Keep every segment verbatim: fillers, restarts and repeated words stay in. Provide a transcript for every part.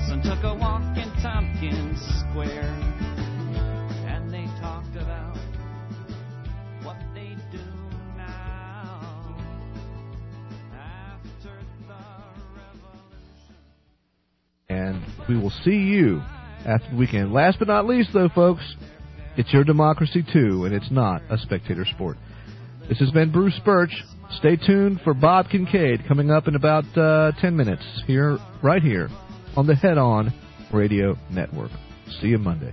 Olson took a walk in Tompkins Square, and they talked about what they do now after the revolution. And we will see you after the weekend. Last but not least, though, folks, it's your democracy, too, and it's not a spectator sport. This has been Bruce Birch. Stay tuned for Bob Kincaid coming up in about uh, ten minutes here, right here on the Head On Radio Network. See you Monday.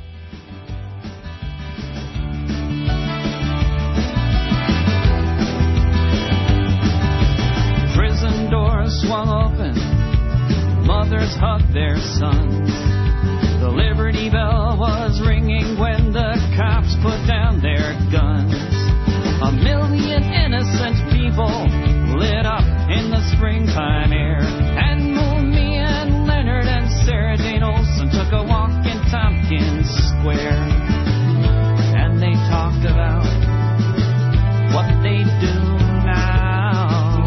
Prison doors swung open, mothers hugged their sons. The Liberty Bell was ringing when the cops put down their guns. A million innocent people lit up in the springtime air. And Mooney and Leonard and Sarah Jane Olson took a walk in Tompkins Square. And they talked about what they do now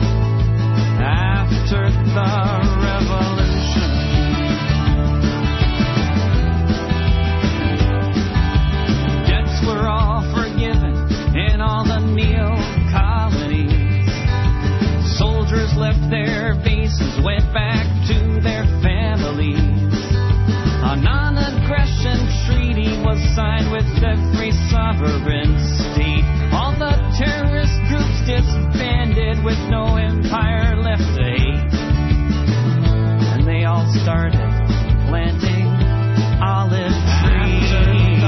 after the revolution. Debts were all forgiven in all the Neil colonies. Soldiers left their bases, went back to their families. A non-aggression treaty was signed with every sovereign state. All the terrorist groups disbanded with no empire left to hate. And they all started planting olive trees.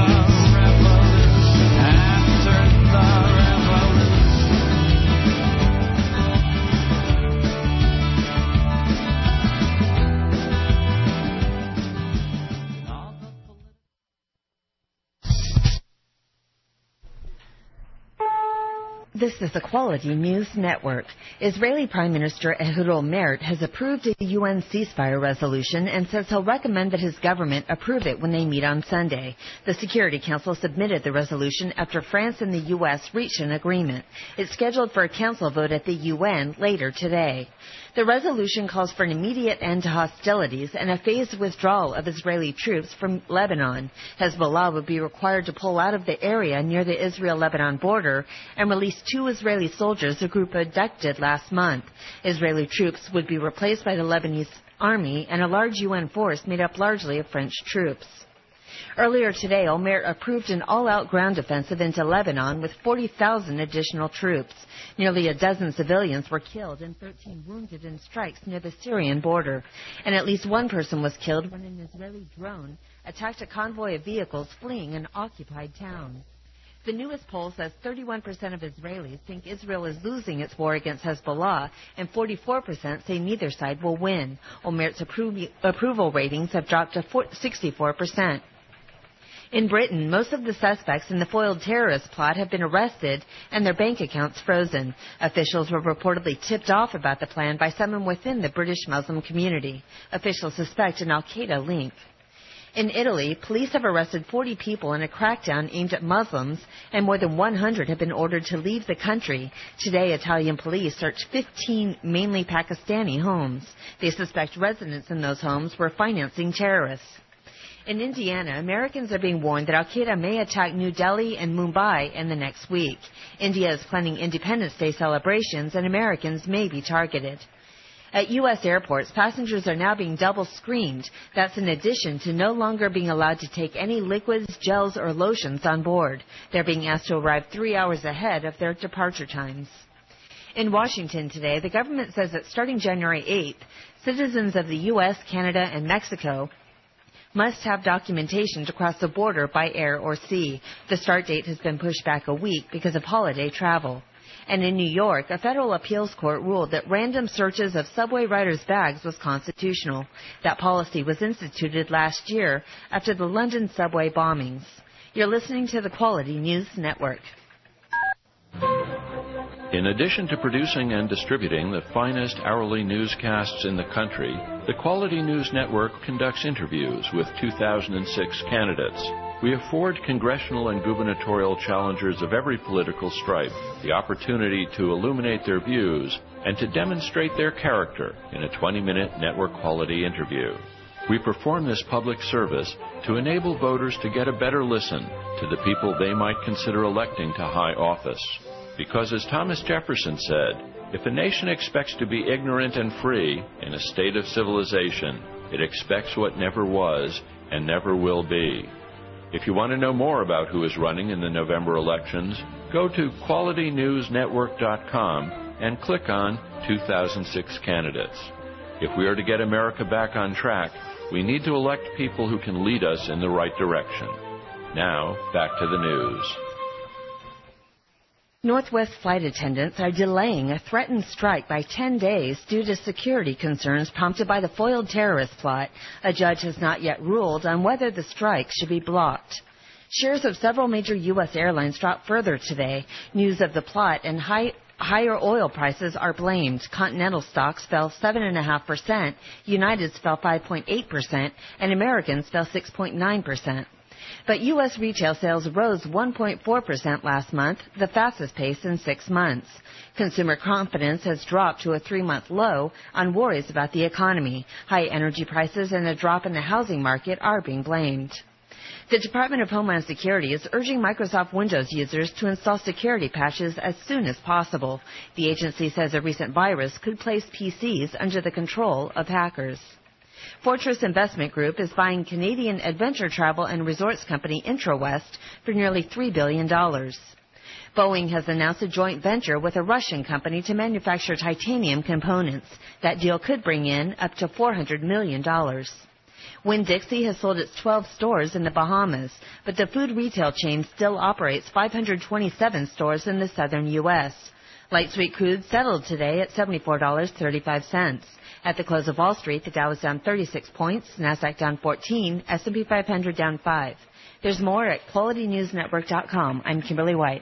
This is the Quality News Network. Israeli Prime Minister Ehud Olmert has approved a U N ceasefire resolution and says he'll recommend that his government approve it when they meet on Sunday. The Security Council submitted the resolution after France and the U S reached an agreement. It's scheduled for a council vote at the U N later today. The resolution calls for an immediate end to hostilities and a phased withdrawal of Israeli troops from Lebanon. Hezbollah would be required to pull out of the area near the Israel-Lebanon border and release two Israeli soldiers the group abducted last month. Israeli troops would be replaced by the Lebanese army and a large U N force made up largely of French troops. Earlier today, Olmert approved an all-out ground offensive into Lebanon with forty thousand additional troops. Nearly a dozen civilians were killed and thirteen wounded in strikes near the Syrian border. And at least one person was killed when an Israeli drone attacked a convoy of vehicles fleeing an occupied town. The newest poll says thirty-one percent of Israelis think Israel is losing its war against Hezbollah, and forty-four percent say neither side will win. Olmert's appro- approval ratings have dropped to sixty-four percent. In Britain, most of the suspects in the foiled terrorist plot have been arrested and their bank accounts frozen. Officials were reportedly tipped off about the plan by someone within the British Muslim community. Officials suspect an al-Qaeda link. In Italy, police have arrested forty people in a crackdown aimed at Muslims, and more than one hundred have been ordered to leave the country. Today, Italian police searched fifteen mainly Pakistani homes. They suspect residents in those homes were financing terrorists. In Indiana, Americans are being warned that al-Qaeda may attack New Delhi and Mumbai in the next week. India is planning Independence Day celebrations, and Americans may be targeted. At U S airports, passengers are now being double screened. That's in addition to no longer being allowed to take any liquids, gels, or lotions on board. They're being asked to arrive three hours ahead of their departure times. In Washington today, the government says that starting January eighth, citizens of the U S, Canada, and Mexico must have documentation to cross the border by air or sea. The start date has been pushed back a week because of holiday travel. And in New York, a federal appeals court ruled that random searches of subway riders' bags was constitutional. That policy was instituted last year after the London subway bombings. You're listening to the Quality News Network. In addition to producing and distributing the finest hourly newscasts in the country, the Quality News Network conducts interviews with two thousand six candidates. We afford congressional and gubernatorial challengers of every political stripe the opportunity to illuminate their views and to demonstrate their character in a twenty-minute network quality interview. We perform this public service to enable voters to get a better listen to the people they might consider electing to high office. Because as Thomas Jefferson said, if a nation expects to be ignorant and free in a state of civilization, it expects what never was and never will be. If you want to know more about who is running in the November elections, go to quality news network dot com and click on two thousand six candidates. If we are to get America back on track, we need to elect people who can lead us in the right direction. Now, back to the news. Northwest flight attendants are delaying a threatened strike by ten days due to security concerns prompted by the foiled terrorist plot. A judge has not yet ruled on whether the strike should be blocked. Shares of several major U S airlines dropped further today. News of the plot and high Higher oil prices are blamed. Continental stocks fell seven point five percent, United's fell five point eight percent, and Americans fell six point nine percent. But U S retail sales rose one point four percent last month, the fastest pace in six months. Consumer confidence has dropped to a three-month low on worries about the economy. High energy prices and a drop in the housing market are being blamed. The Department of Homeland Security is urging Microsoft Windows users to install security patches as soon as possible. The agency says a recent virus could place P Cs under the control of hackers. Fortress Investment Group is buying Canadian adventure travel and resorts company IntraWest for nearly three billion dollars. Boeing has announced a joint venture with a Russian company to manufacture titanium components. That deal could bring in up to four hundred million dollars. Winn-Dixie has sold its twelve stores in the Bahamas, but the food retail chain still operates five hundred twenty-seven stores in the southern U S. Light sweet crude settled today at seventy-four dollars and thirty-five cents. At the close of Wall Street, the Dow was down thirty-six points, NASDAQ down fourteen, S and P five hundred down five. There's more at quality news network dot com. I'm Kimberly White.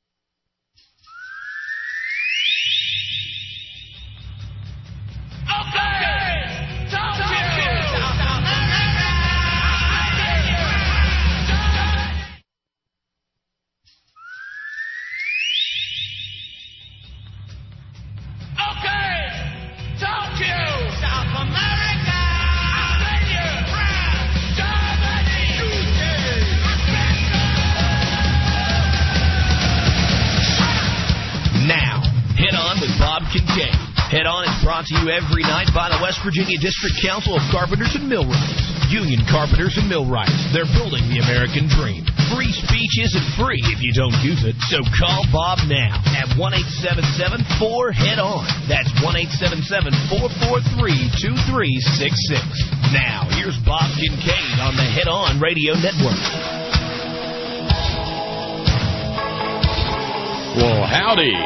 Head On is brought to you every night by the West Virginia District Council of Carpenters and Millwrights. Union Carpenters and Millwrights. They're building the American dream. Free speech isn't free if you don't use it, so call Bob now at one eight seven seven four head on. That's one eight seven seven four four three two three six six. Now, here's Bob Kincaid on the Head On Radio Network. Well, howdy.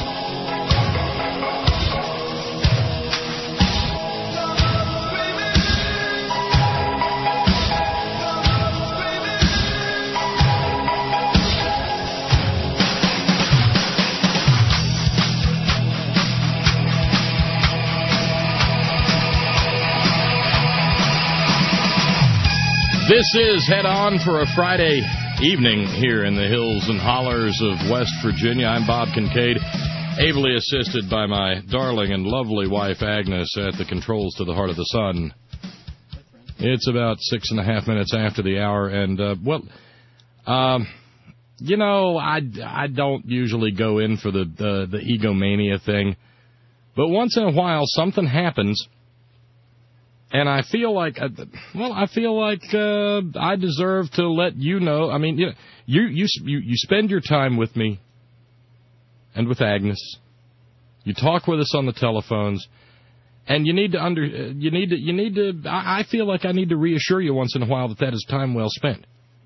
This is Head On for a Friday evening here in the hills and hollers of West Virginia. I'm Bob Kincaid, ably assisted by my darling and lovely wife Agnes at the controls to the heart of the sun. It's about six and a half minutes after the hour, and, uh, well, um, you know, I, I don't usually go in for the, the, the egomania thing, but once in a while something happens. And I feel like, uh, well, I feel like uh, I deserve to let you know. I mean, you, know, you you you you spend your time with me and with Agnes. You talk with us on the telephones, and you need to under you need to you need to. I, I feel like I need to reassure you once in a while that that is time well spent.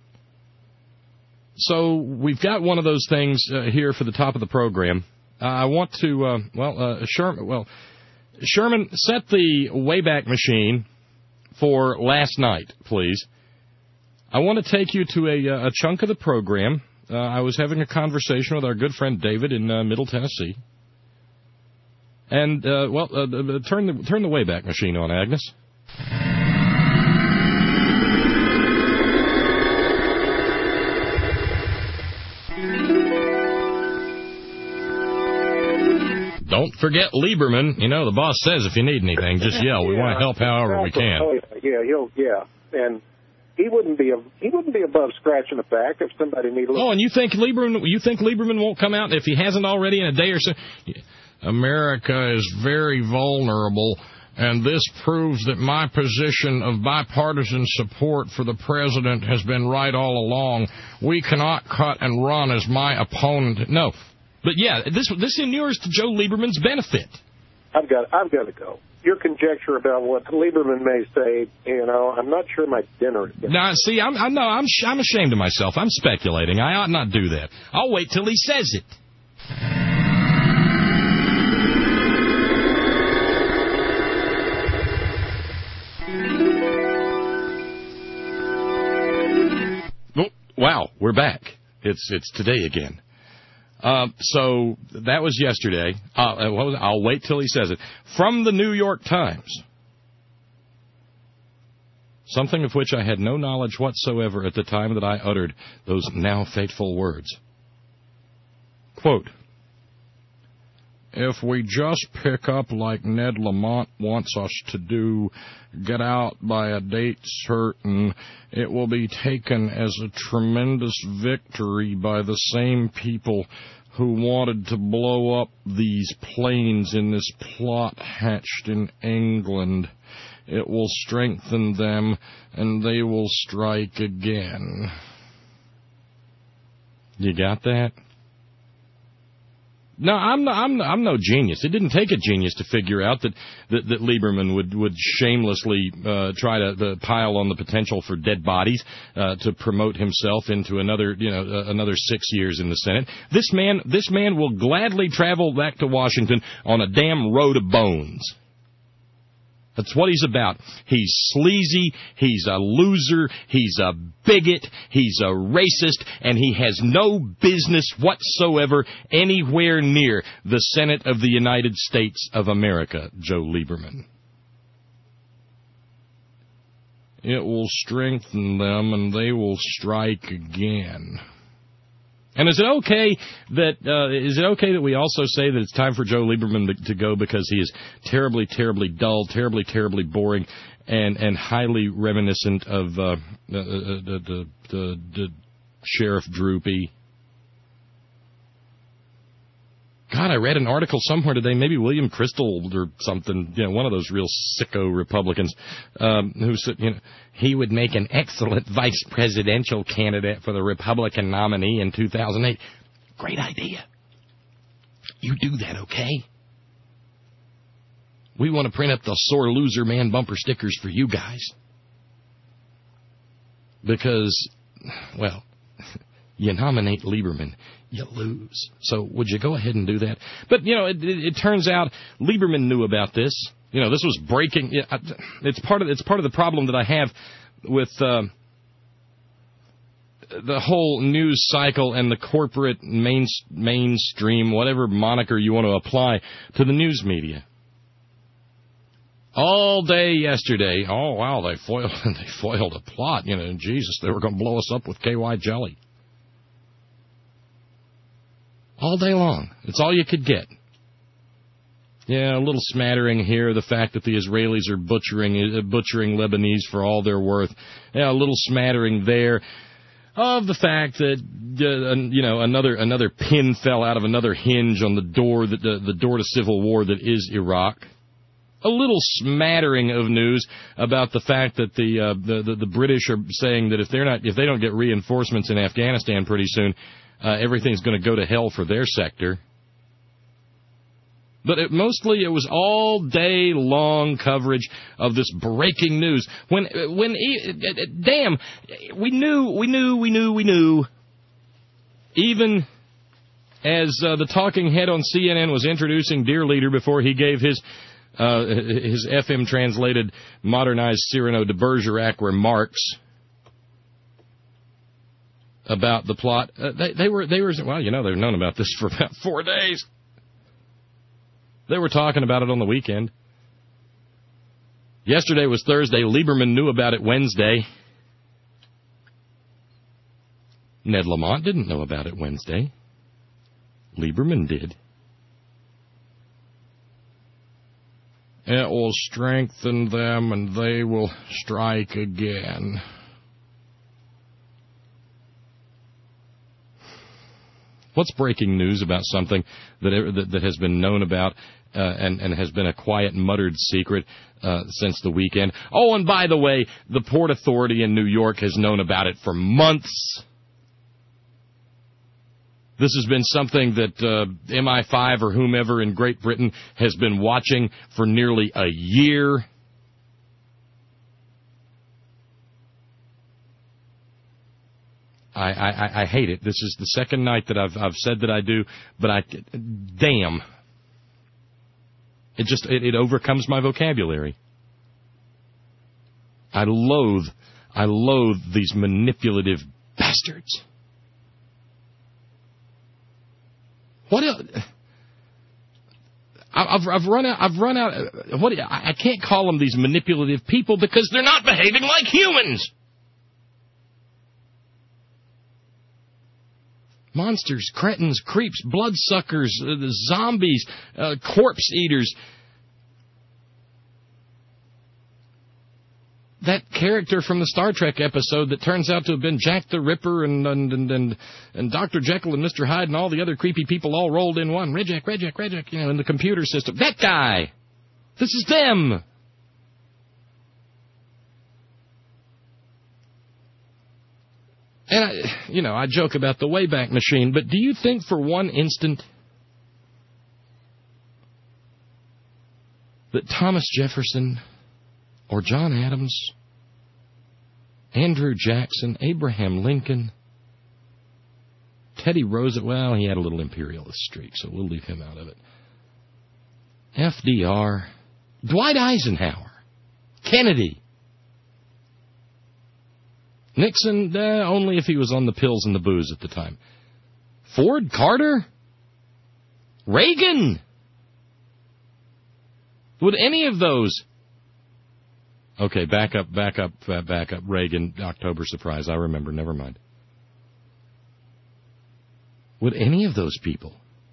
So we've got one of those things uh, here for the top of the program. Uh, I want to uh, well, uh, Sherman. Well. Sherman, set the Wayback Machine for last night, please. I want to take you to a, a chunk of the program. Uh, I was having a conversation with our good friend David in uh, Middle Tennessee. And, uh, well, uh, turn the turn the Wayback Machine on, Agnes. don't forget Lieberman. You know, the boss says if you need anything, just yell. We yeah, want to help however we can. Oh, yeah, yeah, he'll, yeah. And he wouldn't be a, he wouldn't be above scratching the back if somebody needed. Oh, and you think Lieberman? You think Lieberman won't come out if he hasn't already in a day or so? America is very vulnerable, and this proves that my position of bipartisan support for the president has been right all along. We cannot cut and run as my opponent. No, but yeah, this this inures to Joe Lieberman's benefit. I've got I've got to go. Your conjecture about what Lieberman may say, you know, I'm not sure my dinner is. Now, see, I'm I'm no, I'm I'm ashamed of myself. I'm speculating. I ought not do that. I'll wait till he says it. Oh, wow, we're back. It's it's today again. Uh, so that was yesterday. Uh, what was it? I'll wait till he says it. From the New York Times. Something of which I had no knowledge whatsoever at the time that I uttered those now fateful words. Quote, if we just pick up like Ned Lamont wants us to do, get out by a date certain, it will be taken as a tremendous victory by the same people who wanted to blow up these planes in this plot hatched in England. It will strengthen them, and they will strike again. You got that? No, I'm no, I'm I'm no genius. It didn't take a genius to figure out that that, that Lieberman would would shamelessly uh, try to, to pile on the potential for dead bodies uh, to promote himself into another you know uh, another six years in the Senate. This man this man will gladly travel back to Washington on a damn road of bones. That's what he's about. He's sleazy, he's a loser, he's a bigot, he's a racist, and he has no business whatsoever anywhere near the Senate of the United States of America, Joe Lieberman. It will strengthen them, and they will strike again. And is it okay that uh, is it okay that we also say that it's time for Joe Lieberman to, to go because he is terribly, terribly dull, terribly, terribly boring, and, and highly reminiscent of uh, the, the, the, the, the Sheriff Droopy? God, I read an article somewhere today, maybe William Crystal or something, you know, one of those real sicko Republicans, um, who said, you know, he would make an excellent vice presidential candidate for the Republican nominee in two thousand eight. Great idea. You do that, okay? We want to print up the sore loser man bumper stickers for you guys. Because, well, you nominate Lieberman, you lose. So would you go ahead and do that? But, you know, it, it, it turns out Lieberman knew about this. You know, this was breaking. It's part of it's part of the problem that I have with uh, the whole news cycle and the corporate main, mainstream, whatever moniker you want to apply to the news media. All day yesterday, oh, wow, they foiled, they foiled a plot. You know, Jesus, they were going to blow us up with K Y jelly. All day long. It's all you could get. Yeah, a little smattering here, the fact that the Israelis are butchering uh, butchering Lebanese for all they're worth. Yeah, a little smattering there of the fact that uh, you know another another pin fell out of another hinge on the door that the, the door to civil war that is Iraq. A little smattering of news about the fact that the, uh, the the the British are saying that if they're not if they don't get reinforcements in Afghanistan pretty soon, uh, everything's going to go to hell for their sector. But it, mostly it was all day long coverage of this breaking news. When, when, damn, we knew, we knew, we knew, we knew. Even as uh, the talking head on C N N was introducing Dear Leader before he gave his uh, his F M translated modernized Cyrano de Bergerac remarks about the plot, uh, they, they were they were well, you know, they've known about this for about four days. They were talking about it on the weekend. Yesterday was Thursday. Lieberman knew about it Wednesday. Ned Lamont didn't know about it Wednesday. Lieberman did. It will strengthen them, and they will strike again. What's breaking news about something that that, that has been known about uh, and, and has been a quiet, muttered secret uh, since the weekend? Oh, and by the way, the Port Authority in New York has known about it for months. This has been something that uh, M I five or whomever in Great Britain has been watching for nearly a year. I, I, I hate it. This is the second night that I've I've said that I do, but I, damn, it just it, it overcomes my vocabulary. I loathe, I loathe these manipulative bastards. What? I've I've run out. I've run out. What? I can't call them these manipulative people because they're not behaving like humans. Monsters, cretins, creeps, bloodsuckers, uh, zombies, uh, corpse eaters. That character from the Star Trek episode that turns out to have been Jack the Ripper and and and, and, and Doctor Jekyll and Mister Hyde and all the other creepy people all rolled in one. Rejek, Rejek, Rejek, you know, in the computer system. That guy! This is them! And, I, you know, I joke about the Wayback Machine, but do you think for one instant that Thomas Jefferson or John Adams, Andrew Jackson, Abraham Lincoln, Teddy Roosevelt, well, he had a little imperialist streak, so we'll leave him out of it, F D R, Dwight Eisenhower, Kennedy, Nixon, uh, only if he was on the pills and the booze at the time. Ford, Carter, Reagan. Would any of those... Okay, back up, back up, uh, back up. Reagan, October surprise. I remember. Never mind. Would any of those people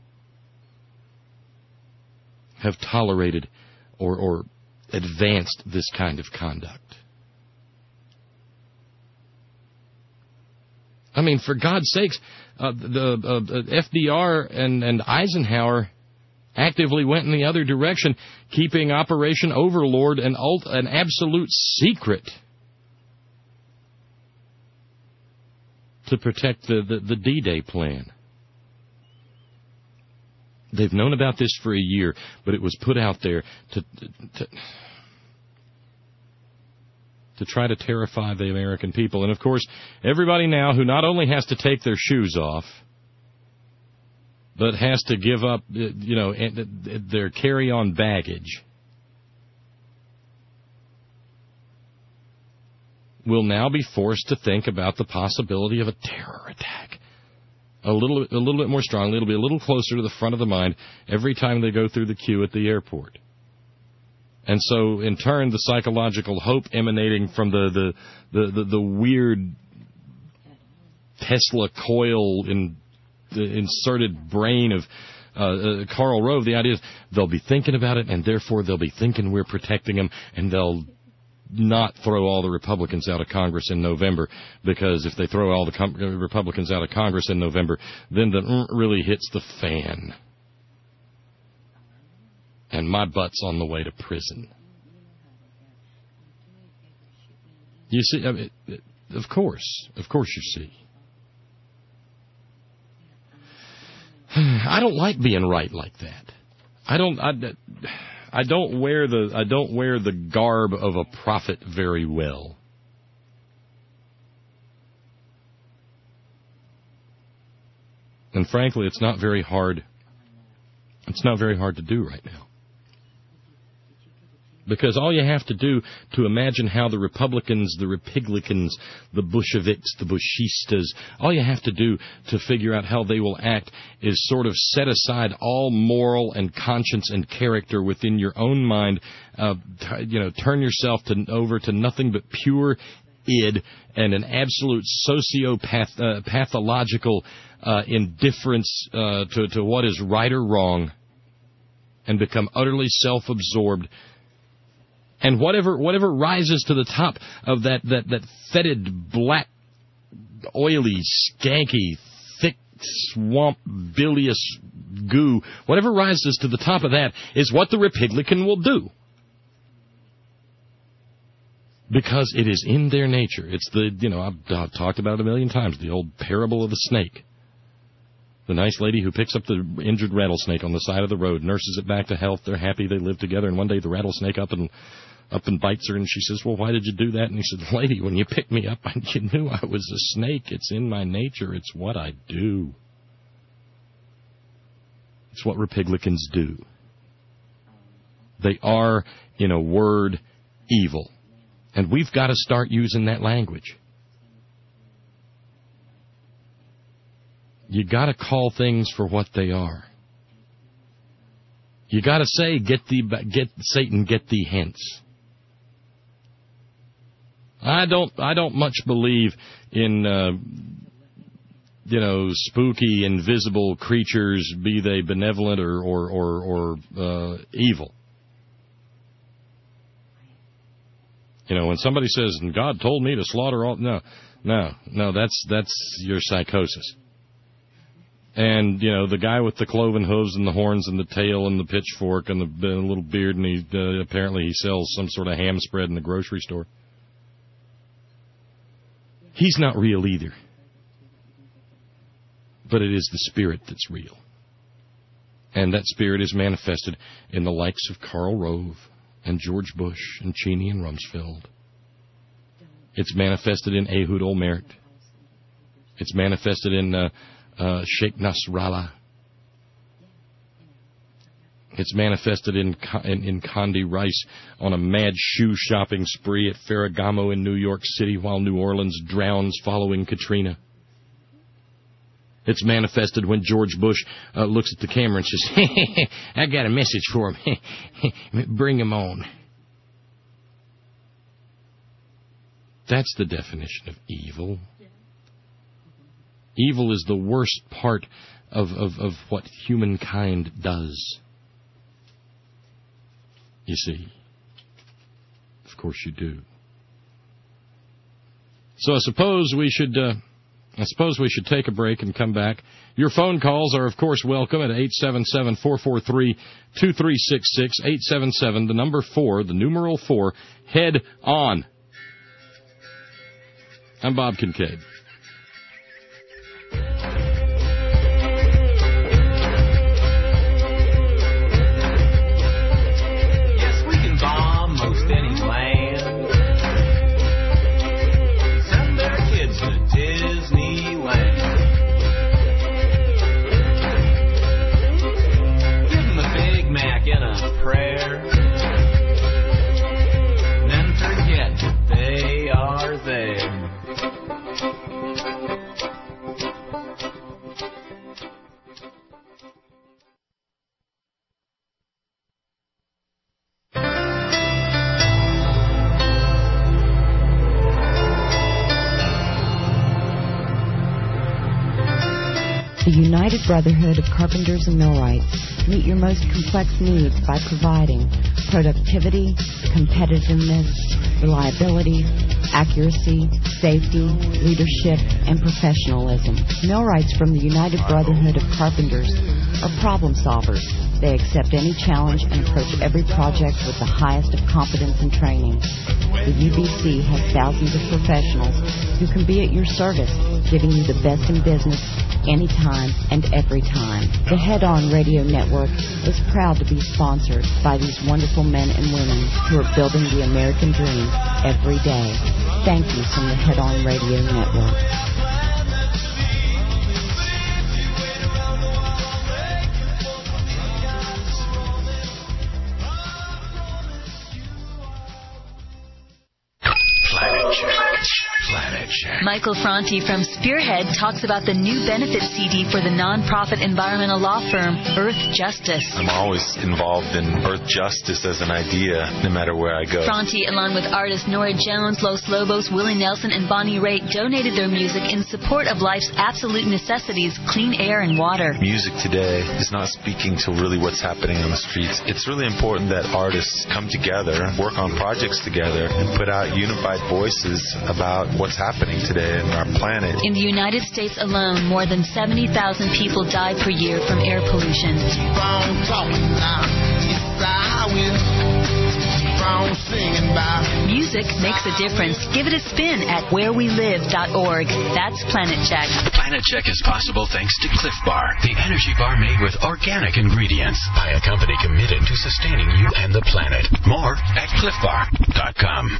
have tolerated or, or advanced this kind of conduct? I mean, for God's sakes, uh, the uh, F D R and, and Eisenhower actively went in the other direction, keeping Operation Overlord an, ult- an absolute secret to protect the, the, the D-Day plan. They've known about this for a year, but it was put out there to... to to try to terrify the American people. And, of course, everybody now who not only has to take their shoes off, but has to give up, you know, their carry-on baggage, will now be forced to think about the possibility of a terror attack. A little, a little bit more strongly. It'll be a little closer to the front of the mind every time they go through the queue at the airport. And so, in turn, the psychological hope emanating from the the, the, the, the weird Tesla coil in the inserted brain of uh, uh, Karl Rove, the idea is they'll be thinking about it, and therefore they'll be thinking we're protecting them, and they'll not throw all the Republicans out of Congress in November, because if they throw all the com- Republicans out of Congress in November, then the mm really hits the fan. And my butt's on the way to prison. You see, I mean, of course, of course you see. I don't like being right like that. I don't. I, I don't wear the. I don't wear the garb of a prophet very well. And frankly, it's not very hard. It's not very hard to do right now. Because all you have to do to imagine how the Republicans, the Republicans, the Bolsheviks, the Bushistas, all you have to do to figure out how they will act is sort of set aside all moral and conscience and character within your own mind. Uh, t- you know, turn yourself to, over to nothing but pure id and an absolute sociopath, uh, pathological uh, indifference uh, to, to what is right or wrong, and become utterly self-absorbed And whatever whatever rises to the top of that, that, that fetid, black, oily, skanky, thick, swamp, bilious goo, whatever rises to the top of that is what the Republican will do. Because it is in their nature. It's the, you know, I've, I've talked about it a million times, the old parable of the snake. The nice lady who picks up the injured rattlesnake on the side of the road, nurses it back to health, they're happy, they live together, and one day the rattlesnake up and up and bites her, and she says, well, why did you do that? And he said, lady, when you picked me up, you knew I was a snake. It's in my nature. It's what I do. It's what Republicans do. They are, in a word, evil. And we've got to start using that language. You got to call things for what they are. You got to say, get the get Satan, get thee hence. I don't. I don't much believe in, uh, you know, spooky, invisible creatures, be they benevolent or or or, or uh, evil. You know, when somebody says, "And God told me to slaughter all," no, no, no, that's that's your psychosis. And you know, the guy with the cloven hooves and the horns and the tail and the pitchfork and the, the little beard, and he uh, apparently he sells some sort of ham spread in the grocery store. He's not real either. But it is the spirit that's real. And that spirit is manifested in the likes of Karl Rove and George Bush and Cheney and Rumsfeld. It's manifested in Ehud Olmert. It's manifested in uh, uh, Sheikh Nasrallah. It's manifested in, in in Condi Rice on a mad shoe shopping spree at Ferragamo in New York City while New Orleans drowns following Katrina. It's manifested when George Bush uh, looks at the camera and says, I got a message for him. Bring him on. That's the definition of evil. Evil is the worst part of, of, of what humankind does. You see. Of course you do. So I suppose we should... Uh, I suppose we should take a break and come back. Your phone calls are, of course, welcome at eight seven seven, four four three, two three six six, eight seven seven, the number four, the numeral four, head on. I'm Bob Kincaid. Yes, we can bomb most any land. Send their kids to Disney. In a prayer, then forget they are there. The United Brotherhood of Carpenters and Millwrights meet your most complex needs by providing productivity, competitiveness, reliability, accuracy, safety, leadership, and professionalism. Millwrights from the United Brotherhood of Carpenters are problem solvers. They accept any challenge and approach every project with the highest of competence and training. The U B C has thousands of professionals who can be at your service, giving you the best in business anytime and every time. The Head On Radio Network is proud to be sponsored by these wonderful men and women who are building the American dream every day. Thank you from the Head On Radio Network. Planet Check. Planet Check. Michael Franti from Spearhead talks about the new benefit C D for the nonprofit environmental law firm Earth Justice. I'm always involved in Earth Justice as an idea, no matter where I go. Franti, along with artists Nora Jones, Los Lobos, Willie Nelson, and Bonnie Raitt, donated their music in support of life's absolute necessities, clean air and water. Music today is not speaking to really what's happening on the streets. It's really important that artists come together, work on projects together, and put out unified voices about what's happening today in our planet. In the United States alone, more than seventy thousand people die per year from air pollution. Music makes a difference. Give it a spin at where we live dot org. That's Planet Check. Planet Check is possible thanks to Cliff Bar, the energy bar made with organic ingredients by a company committed to sustaining you and the planet. More at cliff bar dot com.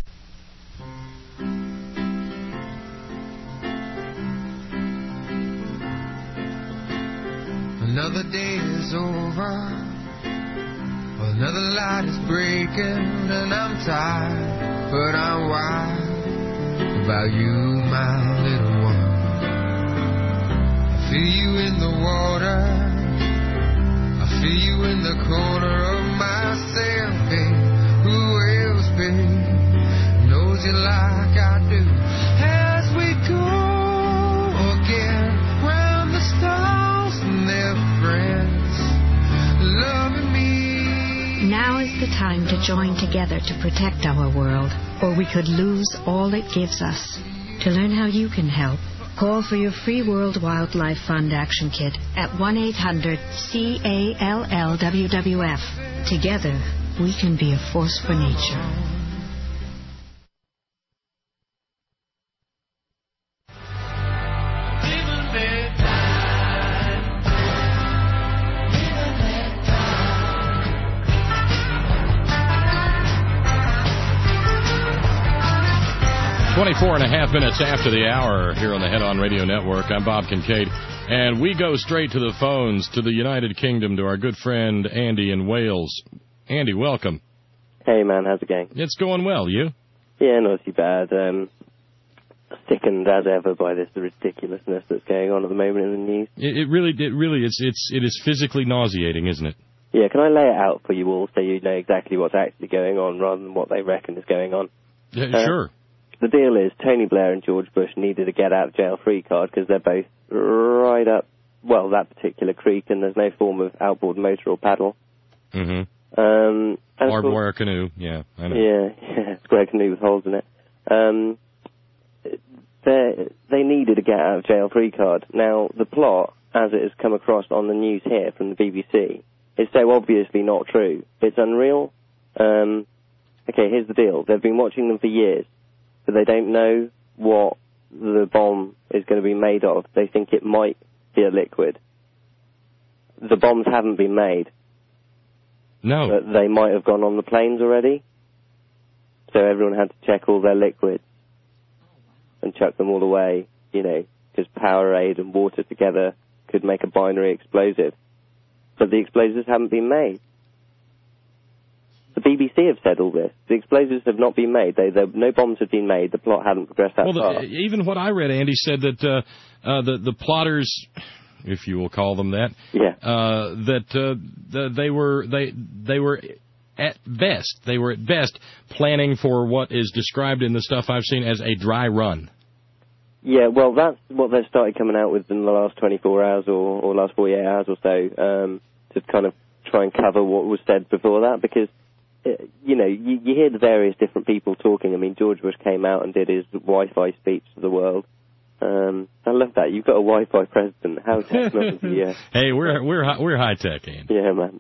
Another day is over. Another light is breaking, and I'm tired, but I'm wild about you, my little one. I feel you in the water, I feel you in the corner of my cell, babe. Who else, babe, knows you like I do? As we go again, round the stars and their friends, loving me. Now is the time to join together to protect our world, or we could lose all it gives us. To learn how you can help, call for your free World Wildlife Fund Action Kit at one eight hundred C A L L W W F. Together, we can be a force for nature. twenty-four and a half minutes after the hour here on the Head On Radio Network. I'm Bob Kincaid, and we go straight to the phones to the United Kingdom to our good friend Andy in Wales. Andy, welcome. Hey, man, how's it going? It's going well. You? Yeah, not too bad. Um, sickened as ever by this ridiculousness that's going on at the moment in the news. It, it really, it really, it's, it's, it is physically nauseating, isn't it? Yeah, can I lay it out for you all so you know exactly what's actually going on rather than what they reckon is going on? Yeah, uh, sure. The deal is Tony Blair and George Bush needed a get-out-jail-free card because they're both right up, well, that particular creek, and there's no form of outboard motor or paddle. Mm-hmm. Um, Barbed wire canoe, yeah, I know. Yeah, yeah, square canoe with holes in it. Um, they needed a get-out-jail-free card. Now, the plot, as it has come across on the news here from the B B C, is so obviously not true. It's unreal. Um, okay, here's the deal. They've been watching them for years, but they don't know what the bomb is going to be made of. They think it might be a liquid. The bombs haven't been made. No. But they might have gone on the planes already. So everyone had to check all their liquids and chuck them all away, you know, because Powerade and water together could make a binary explosive. But the explosives haven't been made. The B B C have said all this. The explosives have not been made. They, no bombs have been made. The plot hadn't progressed that well, far. The, even what I read, Andy, said that uh, uh, the, the plotters, if you will call them that, yeah. uh, that uh, the, they were they they were at best they were at best planning for what is described in the stuff I've seen as a dry run. Yeah, well, that's what they've started coming out with in the last twenty-four hours or, or last forty-eight hours or so, um, to kind of try and cover what was said before that, because you know, you, you hear the various different people talking. I mean, George Bush came out and did his Wi-Fi speech to the world. Um, I love that. You've got a Wi-Fi president. How technology? Uh, hey, we're we're we're high tech, Andy. Yeah, man.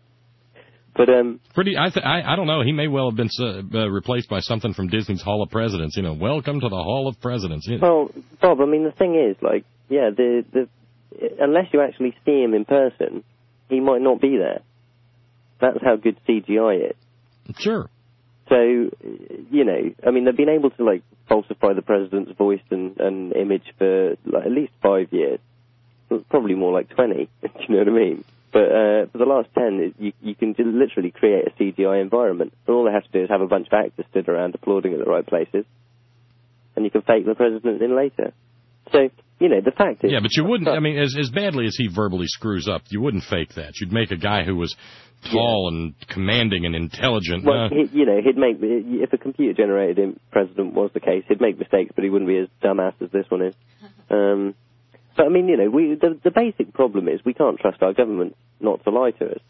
But um, pretty. I th- I I don't know. He may well have been uh, replaced by something from Disney's Hall of Presidents. You know, welcome to the Hall of Presidents. You know. Well, Bob. I mean, the thing is, like, yeah, the the unless you actually see him in person, he might not be there. That's how good C G I is. Sure. So, you know, I mean, they've been able to, like, falsify the president's voice and, and image for, like, at least five years. Probably more like twenty, do you know what I mean? But uh, for the last ten, you, you can literally create a C G I environment. And all they have to do is have a bunch of actors stood around applauding at the right places. and you can fake the president in later. So, you know, the fact is... Yeah, but you wouldn't, I mean, as, as badly as he verbally screws up, you wouldn't fake that. You'd make a guy who was tall yeah. and commanding and intelligent. Well, uh, he, you know, he'd make... If a computer-generated president was the case, he'd make mistakes, but he wouldn't be as dumbass as this one is. Um, but, I mean, you know, we the, the basic problem is we can't trust our government not to lie to us.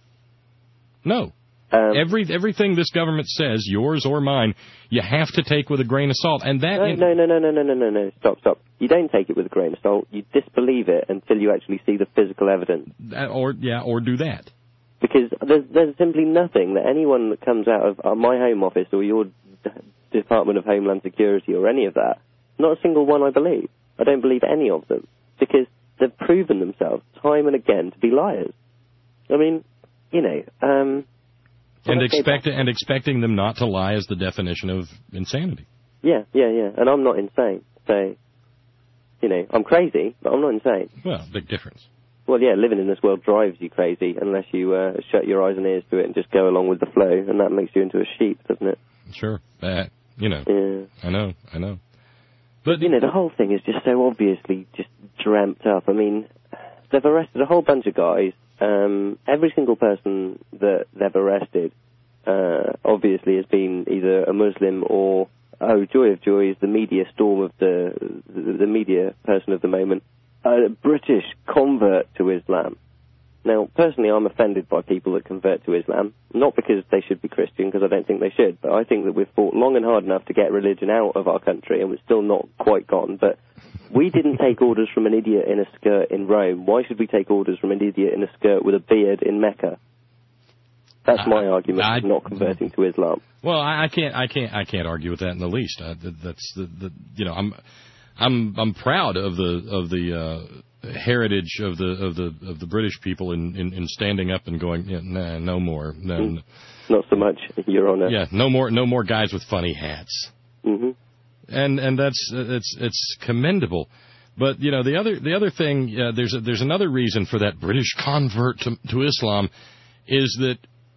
No. Um, Every everything this government says, yours or mine, you have to take with a grain of salt. And that no, in- no, no, no, no, no, no, no, no. Stop, stop. You don't take it with a grain of salt. You disbelieve it until you actually see the physical evidence. That, or yeah, or do that. Because there's, there's simply nothing that anyone that comes out of uh, my Home Office or your D- Department of Homeland Security or any of that, not a single one I believe. I don't believe any of them. Because they've proven themselves time and again to be liars. I mean, you know... Um, And expect and expecting them not to lie is the definition of insanity. Yeah, yeah, yeah. And I'm not insane. So, you know, I'm crazy, but I'm not insane. Well, big difference. Well, yeah, living in this world drives you crazy unless you uh, shut your eyes and ears to it and just go along with the flow, and that makes you into a sheep, doesn't it? Sure. Uh, you know. Yeah. I know, I know. But, you know, the whole thing is just so obviously just dreamt up. I mean, they've arrested a whole bunch of guys. Um, every single person that they've arrested uh, obviously has been either a Muslim or, oh, joy of joys, the media storm of the, the, the media person of the moment, a British convert to Islam. Now, personally, I'm offended by people that convert to Islam, not because they should be Christian, because I don't think they should, but I think that we've fought long and hard enough to get religion out of our country, and we're still not quite gone, but we didn't take orders from an idiot in a skirt in Rome. Why should we take orders from an idiot in a skirt with a beard in Mecca? That's my uh, argument I, for not converting to Islam. Well, I, I can't, I can't, I can't argue with that in the least. Uh, that's the, the, you know, I'm, I'm, I'm proud of the, of the uh, heritage of the, of the, of the British people in, in, in standing up and going, yeah, nah, no more, no, mm. not so much, Your Honor. Yeah, no more, no more guys with funny hats. Mm-hmm. And and that's it's it's commendable, but you know the other the other thing uh, there's a, there's another reason for that British convert to, to Islam, is that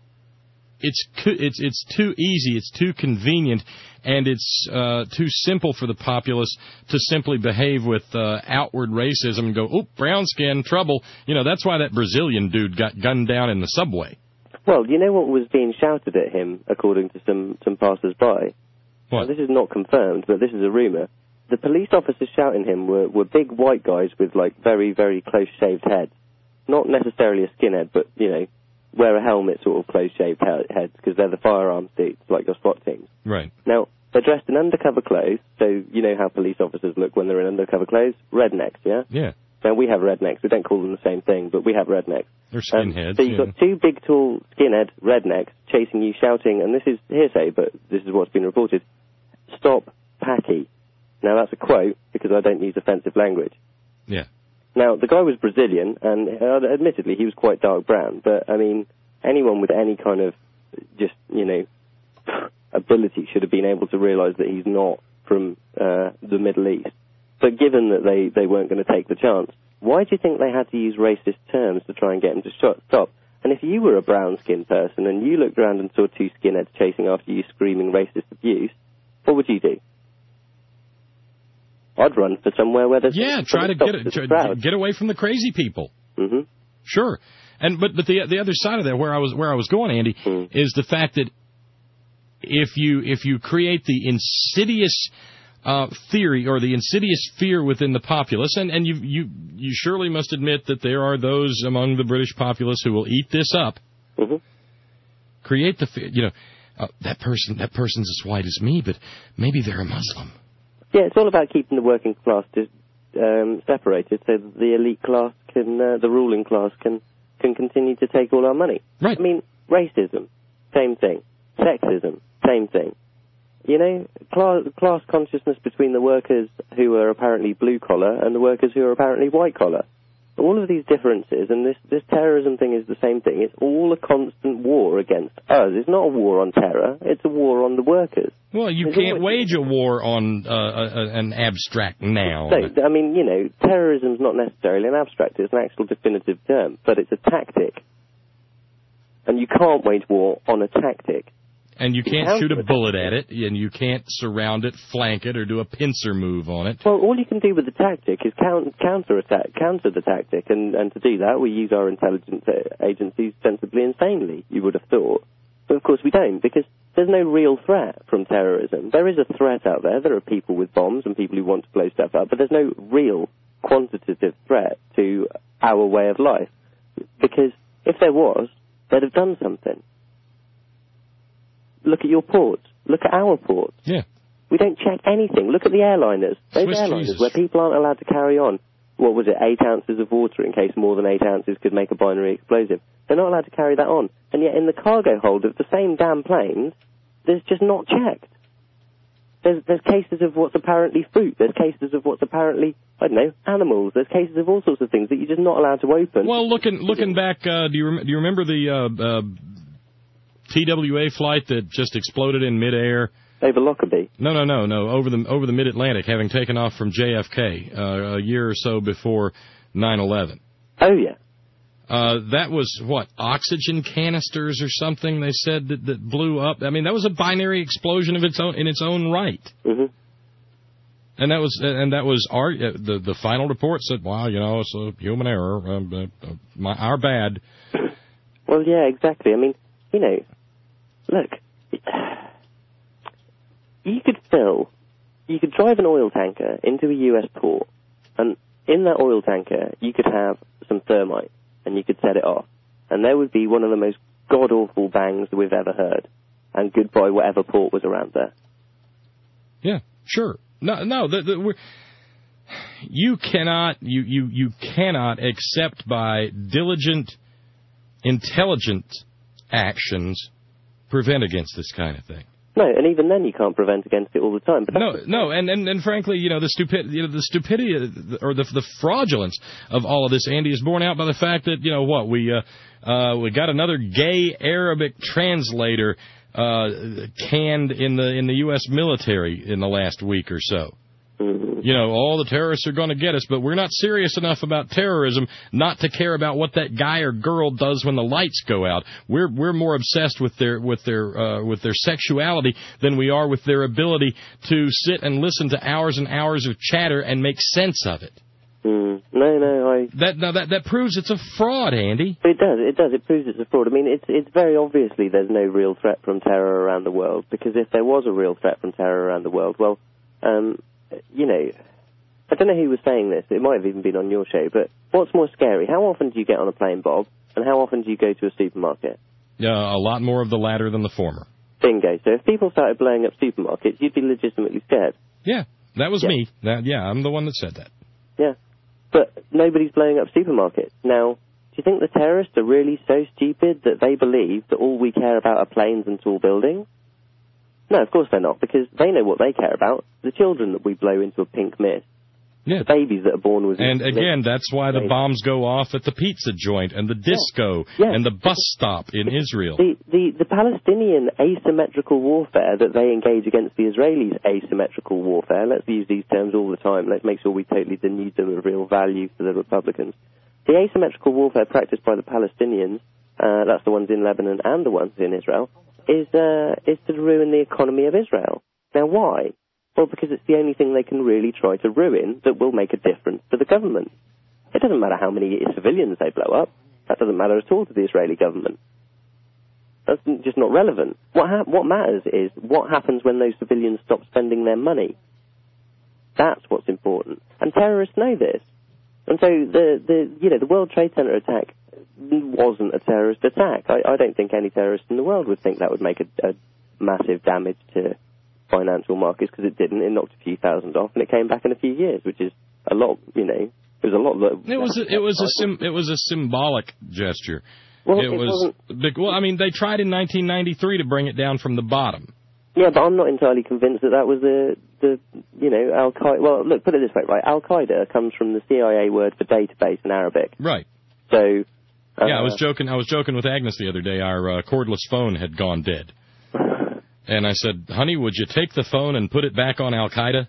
it's it's it's too easy, it's too convenient, and it's uh, too simple for the populace to simply behave with uh, outward racism and go, oh, brown skin, trouble. You know, that's why that Brazilian dude got gunned down in the subway. Well, you know what was being shouted at him, according to some some passers-by. Now, this is not confirmed, but this is a rumour. The police officers shouting him were, were big white guys with, like, very, very close-shaved heads. Not necessarily a skinhead, but, you know, wear a helmet, sort of close-shaved he- heads, because they're the firearms suits, like your SWAT teams. Right. Now, they're dressed in undercover clothes, so you know how police officers look when they're in undercover clothes? Rednecks, yeah? Yeah. Now, we have rednecks. We don't call them the same thing, but we have rednecks. They're skinheads. Um, so you've yeah. got two big, tall, skinhead rednecks chasing you, shouting, and this is hearsay, but this is what's been reported, "Stop Packy." Now, that's a quote, because I don't use offensive language. Yeah. Now, the guy was Brazilian, and uh, admittedly, he was quite dark brown, but, I mean, anyone with any kind of, just, you know, ability should have been able to realise that he's not from uh, the Middle East. But given that they, they weren't going to take the chance, why do you think they had to use racist terms to try and get him to shut, stop? And if you were a brown-skinned person and you looked around and saw two skinheads chasing after you screaming racist abuse, what would you do? I'd run for somewhere where there's... Yeah, try to get, try, get away from the crazy people. Mm-hmm. Sure. And but but the the other side of that, where I was where I was going, Andy, mm. is the fact that if you if you create the insidious uh, theory or the insidious fear within the populace, and, and you you you surely must admit that there are those among the British populace who will eat this up. Mm-hmm. Create the fear, you know, uh, that person that person's as white as me, but maybe they're a Muslim. Yeah, it's all about keeping the working class dis- um, separated, so that the elite class can, uh, the ruling class can, can continue to take all our money. Right. I mean, racism, same thing. Sexism, same thing. You know, class, class consciousness between the workers who are apparently blue collar and the workers who are apparently white collar. All of these differences, and this, this terrorism thing is the same thing. It's all a constant war against us. It's not a war on terror. It's a war on the workers. Well, you There's can't wage a war on uh, a, an abstract noun. So, I mean, you know, terrorism's not necessarily an abstract. It's an actual definitive term, but it's a tactic. And you can't wage war on a tactic. And you can't You shoot a bullet at it, and you can't surround it, flank it, or do a pincer move on it. Well, all you can do with the tactic is count, counter-attack, counter the tactic, and, and to do that, we use our intelligence agencies sensibly and sanely, you would have thought. But, of course, we don't, because there's no real threat from terrorism. There is a threat out there. There are people with bombs and people who want to blow stuff up, but there's no real quantitative threat to our way of life. Because if there was, they'd have done something. Look at your ports. Look at our ports. Yeah. We don't check anything. Look at the airliners. Those Swiss airliners Jesus. where people aren't allowed to carry on, what was it, eight ounces of water in case more than eight ounces could make a binary explosive. They're not allowed to carry that on. And yet in the cargo hold of the same damn planes, there's just not checked. There's, there's cases of what's apparently fruit. There's cases of what's apparently, I don't know, animals. There's cases of all sorts of things that you're just not allowed to open. Well, looking looking back, uh, do you rem- do you remember the uh, uh, T W A flight that just exploded in midair? Over Lockerbie? No, no, no, no. Over the over the Mid-Atlantic, having taken off from J F K uh, a year or so before nine eleven. Oh yeah. Uh, that was, what, oxygen canisters or something they said that, that blew up? I mean, that was a binary explosion of its own in its own right. Mm-hmm. And that was and that was our uh, the the final report said, wow, you know, it's a human error, uh, uh, my, our bad. Well, yeah, exactly. I mean, you know, look, you could fill, you could drive an oil tanker into a U S port, and in that oil tanker you could have some thermite. And you could set it off. And there would be one of the most god-awful bangs that we've ever heard. And goodbye whatever port was around there. Yeah, sure. No, no, the, the, we're, you cannot, you, you, you cannot, except by diligent, intelligent actions, prevent against this kind of thing. No, and even then you can't prevent against it all the time. But no, no, and, and, and frankly, you know, the stupid, you know, the stupidity or the the fraudulence of all of this, Andy, is borne out by the fact that, you know, what we uh, uh, we got another gay Arabic translator uh, canned in the in the U S military in the last week or so. You know, all the terrorists are going to get us, but we're not serious enough about terrorism not to care about what that guy or girl does when the lights go out. We're we're more obsessed with their with their uh, with their sexuality than we are with their ability to sit and listen to hours and hours of chatter and make sense of it. Mm, no, no, I. That now that that proves it's a fraud, Andy. It does. It does. It proves it's a fraud. I mean, it's it's very obviously there's no real threat from terror around the world, because if there was a real threat from terror around the world, well, um. you know, I don't know who was saying this. It might have even been on your show, but what's more scary? How often do you get on a plane, Bob? And how often do you go to a supermarket? Yeah, a lot more of the latter than the former. Bingo. So if people started blowing up supermarkets, you'd be legitimately scared. Yeah, that was yeah. me. That, yeah, I'm the one that said that. Yeah. But nobody's blowing up supermarkets. Now, do you think the terrorists are really so stupid that they believe that all we care about are planes and tall buildings? No, of course they're not, because they know what they care about. The children that we blow into a pink mist. Yeah. The babies that are born with... And again, that's why the bombs go off at the pizza joint and the disco yeah. Yeah. and the bus stop in Israel. The, the, the Palestinian asymmetrical warfare that they engage against the Israelis' asymmetrical warfare, let's use these terms all the time, let's make sure we totally denude them of real value for the Republicans. The asymmetrical warfare practiced by the Palestinians, uh, that's the ones in Lebanon and the ones in Israel, is uh, is to ruin the economy of Israel. Now, why? Well, because it's the only thing they can really try to ruin that will make a difference to the government. It doesn't matter how many civilians they blow up. That doesn't matter at all to the Israeli government. That's just not relevant. What ha- what matters is what happens when those civilians stop spending their money. That's what's important. And terrorists know this. And so the, the you know the World Trade Center attack wasn't a terrorist attack. I, I don't think any terrorist in the world would think that would make a, a massive damage to financial markets, because it didn't. It knocked a few thousand off, and it came back in a few years, which is a lot. You know, it was a lot. That, it was a, it was a sim, it was a symbolic gesture. Well, it, it was wasn't... well. I mean, they tried in nineteen ninety-three to bring it down from the bottom. Yeah, but I'm not entirely convinced that that was the the you know Al Qaeda. Well, look, put it this way, right? Al Qaeda comes from the C I A word for database in Arabic. Right. So. Uh, yeah, I was joking. I was joking with Agnes the other day. Our uh, cordless phone had gone dead, and I said, "Honey, would you take the phone and put it back on Al Qaeda?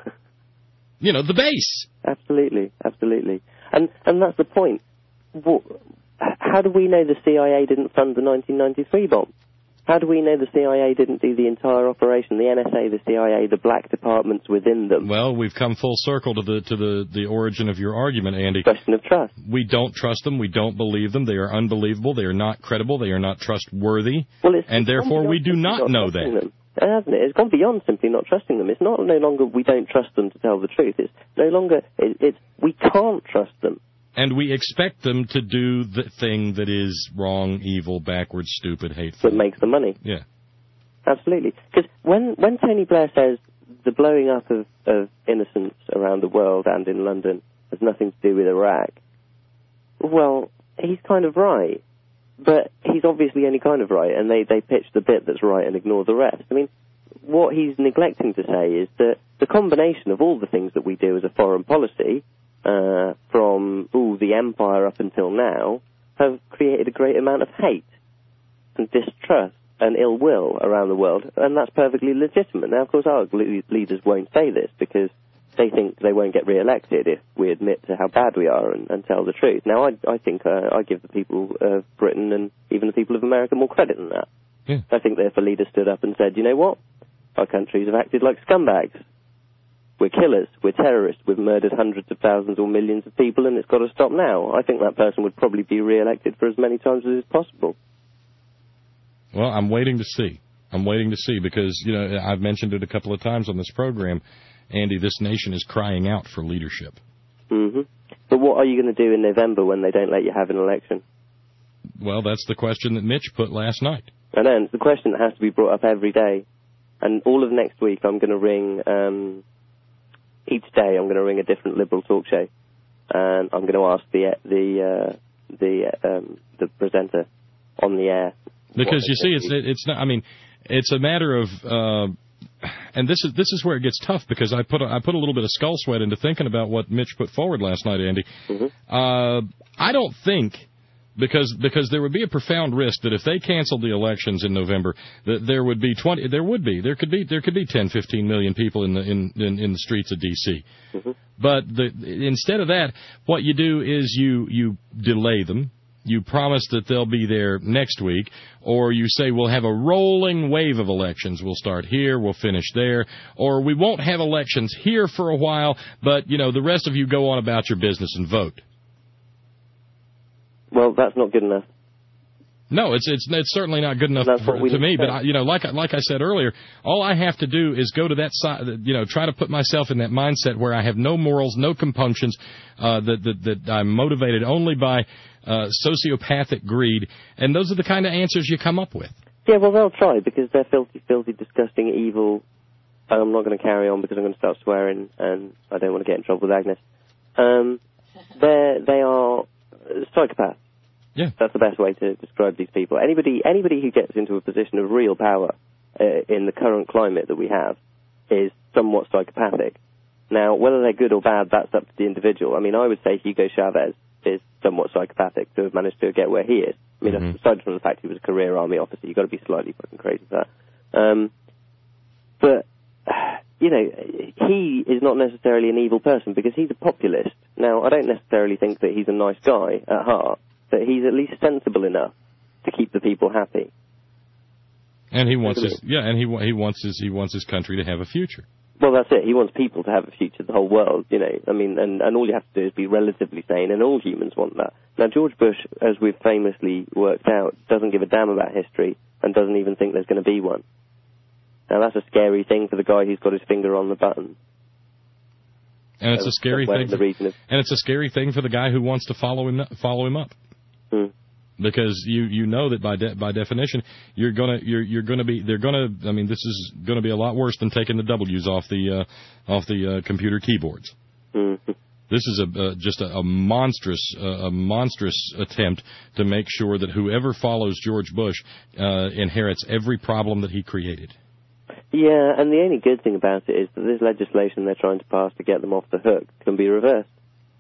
You know, the base." Absolutely, absolutely, and and that's the point. What, how do we know the C I A didn't fund the nineteen ninety-three bomb? How do we know the C I A didn't do the entire operation? The N S A, the C I A, the black departments within them. Well, we've come full circle to the to the, the origin of your argument, Andy. Question of trust. We don't trust them. We don't believe them. They are unbelievable. They are not credible. They are not trustworthy. Well, it's, and it's therefore, we do not, not know that. Them. Hasn't it? It's gone beyond simply not trusting them. It's not no longer we don't trust them to tell the truth. It's no longer it, it's we can't trust them. And we expect them to do the thing that is wrong, evil, backwards, stupid, hateful. That makes the money. Yeah. Absolutely. Because when, when Tony Blair says the blowing up of, of innocents around the world and in London has nothing to do with Iraq, well, he's kind of right. But he's obviously only kind of right, and they, they pitch the bit that's right and ignore the rest. I mean, what he's neglecting to say is that the combination of all the things that we do as a foreign policy, uh, from, ooh, the empire up until now, have created a great amount of hate and distrust and ill will around the world, and that's perfectly legitimate. Now, of course, our leaders won't say this because they think they won't get re-elected if we admit to how bad we are and, and tell the truth. Now, I, I think uh, I give the people of Britain and even the people of America more credit than that. Yeah. I think that if a leader stood up and said, you know what, our countries have acted like scumbags. We're killers, we're terrorists, we've murdered hundreds of thousands or millions of people, and it's got to stop now. I think that person would probably be re-elected for as many times as is possible. Well, I'm waiting to see. I'm waiting to see because, you know, I've mentioned it a couple of times on this program, Andy, this nation is crying out for leadership. Mm-hmm. But what are you going to do in November when they don't let you have an election? Well, that's the question that Mitch put last night. I know, and it's the question that has to be brought up every day. And all of next week I'm going to ring... Um, Each day, I'm going to ring a different Liberal talk show, and I'm going to ask the the uh, the um, the presenter on the air. Because you see, it's it's not. I mean, it's a matter of, uh, and this is this is where it gets tough because I put a, I put a little bit of skull sweat into thinking about what Mitch put forward last night, Andy. Mm-hmm. Uh, I don't think. Because because there would be a profound risk that if they canceled the elections in November, that there would be twenty. There would be there could be there could be ten, fifteen million people in the in in, in the streets of D C. Mm-hmm. But the, instead of that, what you do is you you delay them. You promise that they'll be there next week, or you say we'll have a rolling wave of elections. We'll start here, we'll finish there, or we won't have elections here for a while, but you know the rest of you go on about your business and vote. Well, that's not good enough. No, it's it's it's certainly not good enough for, to me. But I, you know, like like I said earlier, all I have to do is go to that side. You know, try to put myself in that mindset where I have no morals, no compunctions, uh, that that that I'm motivated only by uh, sociopathic greed, and those are the kind of answers you come up with. Yeah, well, they'll try because they're filthy, filthy, disgusting, evil. I'm not going to carry on because I'm going to start swearing, and I don't want to get in trouble with Agnes. Um, they they are psychopaths. Yeah, that's the best way to describe these people. Anybody, anybody who gets into a position of real power uh, in the current climate that we have is somewhat psychopathic. Now, whether they're good or bad, that's up to the individual. I mean, I would say Hugo Chavez is somewhat psychopathic to have managed to get where he is. I mean, mm-hmm. aside from the fact he was a career army officer, you've got to be slightly fucking crazy for that. Um, but, you know, he is not necessarily an evil person because he's a populist. Now, I don't necessarily think that he's a nice guy at heart, but he's at least sensible enough to keep the people happy. And he wants his yeah, and he he wants his he wants his country to have a future. Well, that's it. He wants people to have a future, the whole world, you know. I mean, and, and all you have to do is be relatively sane, and all humans want that. Now, George Bush, as we've famously worked out, doesn't give a damn about history and doesn't even think there's going to be one. Now, that's a scary thing for the guy who's got his finger on the button. And it's so, a scary thing. For, of, and it's a scary thing for the guy who wants to follow him follow him up. Hmm. Because you, you know that by de- by definition you're gonna you're you're gonna be they're gonna I mean this is gonna be a lot worse than taking the W's off the uh, off the uh, computer keyboards. Mm-hmm. This is a uh, just a, a monstrous uh, a monstrous attempt to make sure that whoever follows George Bush uh, inherits every problem that he created. Yeah, and the only good thing about it is that this legislation they're trying to pass to get them off the hook can be reversed.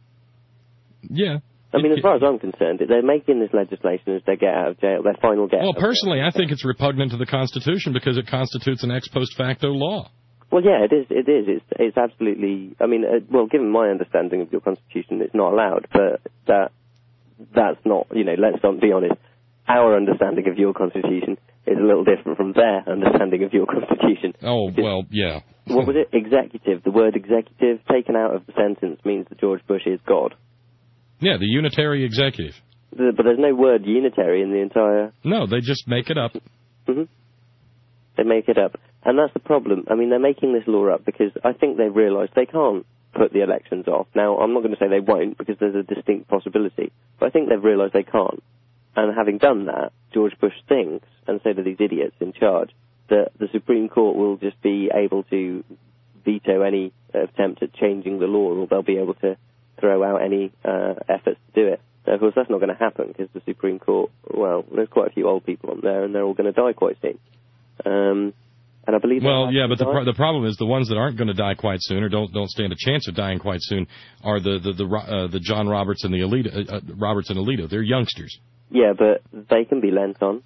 Yeah. I mean, as far as I'm concerned, they're making this legislation as they get out of jail, their final get Well, out personally, I think it's repugnant to the Constitution because it constitutes an ex post facto law. Well, yeah, it is. It is. It's, it's absolutely. I mean, uh, well, given my understanding of your Constitution, it's not allowed. But that that's not. You know, let's not be honest. Our understanding of your Constitution is a little different from their understanding of your Constitution. Oh, well, yeah. What was it? Executive. The word executive taken out of the sentence means that George Bush is God. Yeah, the unitary executive. The, but there's no word unitary in the entire... No, they just make it up. Mm-hmm. They make it up. And that's the problem. I mean, they're making this law up because I think they've realised they can't put the elections off. Now, I'm not going to say they won't because there's a distinct possibility, but I think they've realised they can't. And having done that, George Bush thinks, and so do these idiots in charge, that the Supreme Court will just be able to veto any attempt at changing the law, or they'll be able to throw out any uh, efforts to do it. Now, of course, that's not going to happen because the Supreme Court, well, there's quite a few old people on there, and they're all going to die quite soon. Um, and I believe. Well, yeah, but the pro- the problem is the ones that aren't going to die quite soon, or don't don't stand a chance of dying quite soon, are the the the, uh, the John Roberts and the Alito, uh, Roberts and Alito. They're youngsters. Yeah, but they can be lent on.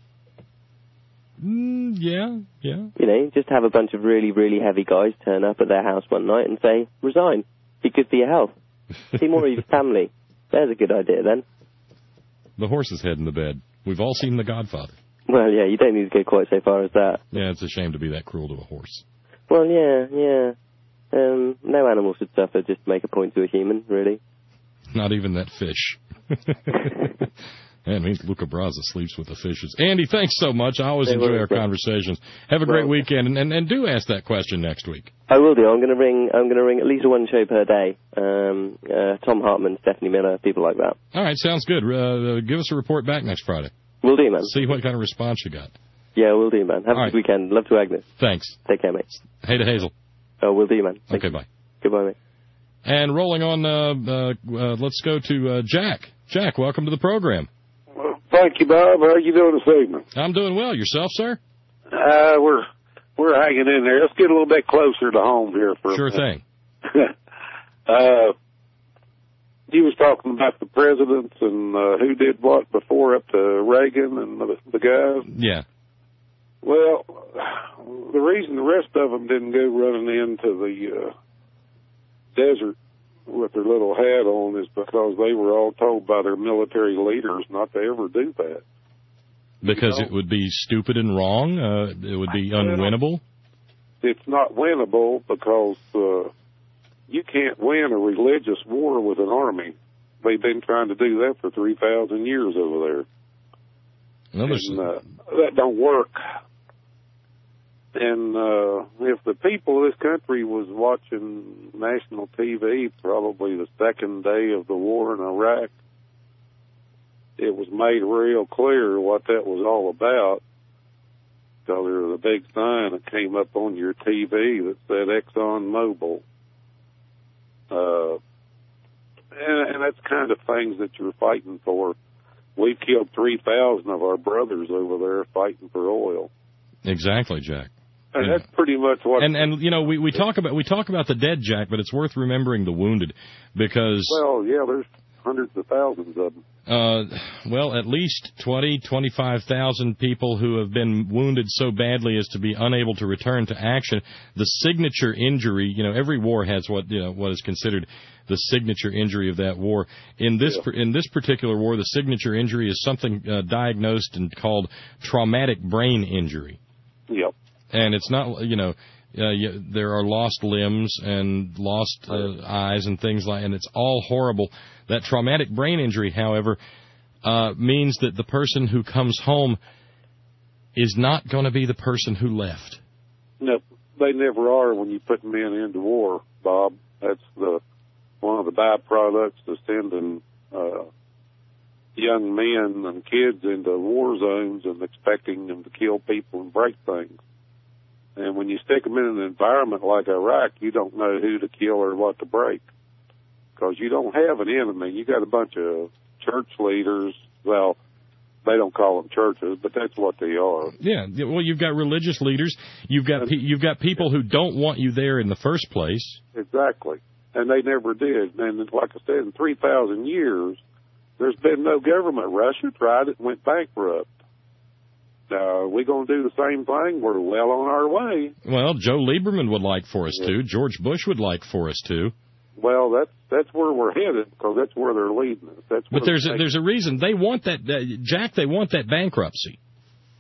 Mm, yeah, yeah. You know, just have a bunch of really, really heavy guys turn up at their house one night and say, resign. Be good for your health. See more of your family. There's a good idea, then. The horse's head in the bed. We've all seen The Godfather. Well, yeah, you don't need to go quite so far as that. Yeah, it's a shame to be that cruel to a horse. Well, yeah, yeah. Um, no animal should suffer just to make a point to a human, really. Not even that fish. That means Luca Brasi sleeps with the fishes. Andy, thanks so much. I always They enjoy were, our but... conversations. Have a great well, weekend, and, and, and do ask that question next week. I will do. I'm going to ring. I'm going to ring at least one show per day. Um, uh, Tom Hartman, Stephanie Miller, people like that. All right, sounds good. Uh, give us a report back next Friday. Will do, man. See what kind of response you got. Yeah, will do, man. Have All a right. good weekend. Love to Agnes. Thanks. Take care, mate. Hey to Hazel. Oh, will do, man. Thank okay, you. bye. Goodbye, mate. And rolling on, uh, uh, uh, let's go to uh, Jack. Jack, welcome to the program. Well, thank you, Bob. How are you doing this evening? I'm doing well. Yourself, sir? Uh, we're we're hanging in there. Let's get a little bit closer to home here for Sure a minute. thing. uh, you was talking about the presidents and uh, who did what before, up to Reagan and the, the guys. Yeah. Well, the reason the rest of them didn't go running into the uh, desert with their little hat on is because they were all told by their military leaders not to ever do that. Because You know? it would be stupid and wrong? Uh, it would be unwinnable? It's not winnable because uh, you can't win a religious war with an army. They've been trying to do that for three thousand years over there. Well, and, uh, that don't work. And uh, if the people of this country was watching national T V probably the second day of the war in Iraq, it was made real clear what that was all about. So there was a big sign that came up on your T V that said Exxon Mobil. Uh, and, and that's kind of things that you're fighting for. We killed three thousand of our brothers over there fighting for oil. Exactly, Jack. And Yeah. that's pretty much what. And and you know we, we talk about we talk about the dead, Jack, but it's worth remembering the wounded because Well, yeah, there's hundreds of thousands of them. uh, well, at least twenty, twenty-five thousand people who have been wounded so badly as to be unable to return to action. The signature injury, you know, every war has what you know what is considered the signature injury of that war. In this Yeah. in this particular war, the signature injury is something uh, diagnosed and called traumatic brain injury. Yep. And it's not, you know, uh, you, there are lost limbs and lost uh, eyes and things like, and it's all horrible. That traumatic brain injury, however, uh, means that the person who comes home is not going to be the person who left. No, they never are when you put men into war, Bob. That's the one of the byproducts of sending uh, young men and kids into war zones and expecting them to kill people and break things. And when you stick them in an environment like Iraq, you don't know who to kill or what to break because you don't have an enemy. You got a bunch of church leaders. Well, they don't call them churches, but that's what they are. Yeah, well, you've got religious leaders. You've got pe- you've got people who don't want you there in the first place. Exactly. And they never did. And like I said, in three thousand years, there's been no government. Russia tried it and went bankrupt. Uh, are we going to do the same thing? We're well on our way. Well, Joe Lieberman would like for us to. George Bush would like for us to. Well, that's that's where we're headed because that's where they're leading us. That's But where there's a, they're there's a reason they want that, uh, Jack. They want that bankruptcy.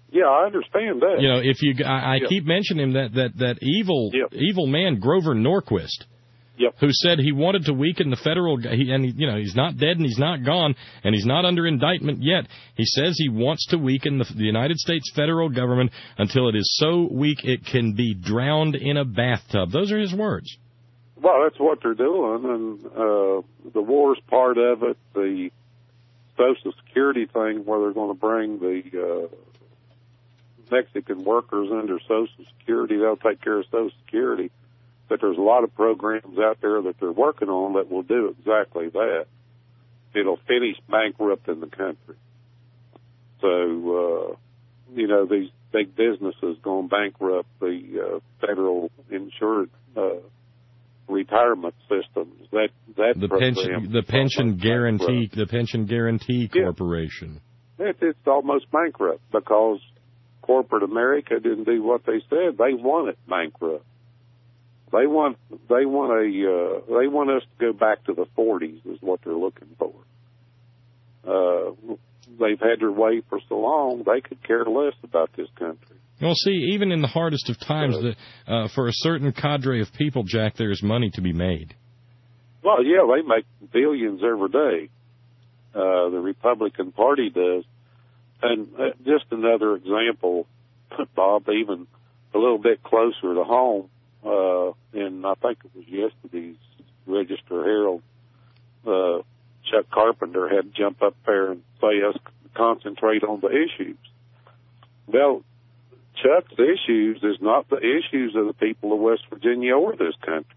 Yeah, I understand that. You know, if you, I, I yeah. keep mentioning that that that evil yep. evil man Grover Norquist, yep. who said he wanted to weaken the federal, he, and he, you know he's not dead and he's not gone and he's not under indictment yet. He says he wants to weaken the, the United States federal government until it is so weak it can be drowned in a bathtub. Those are his words. Well, that's what they're doing, and uh, the war's part of it. The Social Security thing, where they're going to bring the uh, Mexican workers under Social Security, they'll take care of Social Security. But there's a lot of programs out there that they're working on that will do exactly that. It'll finish bankrupting the country. So, uh, you know, these big businesses going bankrupt, the uh, federal insured uh, retirement systems. That that the program, pension the pension guarantee the pension guarantee corporation. Yeah. It, it's almost bankrupt because corporate America didn't do what they said. They want it bankrupt. They want they want a uh, they want us to go back to the forties is what they're looking for. Uh, they've had their way for so long they could care less about this country. Well, see, even in the hardest of times, uh, the, uh, for a certain cadre of people, Jack, there is money to be made. Well, yeah, they make billions every day. Uh, the Republican Party does. And uh, just another example, Bob, even a little bit closer to home, uh, and I think it was yesterday's Register Herald, uh, Chuck Carpenter had to jump up there and say us concentrate on the issues. Well, Chuck's issues is not the issues of the people of West Virginia or this country.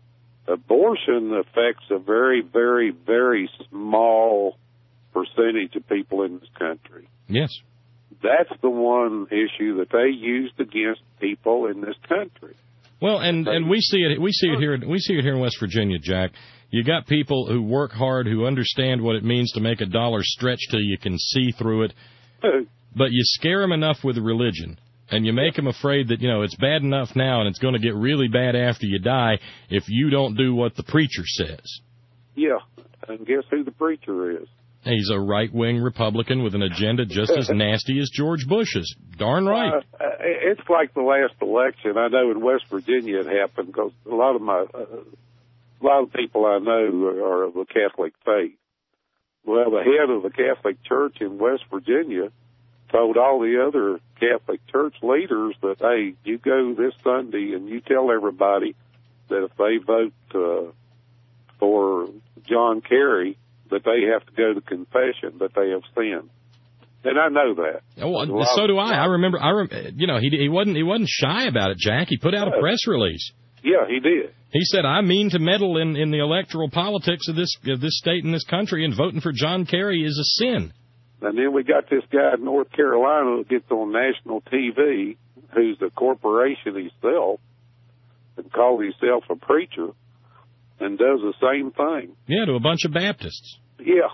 Abortion affects a very, very, very small percentage of people in this country. Yes. That's the one issue that they used against people in this country. Well, and, and we see it we see it here we see it here in West Virginia, Jack. You got people who work hard, who understand what it means to make a dollar stretch till you can see through it. But you scare them enough with religion. And you make them afraid that, you know, it's bad enough now and it's going to get really bad after you die if you don't do what the preacher says. Yeah, and guess who the preacher is? He's a right-wing Republican with an agenda just as nasty as George Bush's. Darn right. Uh, it's like the last election. I know in West Virginia it happened because a lot of my, uh, a lot of people I know are of the Catholic faith. Well, the head of the Catholic Church in West Virginia told all the other Catholic Church leaders that, hey, you go this Sunday and you tell everybody that if they vote uh, for John Kerry, that they have to go to confession that they have sinned. And I know that. Well, so do I. I remember. I rem- you know, he he wasn't he wasn't shy about it, Jack. He put out a press release. Yeah, he did. He said, "I mean to meddle in, in the electoral politics of this of this state and this country, and voting for John Kerry is a sin." And then we got this guy in North Carolina that gets on national T V, who's a corporation himself, and calls himself a preacher, and does the same thing. Yeah, to a bunch of Baptists. Yeah.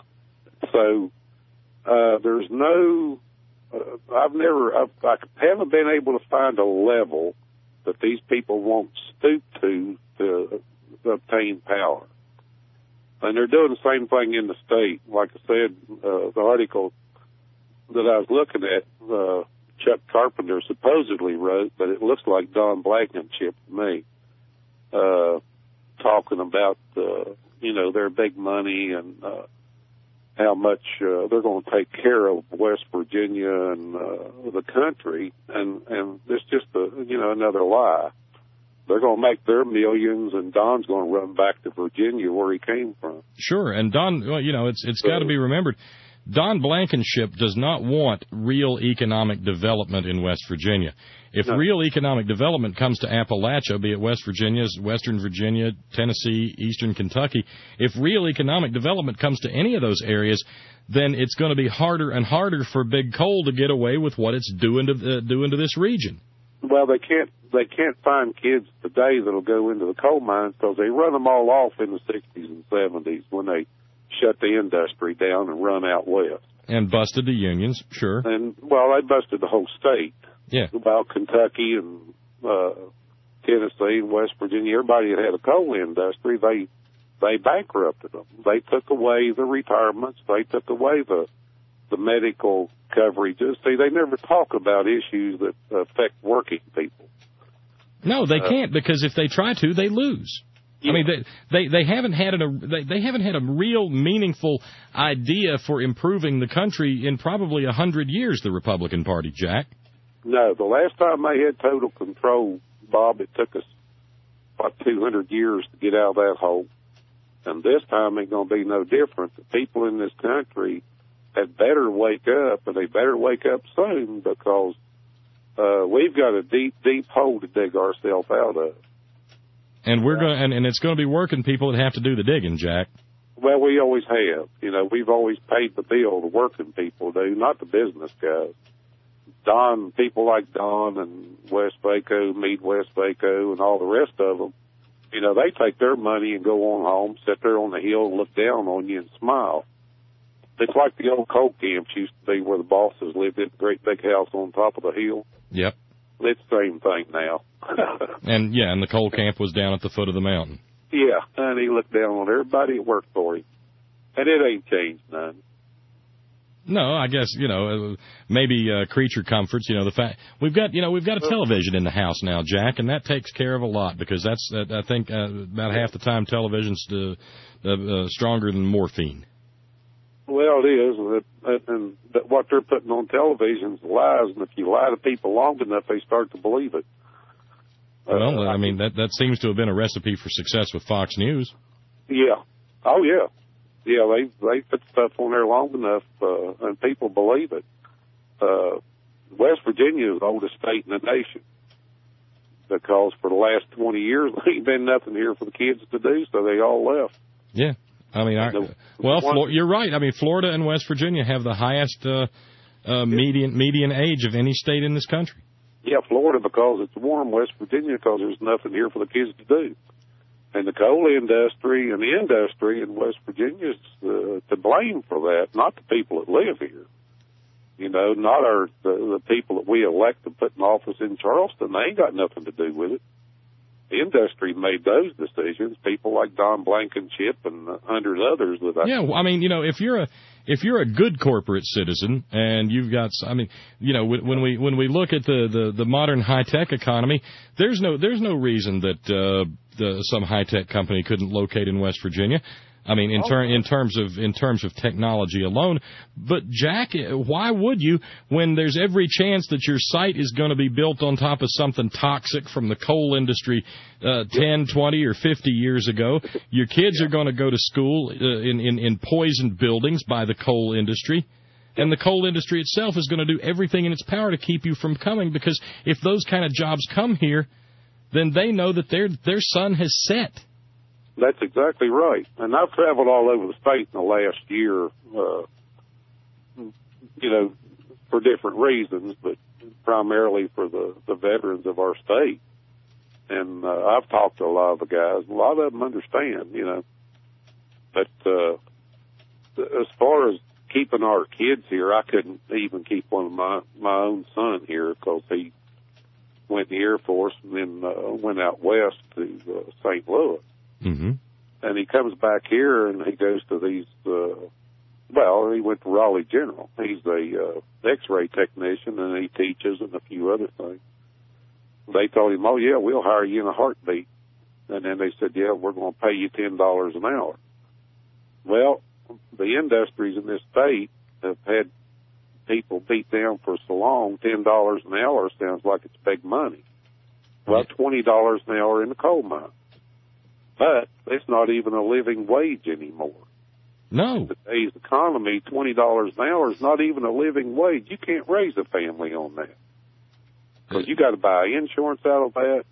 So uh, there's no, uh, I've never, I've, I haven't been able to find a level that these people won't stoop to to obtain power. And they're doing the same thing in the state. Like I said, uh, the article that I was looking at, uh, Chuck Carpenter supposedly wrote, but it looks like Don Blankenship to me, uh, talking about, uh, you know, their big money and uh, how much uh, they're going to take care of West Virginia and uh, the country. And, and it's just, a, you know, another lie. They're going to make their millions, and Don's going to run back to Virginia where he came from. Sure, and Don, well, you know, it's it's got to be remembered, Don Blankenship does not want real economic development in West Virginia. If no. real economic development comes to Appalachia, be it West Virginia, Western Virginia, Tennessee, Eastern Kentucky, if real economic development comes to any of those areas, then it's going to be harder and harder for Big Coal to get away with what it's doing to uh, doing to this region. Well, they can't they can't find kids today that'll go into the coal mines because they run them all off in the sixties and seventies when they shut the industry down and run out west. And busted the unions, sure. And, well, they busted the whole state. Yeah. About Kentucky and uh, Tennessee and West Virginia, everybody that had a coal industry, they they bankrupted them. They took away the retirements. They took away the the medical coverage. See, they never talk about issues that affect working people. No, they Uh, can't, because if they try to, they lose. I mean, they, they they haven't had a they, they haven't had a real meaningful idea for improving the country in probably a hundred years. The Republican Party, Jack. No, the last time they had total control, Bob, it took us about two hundred years to get out of that hole, and this time ain't going to be no different. The people in this country had better wake up, and they better wake up soon, because uh, we've got a deep, deep hole to dig ourselves out of. And we're going, and, and it's going to be working people that have to do the digging, Jack. Well, we always have. You know, we've always paid the bill, the working people do, not the business guys. Don, people like Don and West Vaco, Mead West Vaco, and all the rest of them, you know, they take their money and go on home, sit there on the hill and look down on you and smile. It's like the old coal camps used to be, where the bosses lived in a great big house on top of the hill. Yep. It's the same thing now. And, yeah, and the coal camp was down at the foot of the mountain. Yeah, and he looked down on everybody that worked for him. And it ain't changed none. No, I guess, you know, uh, maybe uh, creature comforts, you know, the fact we've got, you know, we've got a television in the house now, Jack, and that takes care of a lot, because that's, uh, I think, uh, about half the time television's uh, uh, stronger than morphine. Well, it is, and, and but what they're putting on television is lies, and if you lie to people long enough, they start to believe it. Well, uh, I mean, that that seems to have been a recipe for success with Fox News. Yeah. Oh, yeah. Yeah, they they put stuff on there long enough, uh, and people believe it. Uh, West Virginia is the oldest state in the nation, because for the last twenty years, there ain't been nothing here for the kids to do, so they all left. Yeah. I mean, I, well, Flor- you're right. I mean, Florida and West Virginia have the highest uh, uh, median median age of any state in this country. Yeah, Florida because it's warm, West Virginia because there's nothing here for the kids to do. And the coal industry and the industry in West Virginia is uh, to blame for that, not the people that live here. You know, not our the, the people that we elect to put in office in Charleston. They ain't got nothing to do with it. The industry made those decisions. People like Don Blankenship and uh, hundreds others that I yeah. Well, I mean, you know, if you're a if you're a good corporate citizen and you've got, I mean, you know, when we when we look at the, the, the modern high tech economy, there's no there's no reason that uh, the, some high tech company couldn't locate in West Virginia. I mean, in, ter- in terms of in terms of technology alone. But, Jack, why would you, when there's every chance that your site is going to be built on top of something toxic from the coal industry uh, ten, twenty, or fifty years ago? Your kids are going to go to school uh, in, in, in poisoned buildings by the coal industry. And the coal industry itself is going to do everything in its power to keep you from coming, because if those kind of jobs come here, then they know that their their sun has set. That's exactly right. And I've traveled all over the state in the last year, uh, you know, for different reasons, but primarily for the, the veterans of our state. And uh, I've talked to a lot of the guys. A lot of them understand, you know. But uh, as far as keeping our kids here, I couldn't even keep one of my, my own son here because he went in the Air Force and then uh, went out west to uh, Saint Louis. Mm-hmm. And he comes back here and he goes to these, uh, well, he went to Raleigh General. He's a uh, X-ray technician and he teaches and a few other things. They told him, oh, yeah, we'll hire you in a heartbeat. And then they said, yeah, we're going to pay you ten dollars an hour. Well, the industries in this state have had people beat down for so long, ten dollars an hour sounds like it's big money. Well, twenty dollars an hour in the coal mine. But it's not even a living wage anymore. No. In today's economy, twenty dollars an hour is not even a living wage. You can't raise a family on that. Because you got to buy insurance out of that.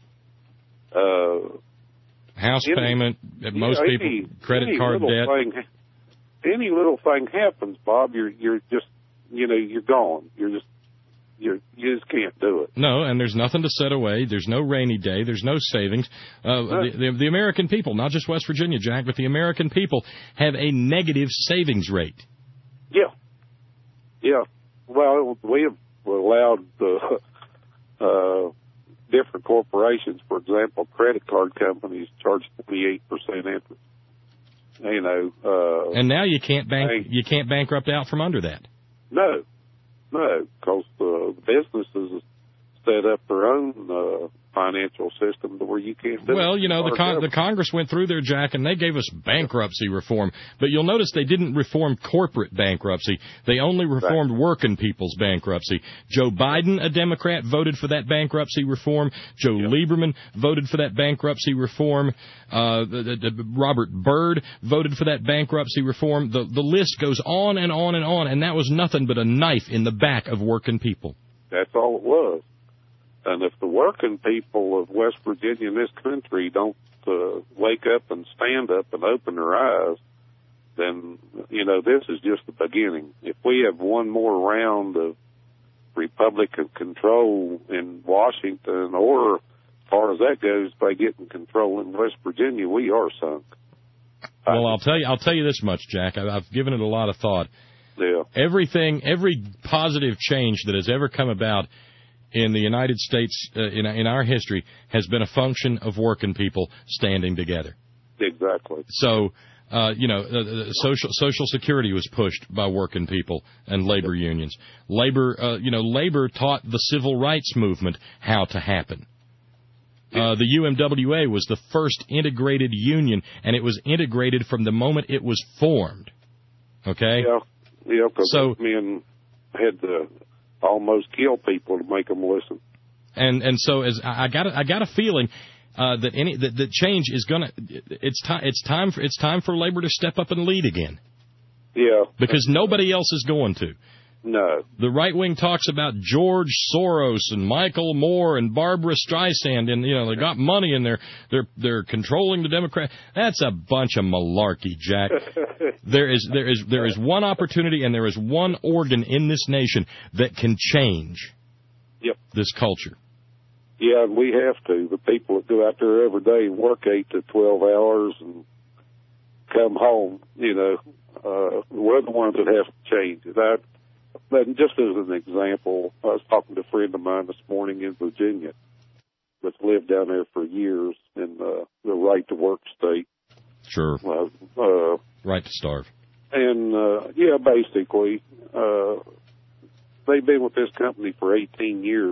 Uh, House any, payment, most you know, people, any, credit any card little debt. Thing, any little thing happens, Bob, you're you're just, you know, you're gone. You're just, you you just can't do it. No, and there's nothing to set away. There's no rainy day. There's no savings. Uh, the, the, the American people, not just West Virginia, Jack, but the American people have a negative savings rate. Yeah. Yeah. Well, we have allowed the uh, different corporations, for example, credit card companies charge twenty-eight percent interest. You know. Uh, and now you can't bank. You can't bankrupt out from under that. No, no, because the businesses set up their own uh, financial system to where you can't do Well, it. you know, the con- the Congress went through there, Jack, and they gave us bankruptcy reform. But you'll notice they didn't reform corporate bankruptcy. They only reformed right. working people's bankruptcy. Joe Biden, a Democrat, voted for that bankruptcy reform. Joe yep. Lieberman voted for that bankruptcy reform. Uh, the, the, Robert Byrd voted for that bankruptcy reform. The, the list goes on and on and on, and that was nothing but a knife in the back of working people. That's all it was. And if the working people of West Virginia and this country don't uh, wake up and stand up and open their eyes, then, you know, this is just the beginning. If we have one more round of Republican control in Washington, or as far as that goes, by getting control in West Virginia, we are sunk. Well, I'll tell you, I'll tell you this much, Jack. I've given it a lot of thought. Yeah. Everything, every positive change that has ever come about in the United States, uh, in, in our history, has been a function of working people standing together. Exactly. So, uh, you know, uh, social Social Security was pushed by working people and labor yep. unions. Labor, uh, you know, labor taught the civil rights movement how to happen. Uh, the U M W A was the first integrated union, and it was integrated from the moment it was formed. Okay? Yeah, yeah, because so, men had to almost kill people to make them listen. And and so as I got a, I got a feeling uh, that any that, that change is gonna it's time it's time for it's time for labor to step up and lead again. Yeah. Because nobody else is going to. No. The right wing talks about George Soros and Michael Moore and Barbara Streisand, and you know they got money and they're they're they're controlling the Democrat. That's a bunch of malarkey, Jack. There is there is there is one opportunity and there is one organ in this nation that can change yep. this culture. Yeah, and we have to. The people that go out there every day and work eight to twelve hours and come home, you know, uh, we're the ones that have to change it. I, But just as an example, I was talking to a friend of mine this morning in Virginia that's lived down there for years in uh, the right-to-work state. Sure. Uh, uh, right to starve. And, uh, yeah, basically, uh, they've been with this company for eighteen years,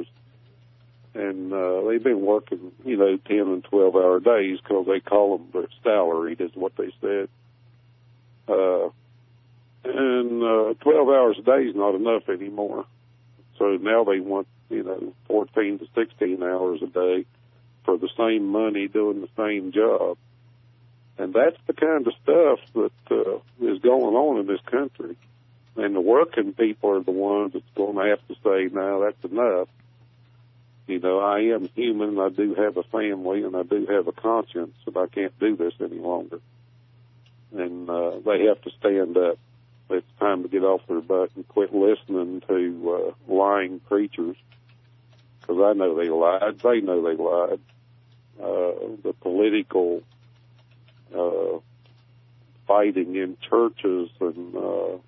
and uh, they've been working, you know, ten and twelve-hour days because they call them their salaried, is what they said. Uh And uh, twelve hours a day is not enough anymore. So now they want, you know, fourteen to sixteen hours a day for the same money doing the same job. And that's the kind of stuff that uh, is going on in this country. And the working people are the ones that's going to have to say, no, that's enough. You know, I am human, I do have a family, and I do have a conscience, and I can't do this any longer. And uh, they have to stand up. It's time to get off their butt and quit listening to uh, lying preachers, because I know they lied. They know they lied. Uh, the political uh, fighting in churches and uh,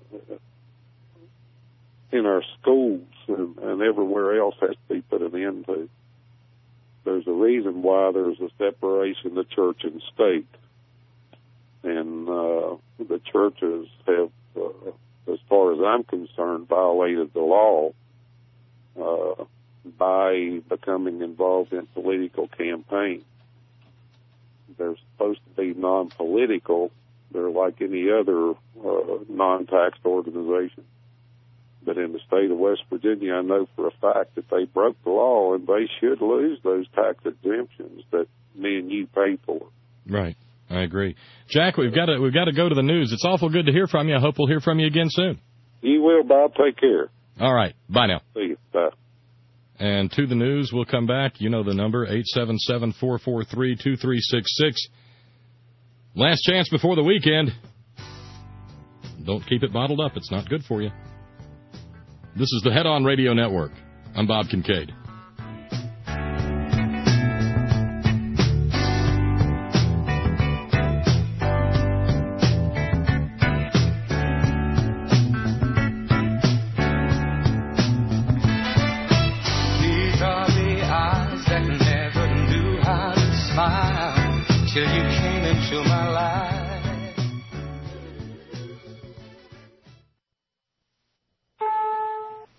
in our schools and, and everywhere else has to be put an end to. There's a reason why there's a separation of church and state. And uh, the churches have, uh, as far as I'm concerned, violated the law uh, by becoming involved in political campaigns. They're supposed to be non-political. They're like any other uh, non-taxed organization. But in the state of West Virginia, I know for a fact that they broke the law, and they should lose those tax exemptions that me and you pay for. Right. I agree. Jack, we've got to we've got to go to the news. It's awful good to hear from you. I hope we'll hear from you again soon. You will, Bob. Take care. All right. Bye now. See you. Bye. And to the news, we'll come back. You know the number, eight seven seven, four four three, two three six six. Last chance before the weekend. Don't keep it bottled up. It's not good for you. This is the Head On Radio Network. I'm Bob Kincaid.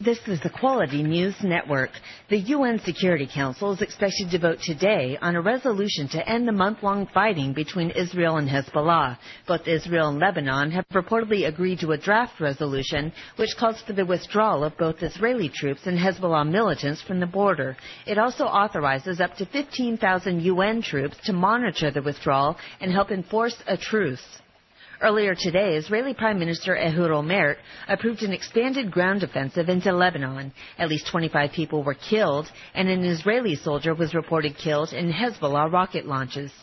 This is the Quality News Network. The U N Security Council is expected to vote today on a resolution to end the month-long fighting between Israel and Hezbollah. Both Israel and Lebanon have reportedly agreed to a draft resolution which calls for the withdrawal of both Israeli troops and Hezbollah militants from the border. It also authorizes up to fifteen thousand U N troops to monitor the withdrawal and help enforce a truce. Earlier today, Israeli Prime Minister Ehud Olmert approved an expanded ground offensive into Lebanon. At least twenty-five people were killed, and an Israeli soldier was reported killed in Hezbollah rocket launches.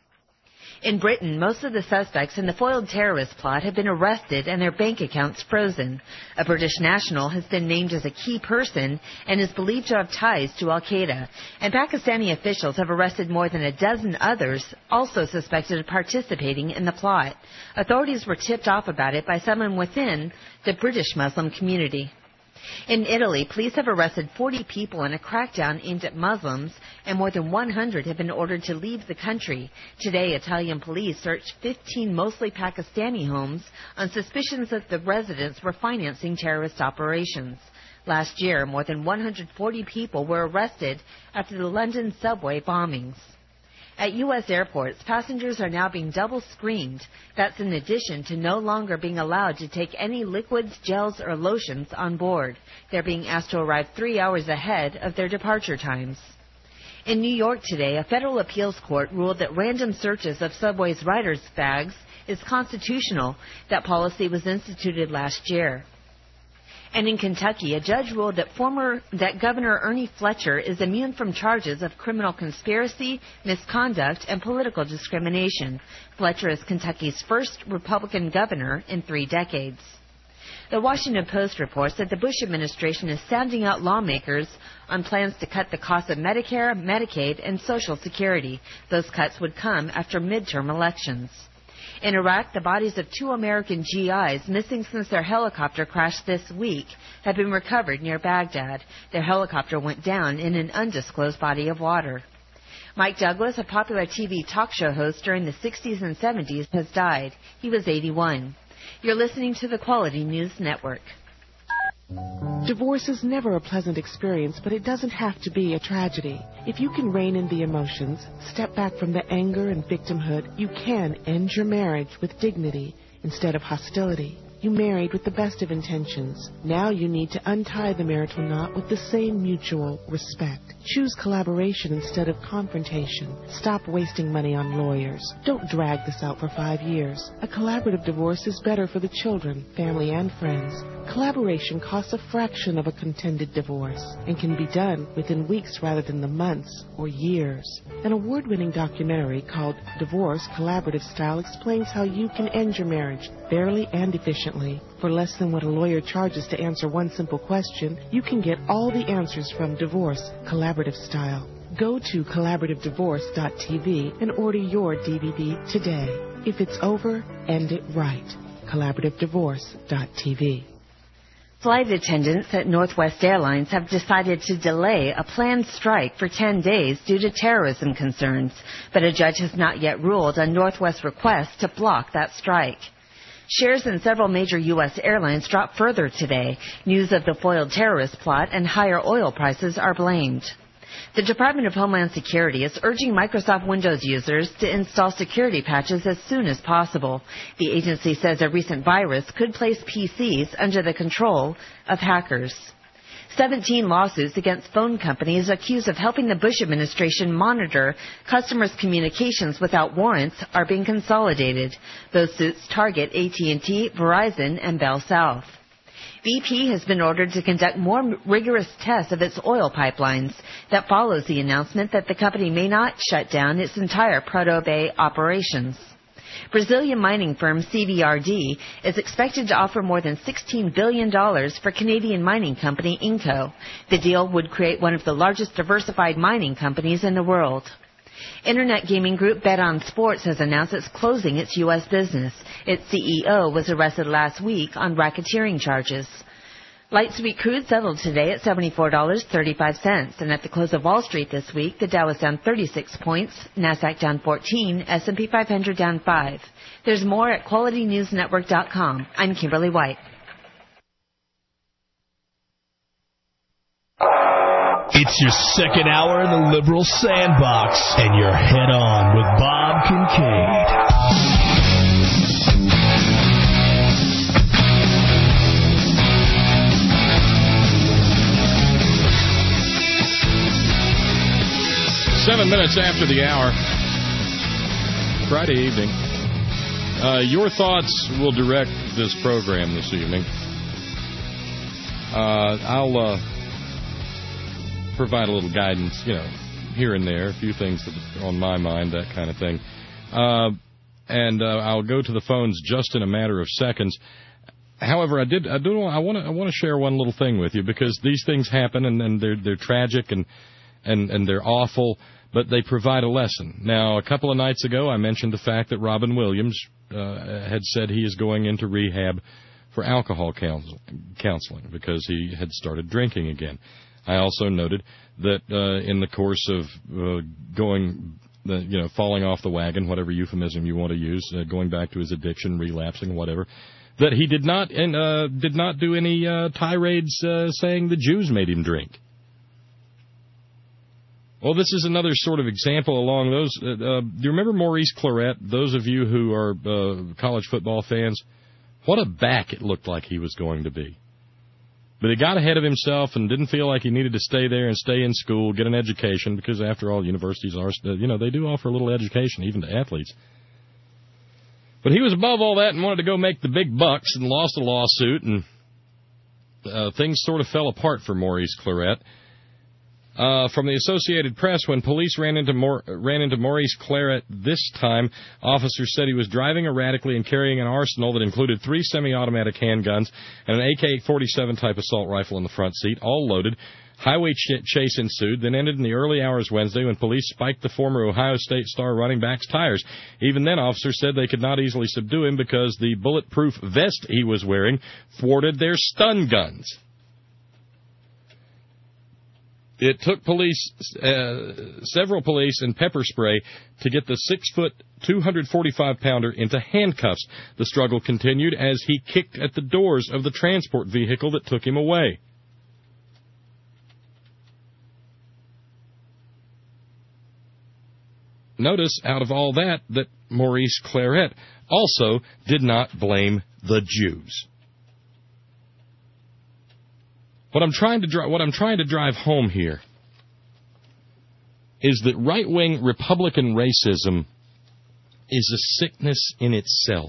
In Britain, most of the suspects in the foiled terrorist plot have been arrested and their bank accounts frozen. A British national has been named as a key person and is believed to have ties to Al-Qaeda. And Pakistani officials have arrested more than a dozen others, also suspected of participating in the plot. Authorities were tipped off about it by someone within the British Muslim community. In Italy, police have arrested forty people in a crackdown aimed at Muslims, and more than one hundred have been ordered to leave the country. Today, Italian police searched fifteen mostly Pakistani homes on suspicions that the residents were financing terrorist operations. Last year, more than one hundred forty people were arrested after the London subway bombings. At U S airports, passengers are now being double screened. That's in addition to no longer being allowed to take any liquids, gels, or lotions on board. They're being asked to arrive three hours ahead of their departure times. In New York today, a federal appeals court ruled that random searches of subway's riders' bags is constitutional. That policy was instituted last year. And in Kentucky, a judge ruled that former that Governor Ernie Fletcher is immune from charges of criminal conspiracy, misconduct, and political discrimination. Fletcher is Kentucky's first Republican governor in three decades. The Washington Post reports that the Bush administration is sounding out lawmakers on plans to cut the cost of Medicare, Medicaid, and Social Security. Those cuts would come after midterm elections. In Iraq, the bodies of two American G Is missing since their helicopter crashed this week have been recovered near Baghdad. Their helicopter went down in an undisclosed body of water. Mike Douglas, a popular T V talk show host during the sixties and seventies, has died. He was eighty-one. You're listening to the Quality News Network. Divorce is never a pleasant experience, but it doesn't have to be a tragedy. If you can rein in the emotions, step back from the anger and victimhood, you can end your marriage with dignity instead of hostility. You married with the best of intentions. Now you need to untie the marital knot with the same mutual respect. Choose collaboration instead of confrontation. Stop wasting money on lawyers. Don't drag this out for five years. A collaborative divorce is better for the children, family, and friends. Collaboration costs a fraction of a contended divorce and can be done within weeks rather than the months or years. An award-winning documentary called Divorce Collaborative Style explains how you can end your marriage fairly and efficiently. For less than what a lawyer charges to answer one simple question, you can get all the answers from Divorce Collaborative Style. Go to collaborative divorce dot t v and order your D V D today. If it's over, end it right. collaborative divorce dot t v. Flight attendants at Northwest Airlines have decided to delay a planned strike for ten days due to terrorism concerns, but a judge has not yet ruled on Northwest's request to block that strike. Shares in several major U S airlines dropped further today. News of the foiled terrorist plot and higher oil prices are blamed. The Department of Homeland Security is urging Microsoft Windows users to install security patches as soon as possible. The agency says a recent virus could place P Cs under the control of hackers. seventeen lawsuits against phone companies accused of helping the Bush administration monitor customers' communications without warrants are being consolidated. Those suits target A T and T, Verizon, and Bell South. B P has been ordered to conduct more rigorous tests of its oil pipelines. That follows the announcement that the company may not shut down its entire Prudhoe Bay operations. Brazilian mining firm C V R D is expected to offer more than sixteen billion dollars for Canadian mining company Inco. The deal would create one of the largest diversified mining companies in the world. Internet gaming group Bet On Sports has announced it's closing its U S business. Its C E O was arrested last week on racketeering charges. Light sweet crude settled today at seventy-four dollars and thirty-five cents, and at the close of Wall Street this week, the Dow was down thirty-six points, NASDAQ down fourteen, S and P five hundred down five. There's more at quality news network dot com. I'm Kimberly White. It's your second hour in the liberal sandbox, and you're head on with Bob Kincaid. Seven minutes after the hour, Friday evening. Uh, your thoughts will direct this program this evening. Uh, I'll uh, provide a little guidance, you know, here and there, a few things that are on my mind, that kind of thing. Uh, and uh, I'll go to the phones just in a matter of seconds. However, I did, I do, I want to, I want to share one little thing with you, because these things happen and, and they're they're tragic and and and they're awful, but they provide a lesson. Now, a couple of nights ago, I mentioned the fact that Robin Williams uh, had said he is going into rehab for alcohol counsel, counseling because he had started drinking again. I also noted that uh, in the course of uh, going, uh, you know, falling off the wagon, whatever euphemism you want to use, uh, going back to his addiction, relapsing, whatever, that he did not and uh, did not do any uh, tirades uh, saying the Jews made him drink. Well, this is another sort of example along those. Uh, uh, do you remember Maurice Clarett? Those of you who are uh, college football fans, what a back it looked like he was going to be. But he got ahead of himself and didn't feel like he needed to stay there and stay in school, get an education, because after all, universities are, you know, they do offer a little education even to athletes. But he was above all that and wanted to go make the big bucks and lost a lawsuit, and uh, things sort of fell apart for Maurice Clarett. Uh, from the Associated Press, when police ran into Mor- ran into Maurice Clarett this time, officers said he was driving erratically and carrying an arsenal that included three semi-automatic handguns and an A K forty-seven type assault rifle in the front seat, all loaded. Highway ch- chase ensued, then ended in the early hours Wednesday when police spiked the former Ohio State star running back's tires. Even then, officers said they could not easily subdue him because the bulletproof vest he was wearing thwarted their stun guns. It took police, uh, several police and pepper spray to get the six-foot, two hundred forty-five pounder into handcuffs. The struggle continued as he kicked at the doors of the transport vehicle that took him away. Notice, out of all that, that Maurice Clarett also did not blame the Jews. What I'm trying to dri- what I'm trying to drive home here is that right-wing Republican racism is a sickness in itself.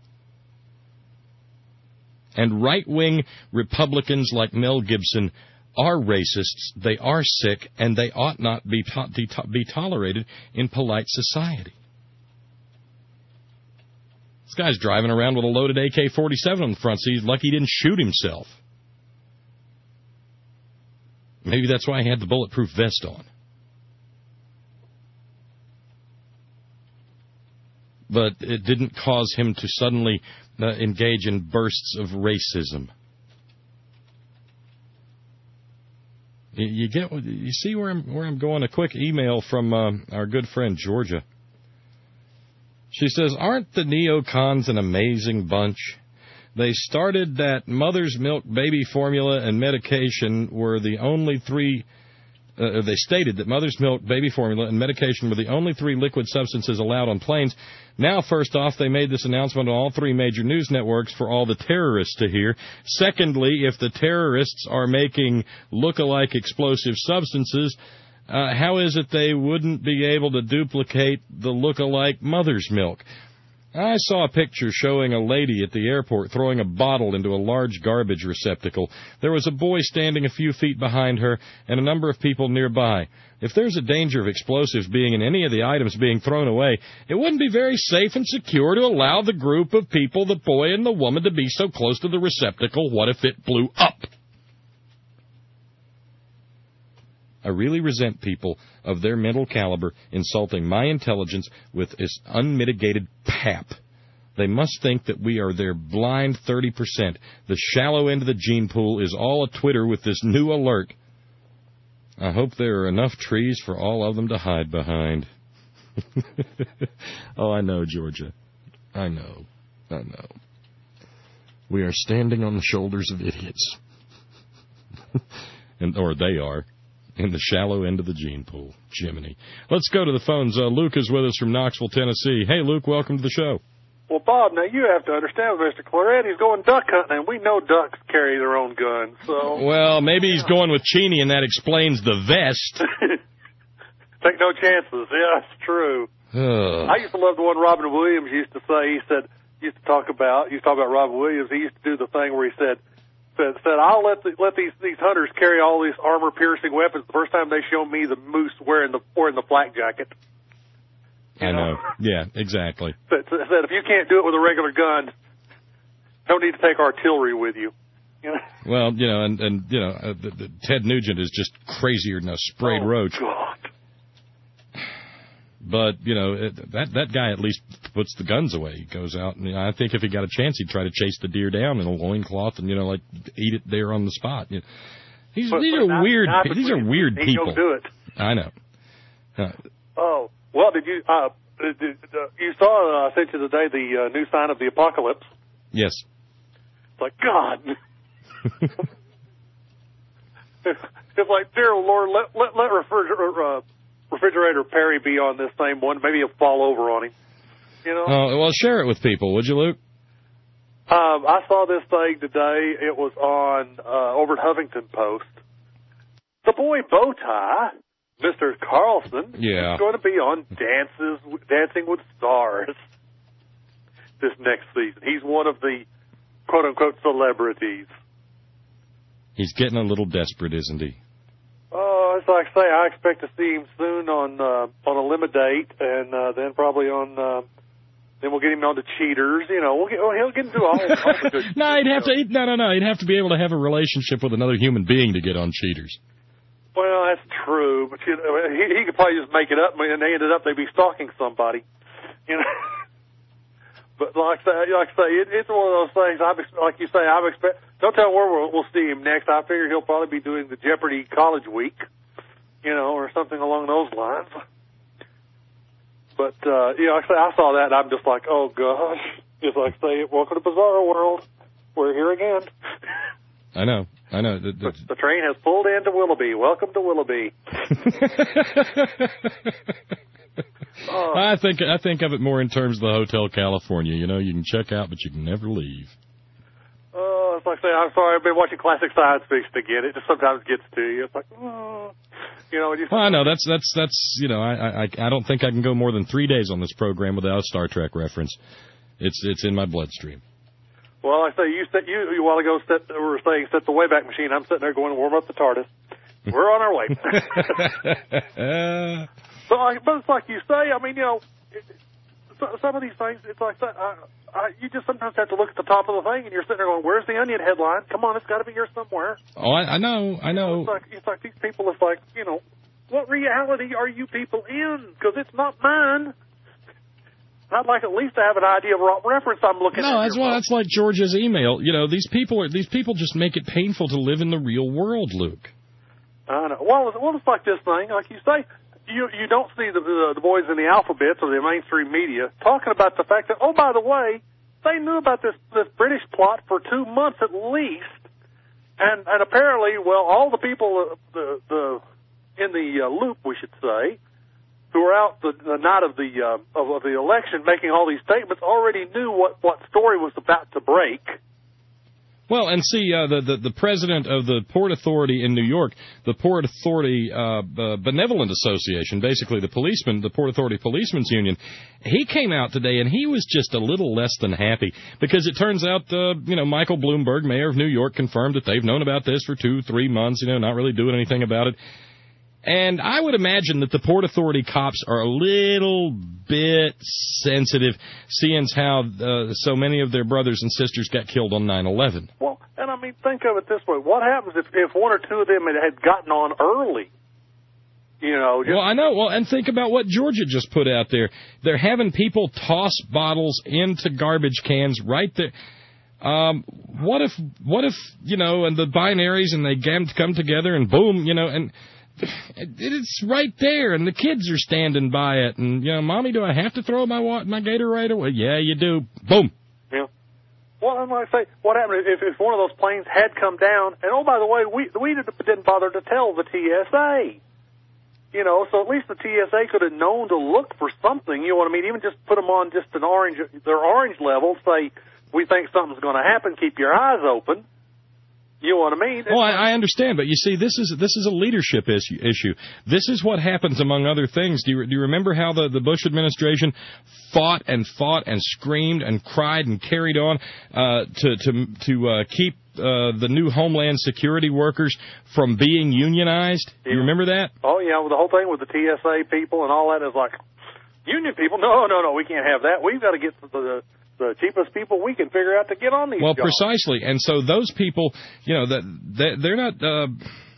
And right-wing Republicans like Mel Gibson are racists, they are sick, and they ought not be, to- be, to- be tolerated in polite society. This guy's driving around with a loaded A K forty-seven on the front seat. He's lucky he didn't shoot himself. Maybe that's why he had the bulletproof vest on. But it didn't cause him to suddenly uh, engage in bursts of racism. You, you get, you see where I'm where I'm going? A quick email from uh, our good friend Georgia. She says, "Aren't the neocons an amazing bunch? They started that mother's milk baby formula and medication were the only three, uh, they stated that mother's milk, baby formula, and medication were the only three liquid substances allowed on planes. Now, first off, they made this announcement on all three major news networks for all the terrorists to hear. Secondly, if the terrorists are making look-alike explosive substances, uh, how is it they wouldn't be able to duplicate the look-alike mother's milk? I saw a picture showing a lady at the airport throwing a bottle into a large garbage receptacle. There was a boy standing a few feet behind her and a number of people nearby. If there's a danger of explosives being in any of the items being thrown away, it wouldn't be very safe and secure to allow the group of people, the boy and the woman, to be so close to the receptacle. What if it blew up?" I really resent people of their mental caliber insulting my intelligence with this unmitigated pap. They must think that we are their blind thirty percent. The shallow end of the gene pool is all a Twitter with this new alert. I hope there are enough trees for all of them to hide behind. Oh, I know, Georgia. I know. I know. We are standing on the shoulders of idiots. and Or they are. In the shallow end of the gene pool. Jiminy. Let's go to the phones. Uh, Luke is with us from Knoxville, Tennessee. Hey, Luke, welcome to the show. Well, Bob, now you have to understand, Mister Claret, he's going duck hunting, and we know ducks carry their own guns, so... Well, maybe he's going with Cheney, and that explains the vest. Take no chances. Yeah, that's true. Ugh. I used to love the one Robin Williams used to say. He said, used to talk about, used to talk about Robin Williams. He used to do the thing where he said, said, said I'll let the, let these these hunters carry all these armor-piercing weapons the first time they show me the moose wearing the wearing the flak jacket. I know. Yeah, exactly. Said, said if you can't do it with a regular gun, don't need to take artillery with you. You know? Well, you know, and, and you know, uh, the, the Ted Nugent is just crazier than a sprayed oh, roach. God. But, you know, it, that that guy at least puts the guns away. He goes out, and you know, I think if he got a chance, he'd try to chase the deer down in a loincloth and, you know, like, eat it there on the spot. You know, these but, these but are not, weird not These are weird he people. Don't do it. I know. Uh, oh, well, did you, uh, did, uh, you saw, uh, I sent you today the uh, new sign of the apocalypse. Yes. It's like, God. It's like, dear Lord, let, let, let refrigerator, uh, refrigerator Perry be on this same one. Maybe he'll fall over on him. You know? Oh, well, share it with people, would you, Luke? Um, I saw this thing today. It was on, uh, over at Huffington Post. The boy Bowtie, Mister Carlson, yeah. is going to be on Dances, Dancing with Stars this next season. He's one of the quote-unquote celebrities. He's getting a little desperate, isn't he? Oh, it's like I say, I expect to see him soon on uh, on Eliminate, and uh, then probably on. Uh, then we'll get him on the Cheaters. You know, we'll get, well, he'll get into all, all the good. no, he'd have to. He'd, no, no, no. He'd have to be able to have a relationship with another human being to get on Cheaters. Well, that's true, but you know, he, he could probably just make it up, and they ended up they'd be stalking somebody. You know. But like I say, like I say, it, it's one of those things. I like you say, I expect. Don't tell where we'll, we'll see him next. I figure he'll probably be doing the Jeopardy College Week, you know, or something along those lines. But uh, you know, like I say, I saw that, and I'm just like, oh gosh. Just like say, welcome to Bizarro World. We're here again. I know, I know. The, the, the train has pulled into Willoughby. Welcome to Willoughby. Oh. I think I think of it more in terms of the Hotel California. You know, you can check out, but you can never leave. Oh, uh, it's like saying, I'm sorry, I've been watching classic science fiction again. It just sometimes gets to you. It's like, oh, you know. You well, I know that's that's that's you know, I, I I don't think I can go more than three days on this program without a Star Trek reference. It's it's in my bloodstream. Well, I say you set you, you a while ago set were saying set the Wayback Machine. I'm sitting there going to warm up the TARDIS. We're on our way. So, but it's like you say, I mean, you know, it, some of these things, it's like that. Uh, uh, you just sometimes have to look at the top of the thing, and you're sitting there going, where's the Onion headline? Come on, it's got to be here somewhere. Oh, I, I know, I know. It's like, it's like these people, it's like, you know, what reality are you people in? Because it's not mine. I'd like at least to have an idea of what reference I'm looking no, at. No, that's well, that's like George's email. You know, these people are these people just make it painful to live in the real world, Luke. I know. Well, it's, well, it's like this thing, like you say. You you don't see the, the the boys in the alphabets or the mainstream media talking about the fact that, oh, by the way, they knew about this this British plot for two months at least, and and apparently, well, all the people uh, the the in the uh, loop, we should say, who were out the, the night of the uh, of, of the election making all these statements already knew what what story was about to break. Well, and see, uh, the, the the president of the Port Authority in New York, the Port Authority uh, uh, Benevolent Association, basically the policemen, the Port Authority Policemen's Union, he came out today and he was just a little less than happy because it turns out, uh, you know, Michael Bloomberg, mayor of New York, confirmed that they've known about this for two, three months, you know, not really doing anything about it. And I would imagine that the Port Authority cops are a little bit sensitive, seeing how uh, so many of their brothers and sisters got killed on nine eleven. Well, and I mean, think of it this way. What happens if, if one or two of them had gotten on early? You know. Just... Well, I know. Well, and think about what Georgia just put out there. They're having people toss bottles into garbage cans right there. Um, what if, what if, you know, and the binaries and they come together and boom, you know, and... It's right there, and the kids are standing by it. And, you know, Mommy, do I have to throw my my Gatorade away? Yeah, you do. Boom. Yeah. Well, I'm going to say, what happened if, if one of those planes had come down? And, oh, by the way, we we didn't bother to tell the T S A. You know, so at least the T S A could have known to look for something. You know what I mean? Even just put them on just an orange, their orange level, say, we think something's going to happen, keep your eyes open. You know what I mean? Well, I, I understand, but you see, this is this is a leadership issue. issue. This is what happens, among other things. Do you, do you remember how the, the Bush administration fought and fought and screamed and cried and carried on uh, to to to uh, keep uh, the new Homeland Security workers from being unionized? Do you remember that? Oh, yeah, well, the whole thing with the T S A people and all that is like, union people? No, no, no, we can't have that. We've got to get the... the the cheapest people we can figure out to get on these well, jobs. Precisely. And so those people, you know, that they're not, uh,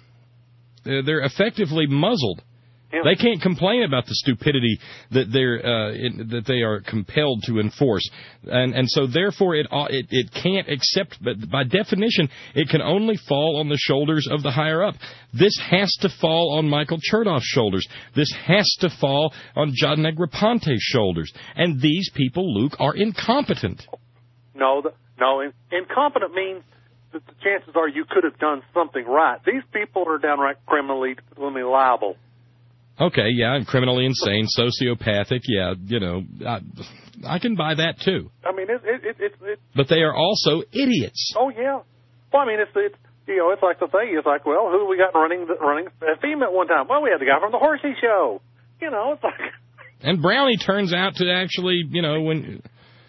they're effectively muzzled. Yeah. They can't complain about the stupidity that they're uh, in, that they are compelled to enforce, and and so therefore it it it can't accept. But by definition, it can only fall on the shoulders of the higher up. This has to fall on Michael Chertoff's shoulders. This has to fall on John Negroponte's shoulders. And these people, Luke, are incompetent. No, the, no, in, incompetent means that the chances are you could have done something right. These people are downright criminally, criminally liable. Okay, yeah, and criminally insane, sociopathic, yeah, you know, I, I can buy that too. I mean, it, it, it, it, it. But they are also idiots. Oh yeah. Well, I mean, it's it's you know, it's like the thing. It's like, well, who we got running the, running at FEMA at one time? Well, we had the guy from the Horsey Show. You know, it's like. And Brownie turns out to actually, you know, when.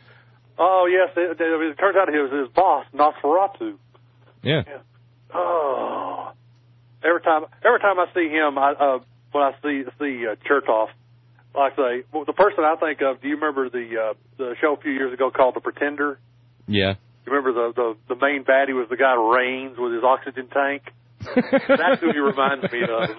Oh yes, it, it, it turns out he was his boss, Nosferatu. Yeah. yeah. Oh. Every time, every time I see him, I. Uh, When I see see uh, Chertoff, like I say, well, the person I think of. Do you remember the uh, the show a few years ago called The Pretender? Yeah. You remember the the, the main baddie was the guy Raines with his oxygen tank. That's who he reminds me of.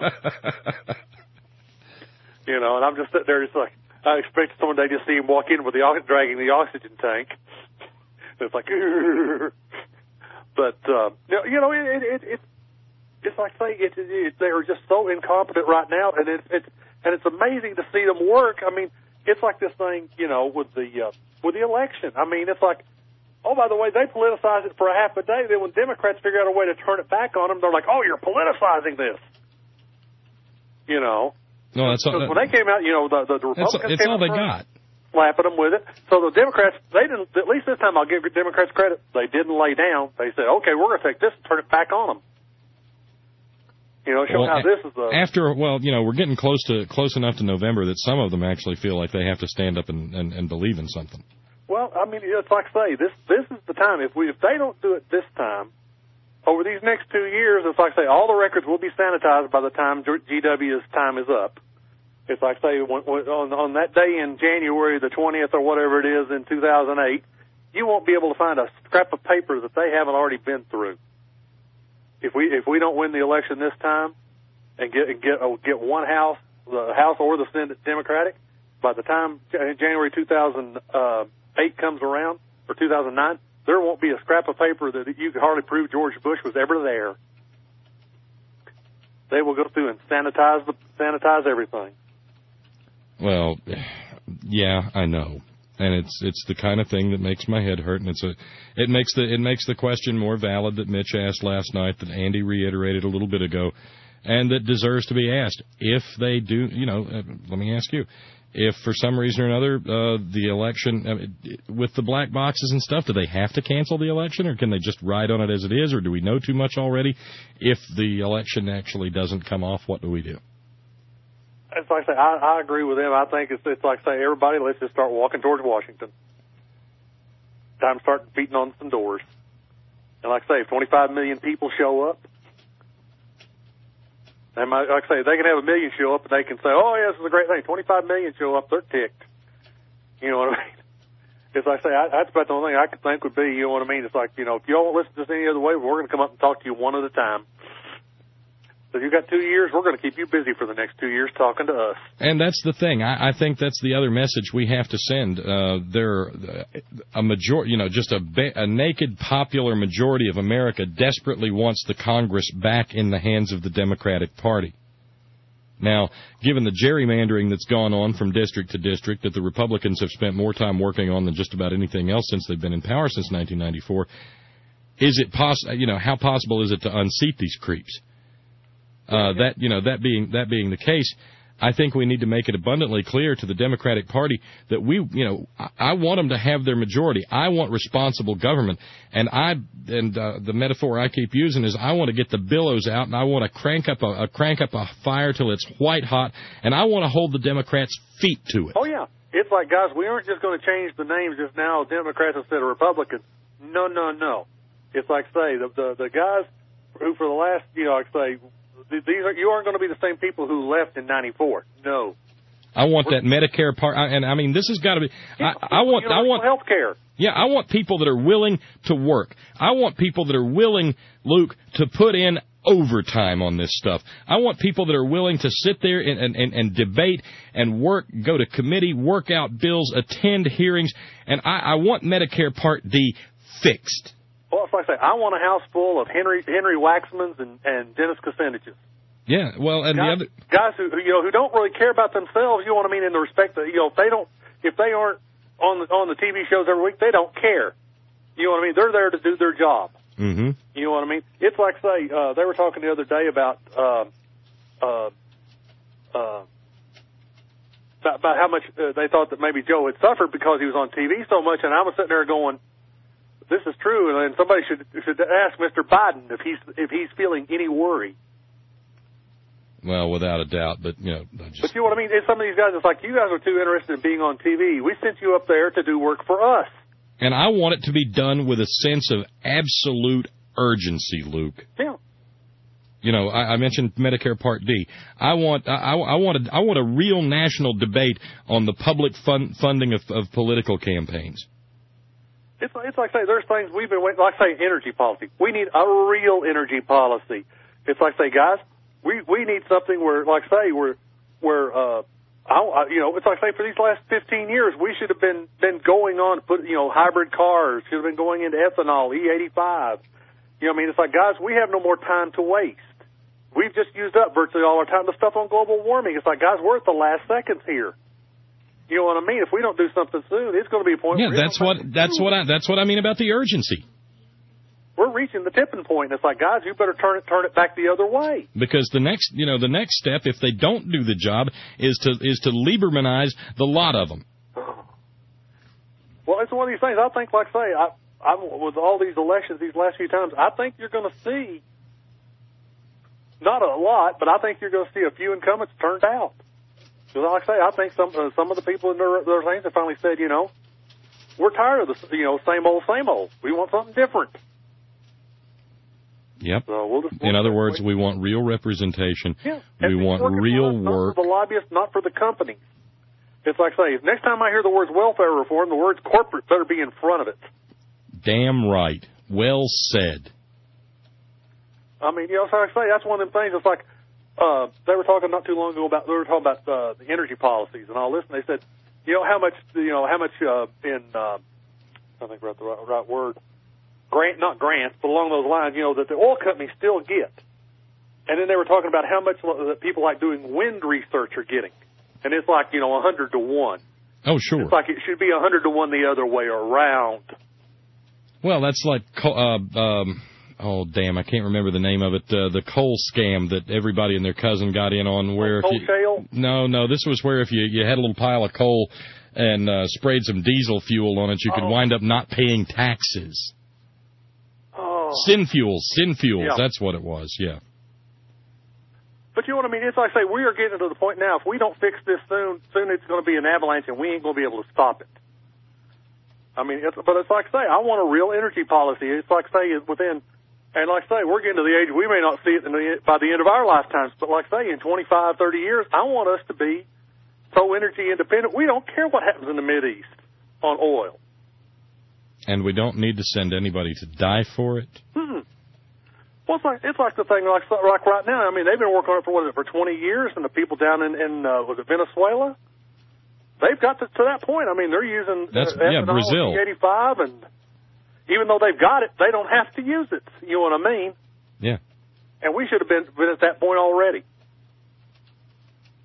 You know, and I'm just sitting there, just like I expect someone day to see him walk in with the dragging the oxygen tank. It's like, but uh, you know, it it. it It's like saying it, it, it, they are just so incompetent right now, and it, it and it's amazing to see them work. I mean, it's like this thing, you know, with the uh, with the election. I mean, it's like, oh, by the way, they politicized it for a half a day. Then when Democrats figure out a way to turn it back on them, they're like, oh, you're politicizing this. You know, no, that's all, that, when they came out, you know, the the, the Republicans it's came all they out got. Slapping them with it. So the Democrats, they didn't. At least this time, I'll give Democrats credit. They didn't lay down. They said, okay, we're going to take this and turn it back on them. You know, show well, how this is a... After, well, you know, we're getting close to close enough to November that some of them actually feel like they have to stand up and, and, and believe in something. Well, I mean, it's like I say, this this is the time. If we if they don't do it this time, over these next two years, it's like I say, all the records will be sanitized by the time G W's time is up. It's like I say, when, when, on, on that day in January the twentieth or whatever it is in two thousand eight, you won't be able to find a scrap of paper that they haven't already been through. If we if we don't win the election this time and get get uh, get one house, the House or the Senate Democratic, by the time January two thousand eight comes around, or two thousand nine, there won't be a scrap of paper that you could hardly prove George Bush was ever there. They will go through and sanitize the sanitize everything. Well, yeah, I know. And it's it's the kind of thing that makes my head hurt, and it's a it makes the it makes the question more valid that Mitch asked last night, that Andy reiterated a little bit ago, and that deserves to be asked. If they do, you know, uh, let me ask you, if for some reason or another uh, the election I mean, with the black boxes and stuff, do they have to cancel the election, or can they just ride on it as it is, or do we know too much already? If the election actually doesn't come off, what do we do? It's like I say, I, I agree with them. I think it's, it's like say, everybody, let's just start walking towards Washington. Time to start beating on some doors. And like I say, if twenty-five million people show up, and like I say, they can have a million show up, and they can say, oh, yeah, this is a great thing. twenty-five million show up, they're ticked. You know what I mean? It's like I say, I, that's about the only thing I could think would be, you know what I mean? It's like, you know, if you don't listen to us any other way, we're going to come up and talk to you one at a time. So if you've got two years, we're going to keep you busy for the next two years talking to us. And that's the thing. I, I think that's the other message we have to send. Uh, there, a major, you know, just a, a naked popular majority of America desperately wants the Congress back in the hands of the Democratic Party. Now, given the gerrymandering that's gone on from district to district that the Republicans have spent more time working on than just about anything else since they've been in power since nineteen ninety-four, is it possible, you know, how possible is it to unseat these creeps? Uh, that, you know, that being, that being the case, I think we need to make it abundantly clear to the Democratic Party that we, you know, I, I want them to have their majority. I want responsible government. And I, and uh, the metaphor I keep using is I want to get the billows out and I want to crank up a, a crank up a fire till it's white hot, and I want to hold the Democrats' feet to it. Oh yeah, it's like, guys, we aren't just going to change the names just now, Democrats instead of Republicans. No, no, no. It's like, say, the the, the guys who for the last, you know, like say. These are, you aren't going to be the same people who left in ninety-four. No. I want that Medicare part, and I mean, this has got to be. I, I want. I want health care. Yeah, I want people that are willing to work. I want people that are willing, Luke, to put in overtime on this stuff. I want people that are willing to sit there and, and, and debate and work, go to committee, work out bills, attend hearings, and I, I want Medicare Part D fixed. Well, it's like I say, I want a house full of Henry Henry Waxmans and, and Dennis Kuciniches. Yeah, well, and guys, the other guys who you know who don't really care about themselves. You know what I mean? In the respect that, you know, if they don't, if they aren't on the on the T V shows every week, they don't care. You know what I mean? They're there to do their job. Mm-hmm. You know what I mean? It's like, say, uh, they were talking the other day about uh, uh, uh, about how much uh, they thought that maybe Joe had suffered because he was on T V so much, and I was sitting there going, this is true, and somebody should should ask Mister Biden if he's if he's feeling any worry. Well, without a doubt, but you know, I just... but you know what I mean. It's some of these guys, it's like, you guys are too interested in being on T V. We sent you up there to do work for us, and I want it to be done with a sense of absolute urgency, Luke. Yeah. You know, I, I mentioned Medicare Part D. I want I, I want a, I want a real national debate on the public fund, funding of, of political campaigns. It's, it's like, say, there's things we've been waiting, like, say, energy policy. We need a real energy policy. It's like, say, guys, we, we need something where, like, say, where, where, uh, I, I, you know, it's like, say, for these last fifteen years, we should have been, been going on to put, you know, hybrid cars, should have been going into ethanol, E eighty-five. You know what I mean? It's like, guys, we have no more time to waste. We've just used up virtually all our time. The stuff on global warming, it's like, guys, we're at the last seconds here. You know what I mean? If we don't do something soon, it's going to be a point. Yeah, where that's what that's what I that's what I mean about the urgency. We're reaching the tipping point. And it's like, guys, you better turn it turn it back the other way. Because the next, you know, the next step, if they don't do the job, is to is to Liebermanize the lot of them. Well, it's one of these things. I think, like I say, I, I with all these elections these last few times, I think you're going to see not a lot, but I think you're going to see a few incumbents turned out. Because, like I say, I think some uh, some of the people in their, their things have finally said, you know, we're tired of the, you know, same old, same old. We want something different. Yep. So we'll just, we'll in other words, we want real representation. Yeah. We want real for us, work. Not for the lobbyists, not for the companies. It's like, say, next time I hear the words welfare reform, the words corporate better be in front of it. Damn right. Well said. I mean, you know, so like I say, that's one of them things. It's like, Uh, they were talking not too long ago about, they were talking about uh, the energy policies and all this, and they said, you know, how much, you know, how much uh, in, uh, I think that's the right, right word, grant, not grants, but along those lines, you know, that the oil companies still get. And then they were talking about how much that people like doing wind research are getting. And it's like, you know, a hundred to one. Oh, sure. It's like it should be a hundred to one the other way around. Well, that's like, uh, um, oh, damn, I can't remember the name of it. Uh, the coal scam that everybody and their cousin got in on. Where coal if you, shale? No, no, this was where if you, you had a little pile of coal and uh, sprayed some diesel fuel on it, you could oh. wind up not paying taxes. Oh. Sin fuels, sin fuels, Yeah. that's what it was, yeah. But you know what I mean? It's like I say, we are getting to the point now, if we don't fix this soon, soon it's going to be an avalanche and we ain't going to be able to stop it. I mean, it's, but it's like I say, I want a real energy policy. It's like I say, within, and like I say, we're getting to the age, we may not see it in the, by the end of our lifetimes, but like I say, in twenty-five, thirty years, I want us to be so energy independent, we don't care what happens in the Mideast on oil. And we don't need to send anybody to die for it. Hmm. Well, it's like, it's like the thing, like, like right now, I mean, they've been working on it for, what is it, for twenty years, and the people down in, in uh, was it Venezuela? They've got to, to that point. I mean, they're using That's, uh, yeah, ethanol Brazil. E eighty-five, and even though they've got it, they don't have to use it. You know what I mean? Yeah. And we should have been, been at that point already.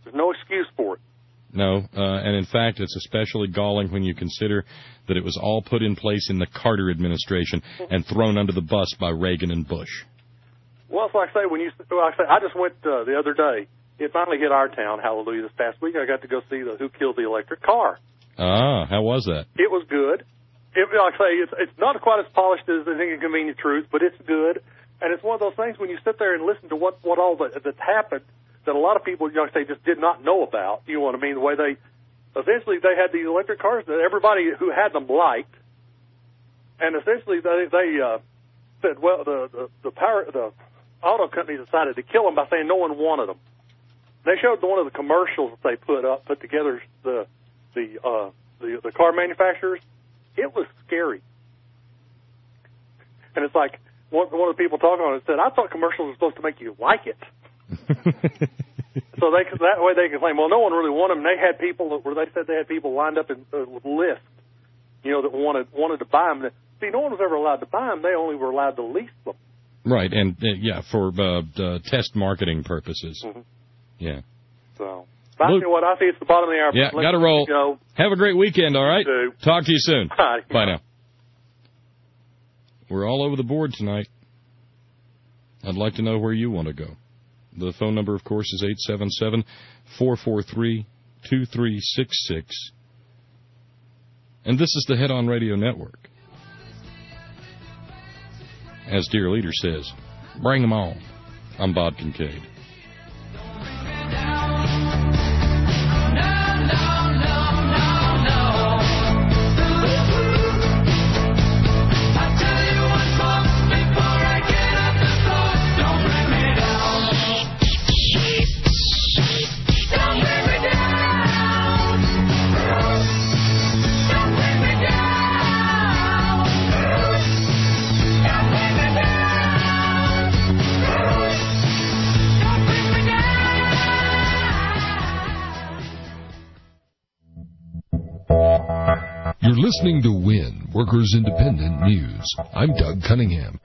There's no excuse for it. No, uh, and in fact, it's especially galling when you consider that it was all put in place in the Carter administration and thrown under the bus by Reagan and Bush. Well, it's like I say, when you, like I say, I just went uh, the other day. It finally hit our town, hallelujah, this past week. I got to go see the Who Killed the Electric Car. Ah, how was that? It was good. It, like I say, it's, it's not quite as polished as the Inconvenient Truth, but it's good. And it's one of those things when you sit there and listen to what, what all that, that's happened that a lot of people, you know, say just did not know about. You know what I mean? The way they, essentially, they had these electric cars that everybody who had them liked. And essentially, they, they uh, said, well, the, the, the power, the auto company decided to kill them by saying no one wanted them. They showed one of the commercials that they put up, put together the, the, uh, the, the car manufacturers. It was scary. And it's like, one, one of the people talking on it said, I thought commercials were supposed to make you like it. So they that way they can claim, well, no one really wanted them. They had people that were, they said they had people lined up in, uh, with lists, you know, that wanted wanted to buy them. See, no one was ever allowed to buy them. They only were allowed to lease them. Right, and uh, yeah, for uh, uh, test marketing purposes. Mm-hmm. Yeah. So, but I tell you what, I see it's the bottom of the hour. Yeah, got to roll. Go. Have a great weekend, all right? You too. Talk to you soon. Bye. Bye now. We're all over the board tonight. I'd like to know where you want to go. The phone number, of course, is eight seven seven, four four three, two three six six. And this is the Head On Radio Network. As Dear Leader says, bring them on. I'm Bob Kincaid. You're listening to WIN, Workers Independent News. I'm Doug Cunningham.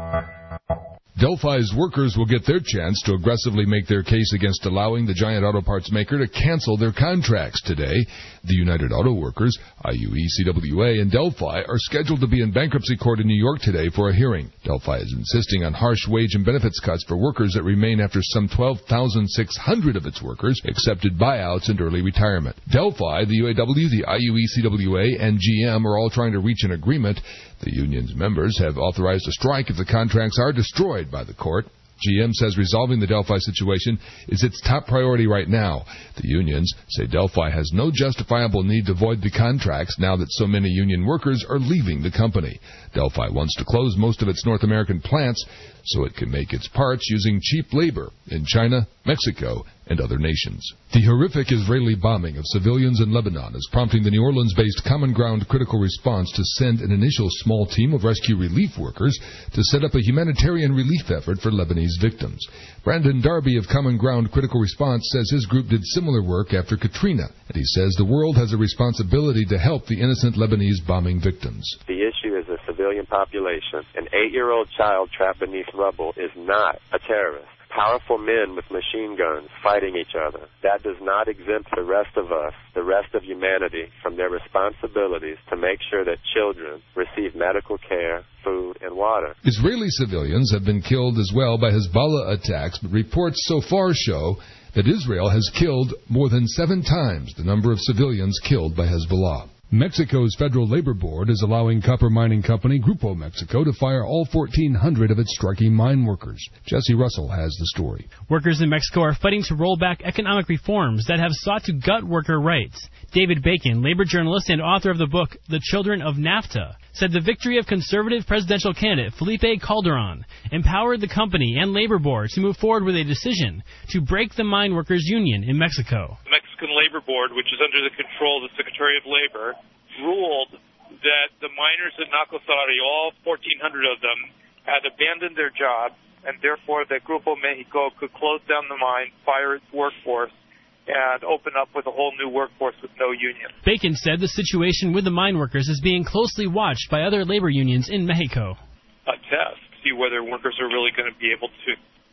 Delphi's workers will get their chance to aggressively make their case against allowing the giant auto parts maker to cancel their contracts today. The United Auto Workers, I U E C W A, and Delphi are scheduled to be in bankruptcy court in New York today for a hearing. Delphi is insisting on harsh wage and benefits cuts for workers that remain after some twelve thousand six hundred of its workers accepted buyouts and early retirement. Delphi, the U A W, the I U E C W A, and G M are all trying to reach an agreement. The union's members have authorized a strike if the contracts are destroyed by the court. G M says resolving the Delphi situation is its top priority right now. The unions say Delphi has no justifiable need to void the contracts now that so many union workers are leaving the company. Delphi wants to close most of its North American plants so it can make its parts using cheap labor in China, Mexico, and other nations. The horrific Israeli bombing of civilians in Lebanon is prompting the New Orleans-based Common Ground Critical Response to send an initial small team of rescue relief workers to set up a humanitarian relief effort for Lebanese victims. Brandon Darby of Common Ground Critical Response says his group did similar work after Katrina, and he says the world has a responsibility to help the innocent Lebanese bombing victims. The issue is a civilian population. An eight-year-old child trapped beneath rubble is not a terrorist. Powerful men with machine guns fighting each other. That does not exempt the rest of us, the rest of humanity, from their responsibilities to make sure that children receive medical care, food, and water. Israeli civilians have been killed as well by Hezbollah attacks, but reports so far show that Israel has killed more than seven times the number of civilians killed by Hezbollah. Mexico's Federal Labor Board is allowing copper mining company Grupo Mexico to fire all fourteen hundred of its striking mine workers. Jesse Russell has the story. Workers in Mexico are fighting to roll back economic reforms that have sought to gut worker rights. David Bacon, labor journalist and author of the book The Children of NAFTA, said the victory of conservative presidential candidate Felipe Calderon empowered the company and labor board to move forward with a decision to break the mine workers union in Mexico. The Mexican Labor Board, which is under the control of the Secretary of Labor, ruled that the miners at Nacosari, all fourteen hundred of them, had abandoned their jobs, and therefore that Grupo Mexico could close down the mine, fire its workforce, and open up with a whole new workforce with no union. Bacon said the situation with the mine workers is being closely watched by other labor unions in Mexico. A test to see whether workers are really going to be able to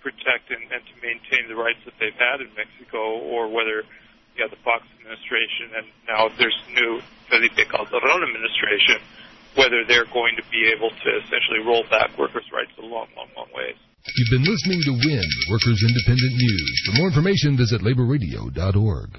protect and, and to maintain the rights that they've had in Mexico, or whether yeah, the Fox administration, and now there's new Felipe Calderon administration, whether they're going to be able to essentially roll back workers' rights a long, long, long ways. You've been listening to W I N, Workers Independent News. For more information, visit labor radio dot org.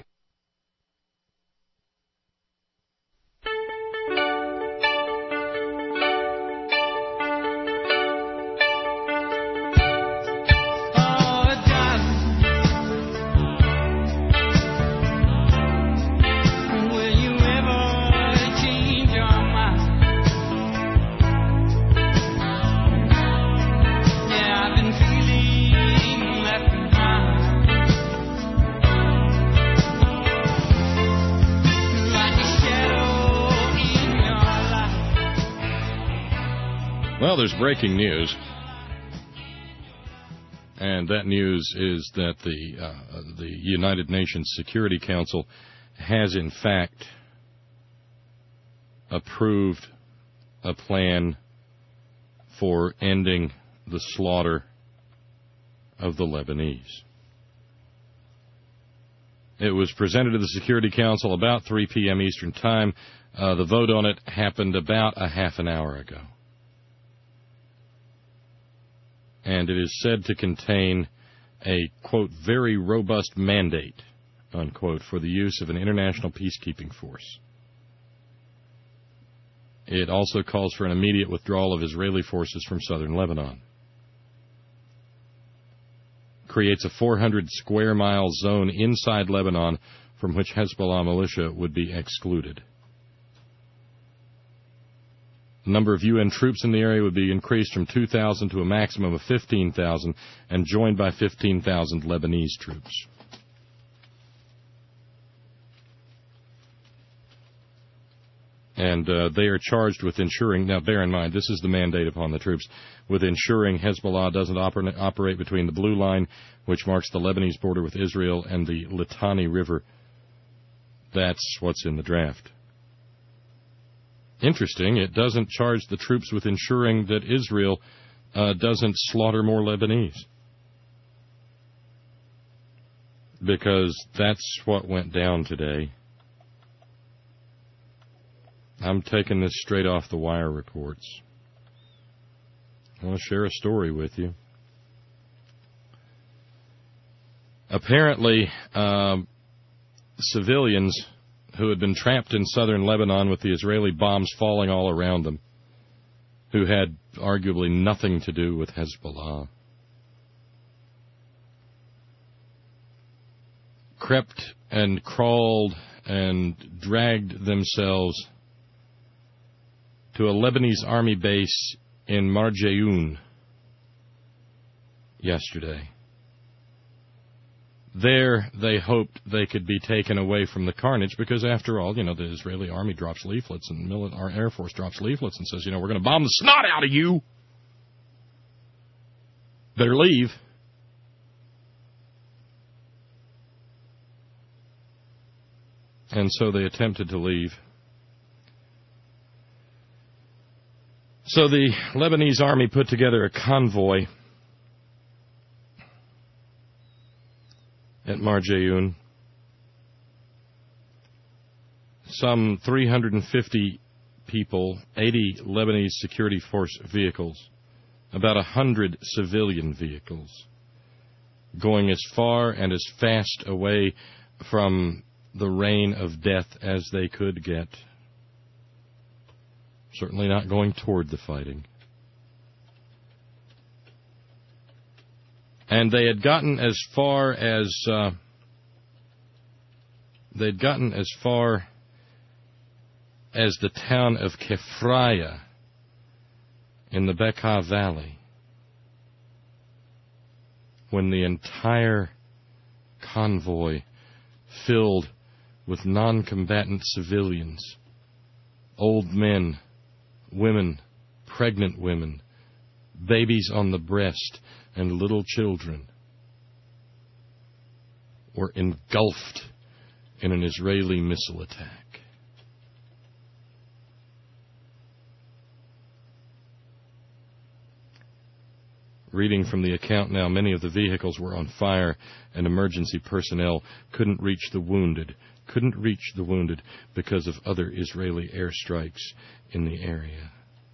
Well, there's breaking news, and that news is that the uh, the United Nations Security Council has, in fact, approved a plan for ending the slaughter of the Lebanese. It was presented to the Security Council about three p.m. Eastern Time. Uh, the vote on it happened about a half an hour ago. And it is said to contain a, quote, very robust mandate, unquote, for the use of an international peacekeeping force. It also calls for an immediate withdrawal of Israeli forces from southern Lebanon. Creates a four hundred square mile zone inside Lebanon from which Hezbollah militia would be excluded. The number of U N troops in the area would be increased from two thousand to a maximum of fifteen thousand and joined by fifteen thousand Lebanese troops. And uh, they are charged with ensuring, now bear in mind, this is the mandate upon the troops, with ensuring Hezbollah doesn't oper- operate between the Blue Line, which marks the Lebanese border with Israel, and the Litani River. That's what's in the draft. Interesting, it doesn't charge the troops with ensuring that Israel uh, doesn't slaughter more Lebanese. Because that's what went down today. I'm taking this straight off the wire reports. I want to share a story with you. Apparently, uh, civilians who had been trapped in southern Lebanon with the Israeli bombs falling all around them, who had arguably nothing to do with Hezbollah, crept and crawled and dragged themselves to a Lebanese army base in Marjayoun yesterday. There, they hoped they could be taken away from the carnage because, after all, you know, the Israeli army drops leaflets and our Air Force drops leaflets and says, you know, we're going to bomb the snot out of you. Better leave. And so they attempted to leave. So the Lebanese army put together a convoy at Marjayoun. Some three hundred fifty people, eighty Lebanese security force vehicles, about one hundred civilian vehicles, going as far and as fast away from the rain of death as they could get. Certainly not going toward the fighting. And they had gotten as far as uh, they'd gotten as far as the town of Kefraya in the Bekaa Valley, when the entire convoy, filled with non-combatant civilians, old men, women, pregnant women, babies on the breast, and little children, were engulfed in an Israeli missile attack. reading from the account now, many of the vehicles were on fire, and emergency personnel couldn't reach the wounded, couldn't reach the wounded because of other Israeli airstrikes in the area.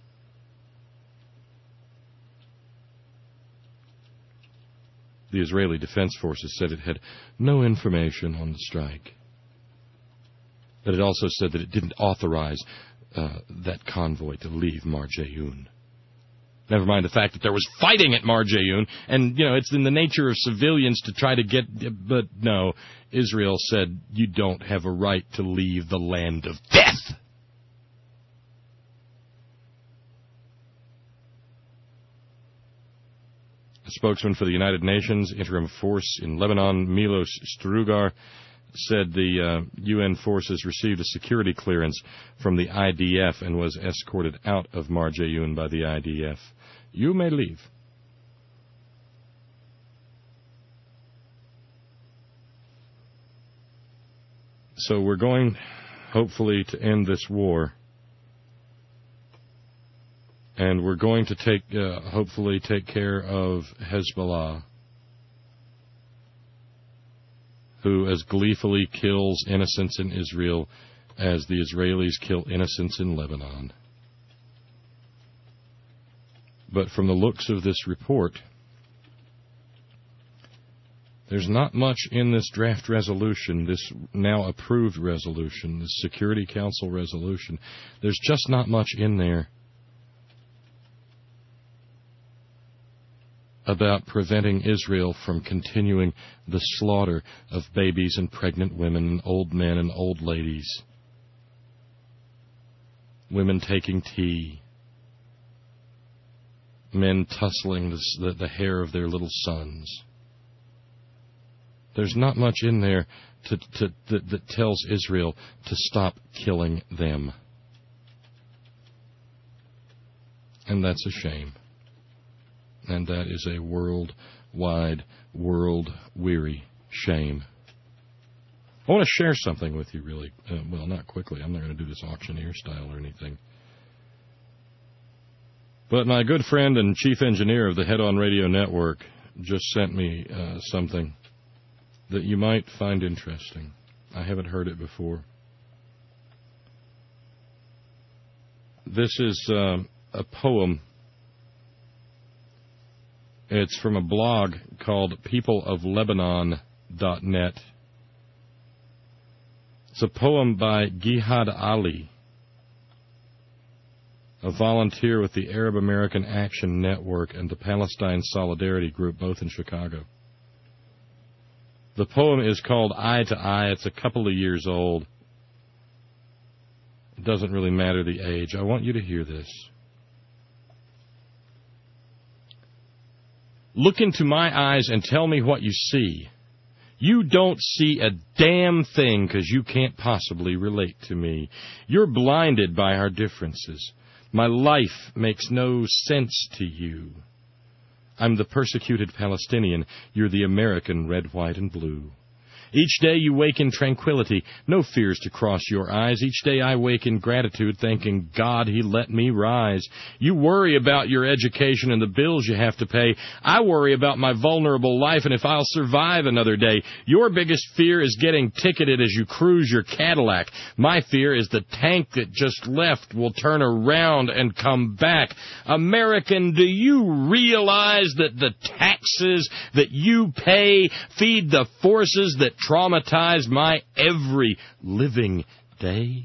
The Israeli Defense Forces said it had no information on the strike. But it also said that it didn't authorize uh, that convoy to leave Mar Jayun. Never mind the fact that there was fighting at Mar Jayun, and, you know, it's in the nature of civilians to try to get... But no, Israel said, you don't have a right to leave the land of death. A spokesman for the United Nations Interim Force in Lebanon, Milos Strugar, said the uh, U N forces received a security clearance from the I D F and was escorted out of Mar Jayun by the I D F. You may leave. So we're going, hopefully, to end this war. And we're going to take, uh, hopefully, take care of Hezbollah, who as gleefully kills innocents in Israel as the Israelis kill innocents in Lebanon. But from the looks of this report, there's not much in this draft resolution, this now approved resolution, this Security Council resolution. There's just not much in there about preventing Israel from continuing the slaughter of babies and pregnant women and old men and old ladies, women taking tea, men tussling the, the, the hair of their little sons. There's not much in there to, to, that, that tells Israel to stop killing them. And that's a shame. And that is a worldwide, world-weary shame. I want to share something with you really, uh, well, not quickly. I'm not going to do this auctioneer style or anything. But my good friend and chief engineer of the Head On Radio Network just sent me uh, something that you might find interesting. I haven't heard it before. This is uh, a poem. It's from a blog called people of Lebanon dot net. It's a poem by Gihad Ali, a volunteer with the Arab American Action Network and the Palestine Solidarity Group, both in Chicago. The poem is called Eye to Eye. It's a couple of years old. It doesn't really matter the age. I want you to hear this. Look into my eyes and tell me what you see. You don't see a damn thing because you can't possibly relate to me. You're blinded by our differences. My life makes no sense to you. I'm the persecuted Palestinian. You're the American red, white, and blue. Each day you wake in tranquility, no fears to cross your eyes. Each day I wake in gratitude, thanking God He let me rise. You worry about your education and the bills you have to pay. I worry about my vulnerable life and if I'll survive another day. Your biggest fear is getting ticketed as you cruise your Cadillac. My fear is the tank that just left will turn around and come back. American, do you realize that the taxes that you pay feed the forces that traumatize my every living day?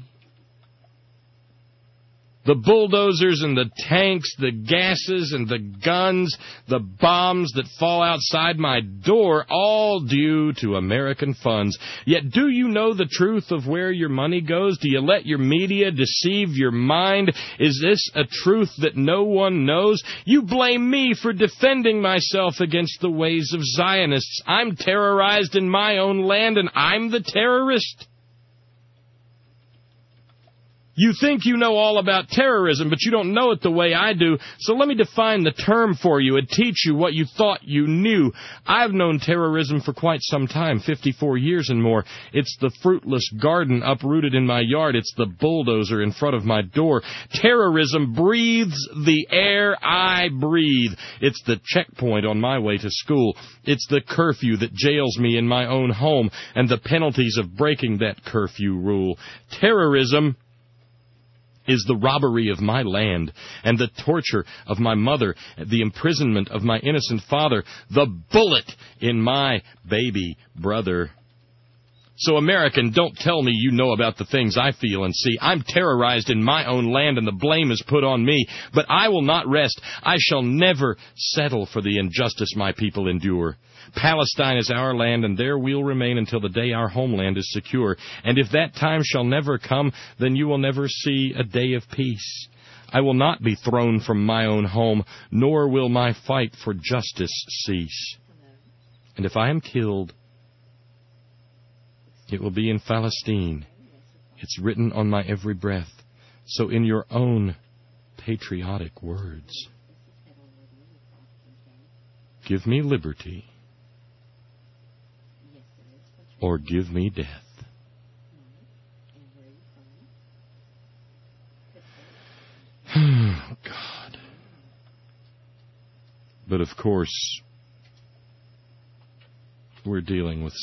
The bulldozers and the tanks, the gases and the guns, the bombs that fall outside my door, all due to American funds. Yet do you know the truth of where your money goes? Do you let your media deceive your mind? Is this a truth that no one knows? You blame me for defending myself against the ways of Zionists. I'm terrorized in my own land and I'm the terrorist. You think you know all about terrorism, but you don't know it the way I do. So let me define the term for you and teach you what you thought you knew. I've known terrorism for quite some time, fifty-four years and more. It's the fruitless garden uprooted in my yard. It's the bulldozer in front of my door. Terrorism breathes the air I breathe. It's the checkpoint on my way to school. It's the curfew that jails me in my own home and the penalties of breaking that curfew rule. Terrorism is the robbery of my land, and the torture of my mother, the imprisonment of my innocent father, the bullet in my baby brother. So, American, don't tell me you know about the things I feel and see. I'm terrorized in my own land, and the blame is put on me. But I will not rest. I shall never settle for the injustice my people endure. Palestine is our land, and there we'll remain until the day our homeland is secure. And if that time shall never come, then you will never see a day of peace. I will not be thrown from my own home, nor will my fight for justice cease. And if I am killed, it will be in Palestine. It's written on my every breath. So in your own patriotic words, give me liberty, or give me death. Oh, God. But of course, we're dealing with...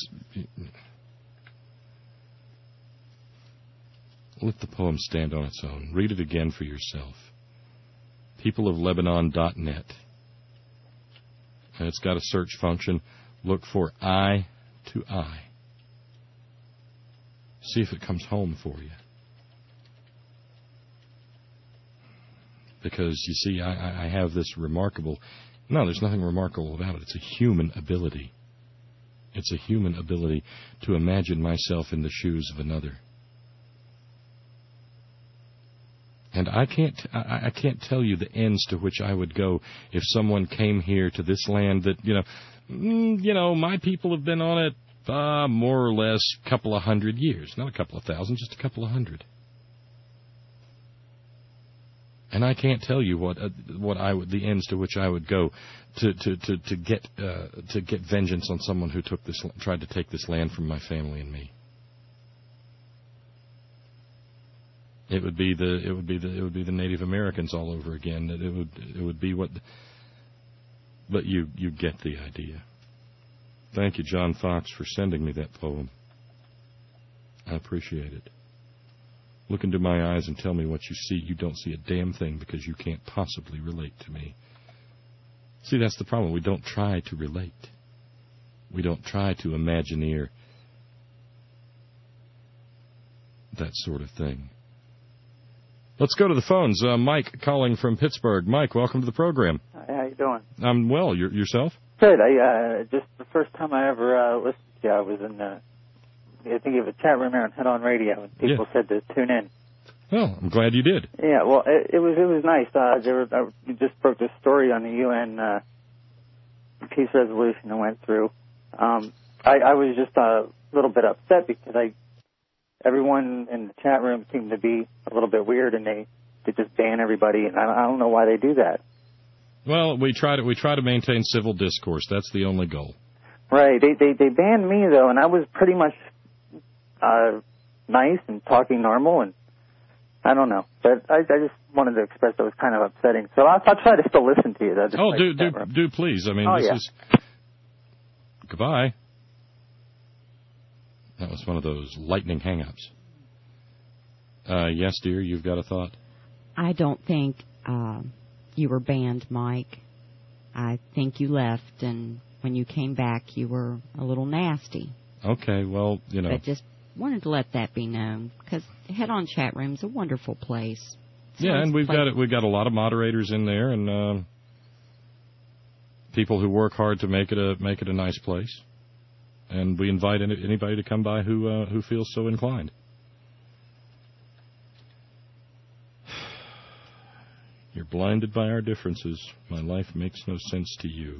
Let the poem stand on its own. Read it again for yourself. people of Lebanon dot net. And it's got a search function. Look for Eye to Eye. See if it comes home for you. Because, you see, I, I have this remarkable... No, there's nothing remarkable about it. It's a human ability. It's a human ability to imagine myself in the shoes of another. And I can't, I, I can't tell you the ends to which I would go if someone came here to this land that, you know, mm, you know, my people have been on it uh, more or less a couple of hundred years. Not a couple of thousand, just a couple of hundred. And I can't tell you what uh, what I would, the ends to which I would go to to to, to get uh, to get vengeance on someone who took this tried to take this land from my family and me. It would be the it would be the it would be the Native Americans all over again. It would it would be what. But you you get the idea. Thank you, John Fox, for sending me that poem. I appreciate it. Look into my eyes and tell me what you see. You don't see a damn thing because you can't possibly relate to me. See, that's the problem. We don't try to relate. We don't try to imagineer that sort of thing. Let's go to the phones. Uh, Mike calling from Pittsburgh. Mike, welcome to the program. Hi, how you doing? I'm well. Your, yourself? Good. I uh, just the first time I ever uh, listened to you, I was in the... I think you have a chat room here on Head On Radio, and people yeah. said to tune in. Well, I'm glad you did. Yeah, well, it, it was it was nice. Uh, there were, uh, you just broke this story on the U N uh, peace resolution that went through. Um, I, I was just a little bit upset because I everyone in the chat room seemed to be a little bit weird, and they, they just ban everybody, and I, I don't know why they do that. Well, we try to we try to maintain civil discourse. That's the only goal. Right. They they they banned me though, and I was pretty much. Uh, nice and talking normal, and I don't know, but I, I just wanted to express that was kind of upsetting. So I'll, I'll try to still listen to you. Oh, do do do please. I mean, oh, this yeah. is goodbye. That was one of those lightning hang-ups. Uh, yes, dear, you've got a thought. I don't think uh, you were banned, Mike. I think you left, and when you came back, you were a little nasty. Okay, well, you know. But just wanted to let that be known, because Head On Chat Room's a wonderful place. It's yeah, nice and we've place. got we've got a lot of moderators in there, and uh, people who work hard to make it a make it a nice place. And we invite any, anybody to come by who uh, who feels so inclined. You're blinded by our differences. My life makes no sense to you.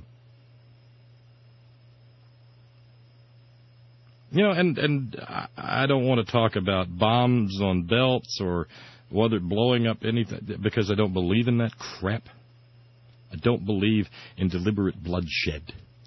You know, and, and I don't want to talk about bombs on belts or whether blowing up anything, because I don't believe in that crap. I don't believe in deliberate bloodshed.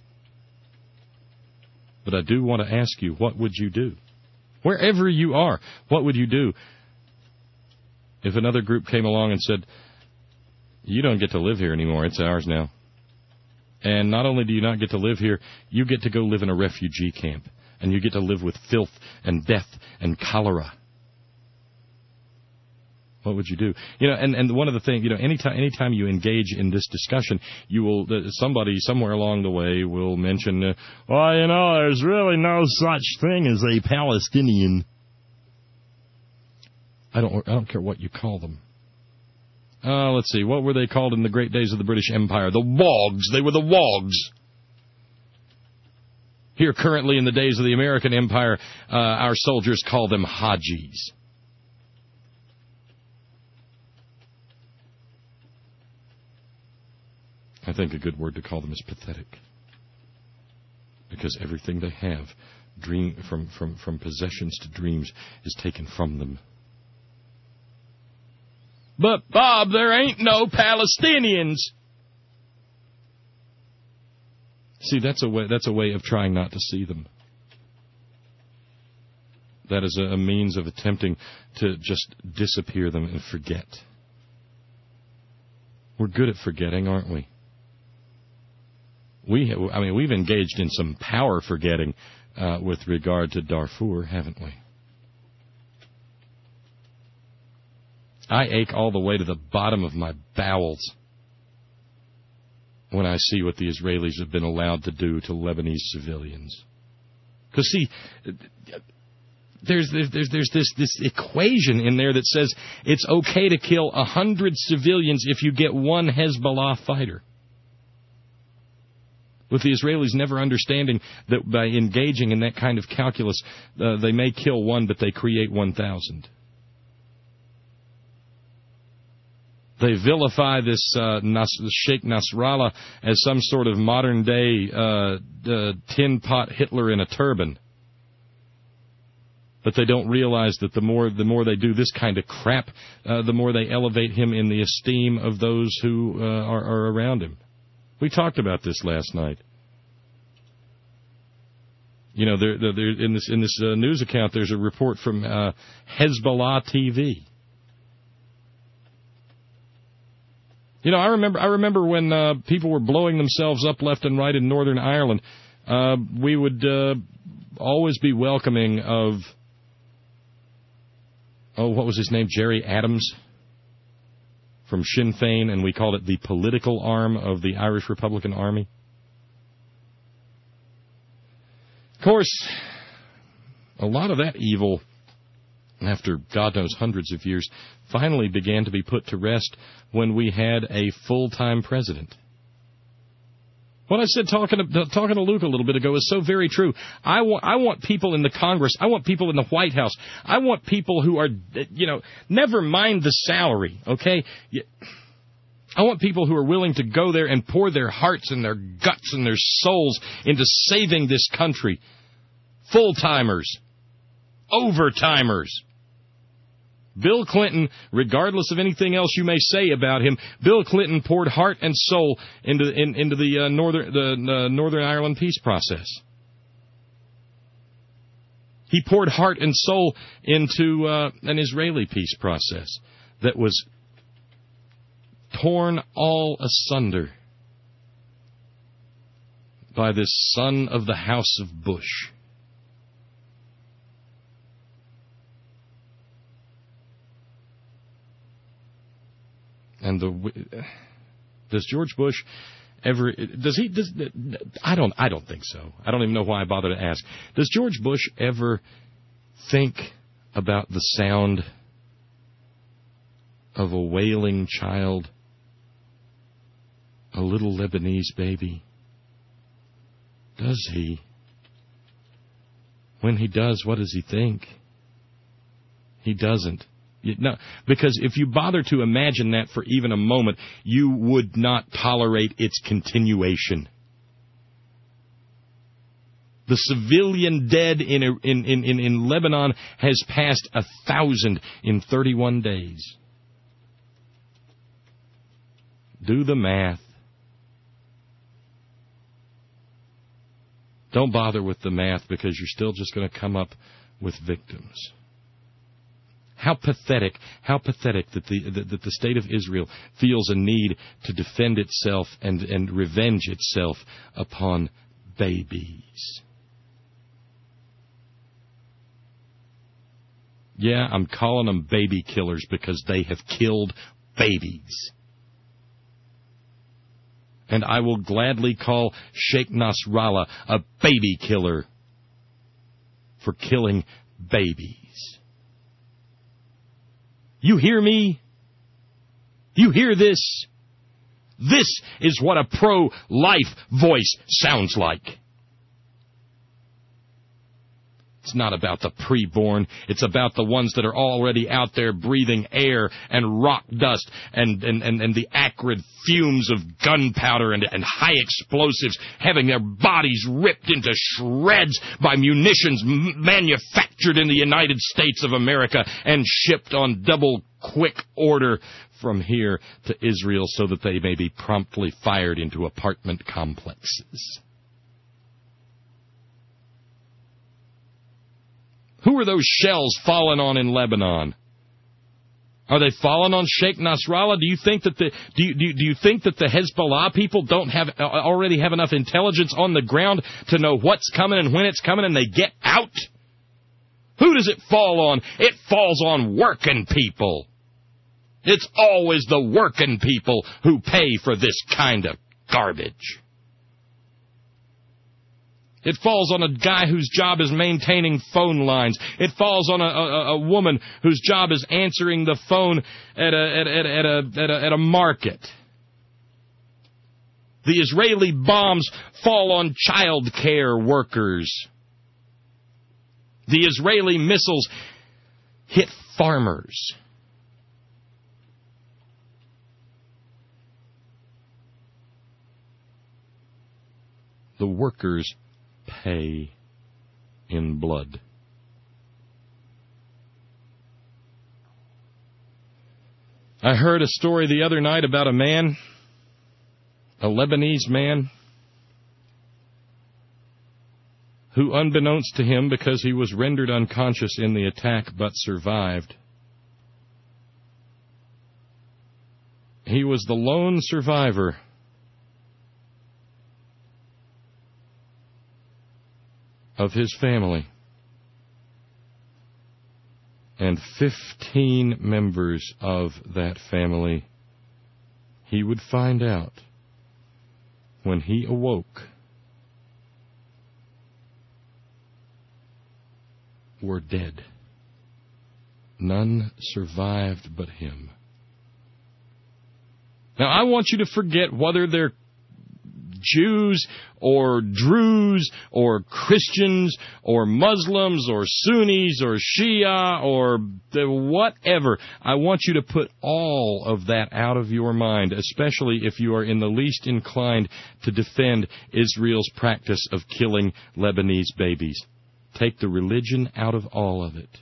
But I do want to ask you, what would you do? Wherever you are, what would you do if another group came along and said, you don't get to live here anymore, it's ours now. And not only do you not get to live here, you get to go live in a refugee camp. And you get to live with filth and death and cholera. What would you do? You know, and, and one of the things, you know, anytime anytime you engage in this discussion, you will uh, somebody somewhere along the way will mention, uh, well, you know, there's really no such thing as a Palestinian. I don't I don't care what you call them. Uh, let's see, what were they called in the great days of the British Empire? The Wogs. They were the Wogs. Here currently in the days of the American Empire, uh, our soldiers call them Hajis. I think a good word to call them is pathetic. Because everything they have, dream from, from, from possessions to dreams, is taken from them. But, Bob, there ain't no Palestinians. See, that's a way, that's a way of trying not to see them. That is a, a means of attempting to just disappear them and forget. We're good at forgetting, aren't we? We, I mean, we've engaged in some power forgetting uh, with regard to Darfur, haven't we? I ache all the way to the bottom of my bowels when I see what the Israelis have been allowed to do to Lebanese civilians. Because, see, there's, there's, there's this, this equation in there that says it's okay to kill a hundred civilians if you get one Hezbollah fighter. With the Israelis never understanding that by engaging in that kind of calculus, uh, they may kill one, but they create one thousand. They vilify this uh, Nas- Sheikh Nasrallah as some sort of modern-day uh, uh, tin-pot Hitler in a turban. But they don't realize that the more the more they do this kind of crap, uh, the more they elevate him in the esteem of those who uh, are, are around him. We talked about this last night. You know, there, there, in this in this uh, news account, there's a report from uh, Hezbollah T V. You know, I remember I remember when uh, people were blowing themselves up left and right in Northern Ireland. Uh, we would uh, always be welcoming of, oh, what was his name? Jerry Adams from Sinn Féin, and we called it the political arm of the Irish Republican Army. Of course, a lot of that evil, after God knows hundreds of years, finally began to be put to rest when we had a full-time president. What I said talking to, talking to Luke a little bit ago is so very true. I want, I want people in the Congress. I want people in the White House. I want people who are, you know, never mind the salary, okay? I want people who are willing to go there and pour their hearts and their guts and their souls into saving this country. Full-timers. Overtimers. Bill Clinton, regardless of anything else you may say about him, Bill Clinton poured heart and soul into in, into the uh, northern the uh, Northern Ireland peace process. He poured heart and soul into uh, an Israeli peace process that was torn all asunder by this son of the House of Bush. And the does George Bush ever does he does I don't I don't think so. I don't even know why I bother to ask. Does George Bush ever think about the sound of a wailing child, a little Lebanese baby? Does he? When he does, what does he think? He doesn't. No, because if you bother to imagine that for even a moment, you would not tolerate its continuation. The civilian dead in, in, in, in Lebanon has passed a thousand in thirty-one days. Do the math. Don't bother with the math because you're still just going to come up with victims. How pathetic, how pathetic that the, that, that the state of Israel feels a need to defend itself and, and revenge itself upon babies. Yeah, I'm calling them baby killers because they have killed babies. And I will gladly call Sheikh Nasrallah a baby killer for killing babies. You hear me? You hear this? This is what a pro-life voice sounds like. It's not about the preborn. It's about the ones that are already out there breathing air and rock dust and, and, and, and the acrid fumes of gunpowder and, and high explosives, having their bodies ripped into shreds by munitions m- manufactured in the United States of America and shipped on double quick order from here to Israel so that they may be promptly fired into apartment complexes. Who are those shells falling on in Lebanon? Are they falling on Sheikh Nasrallah? Do you think that the do you, do you, do you think that the Hezbollah people don't have uh, already have enough intelligence on the ground to know what's coming and when it's coming and they get out? Who does it fall on? It falls on working people. It's always the working people who pay for this kind of garbage. It falls on a guy whose job is maintaining phone lines. It falls on a, a, a woman whose job is answering the phone at a, at, at, at, a, at, a, at a market. The Israeli bombs fall on child care workers. The Israeli missiles hit farmers. The workers pay in blood. I heard a story the other night about a man, a Lebanese man, who, unbeknownst to him, because he was rendered unconscious in the attack but survived, he was the lone survivor of his family, and fifteen members of that family he would find out when he awoke were dead. None survived but him. Now, I want you to forget whether they're Jews or Druze or Christians or Muslims or Sunnis or Shia or whatever. I want you to put all of that out of your mind, especially if you are in the least inclined to defend Israel's practice of killing Lebanese babies. Take the religion out of all of it.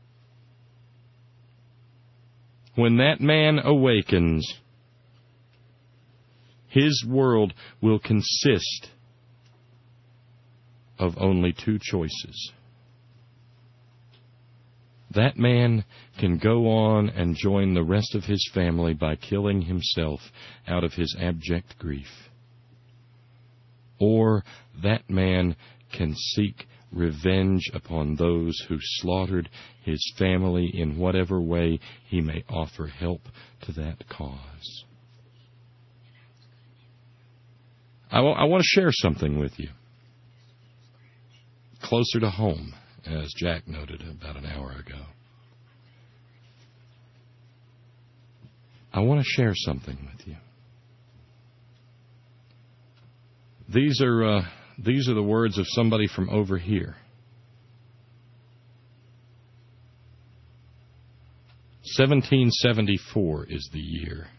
When that man awakens, his world will consist of only two choices. That man can go on and join the rest of his family by killing himself out of his abject grief. Or that man can seek revenge upon those who slaughtered his family in whatever way he may offer help to that cause. I, w- I want to share something with you. Closer to home, as Jack noted about an hour ago. I want to share something with you. These are uh, these are the words of somebody from over here. seventeen seventy-four is the year.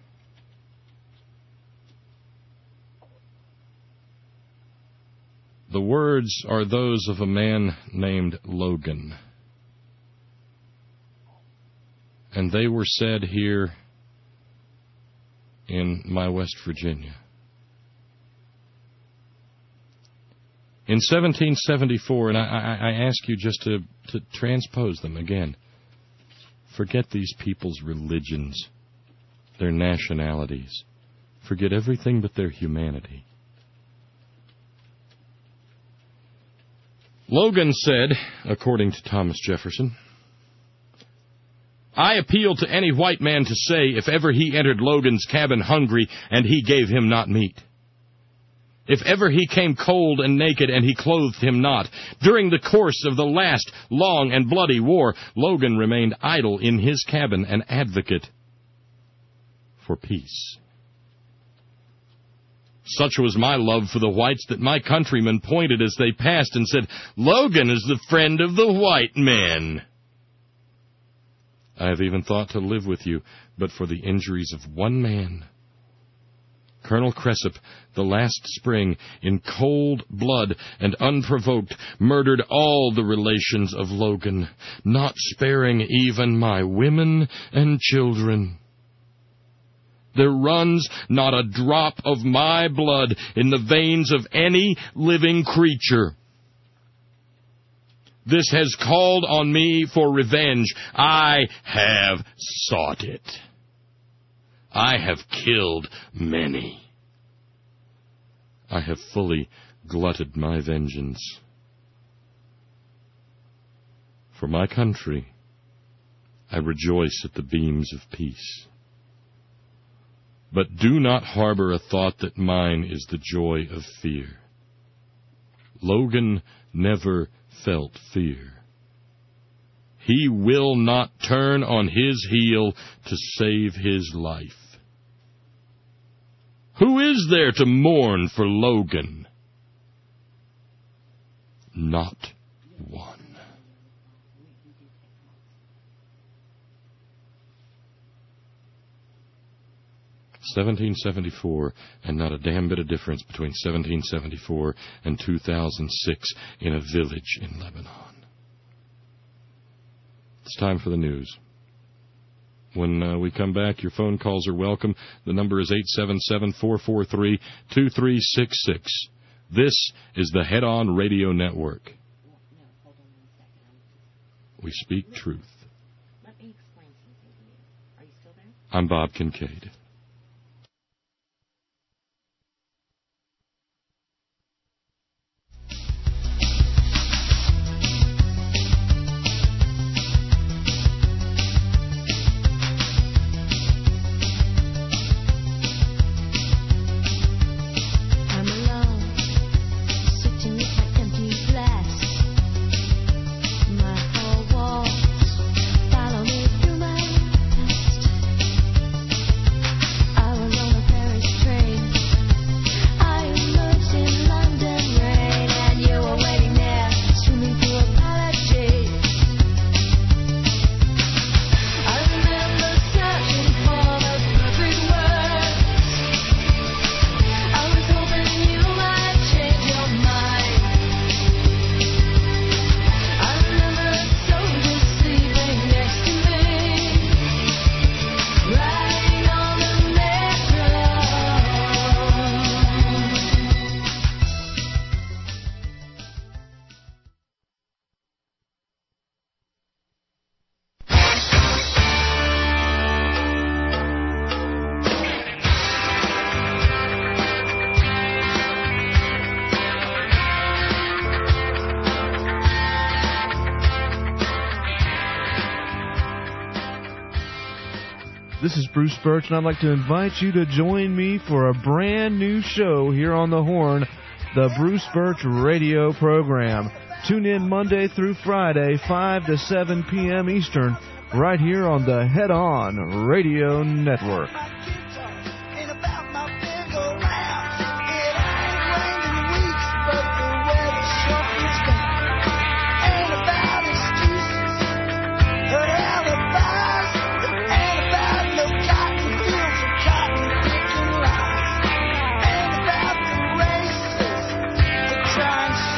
The words are those of a man named Logan. And they were said here in my West Virginia. In seventeen seventy-four, and I, I, I ask you just to, to transpose them again. Forget these people's religions, their nationalities. Forget everything but their humanity. Logan said, according to Thomas Jefferson, I appeal to any white man to say if ever he entered Logan's cabin hungry and he gave him not meat. If ever he came cold and naked and he clothed him not. During the course of the last long and bloody war, Logan remained idle in his cabin, an advocate for peace. Such was my love for the whites that my countrymen pointed as they passed and said, Logan is the friend of the white men. I have even thought to live with you, but for the injuries of one man. Colonel Cressup, the last spring, in cold blood and unprovoked, murdered all the relations of Logan, not sparing even my women and children. There runs not a drop of my blood in the veins of any living creature. This has called on me for revenge. I have sought it. I have killed many. I have fully glutted my vengeance. For my country, I rejoice at the beams of peace. But do not harbor a thought that mine is the joy of fear. Logan never felt fear. He will not turn on his heel to save his life. Who is there to mourn for Logan? Not one. seventeen seventy-four, and not a damn bit of difference between seventeen seventy-four and two thousand six in a village in Lebanon. It's time for the news. When uh, we come back, your phone calls are welcome. The number is eight seven seven, four four three, two three six six. This is the Head On Radio Network. We speak truth. Let me explain something to you. Are you still there? I'm Bob Kincaid. This is Bruce Birch, and I'd like to invite you to join me for a brand new show here on the Horn, the Bruce Birch Radio Program. Tune in Monday through Friday, five to seven p.m. Eastern, right here on the Head On Radio Network. Trying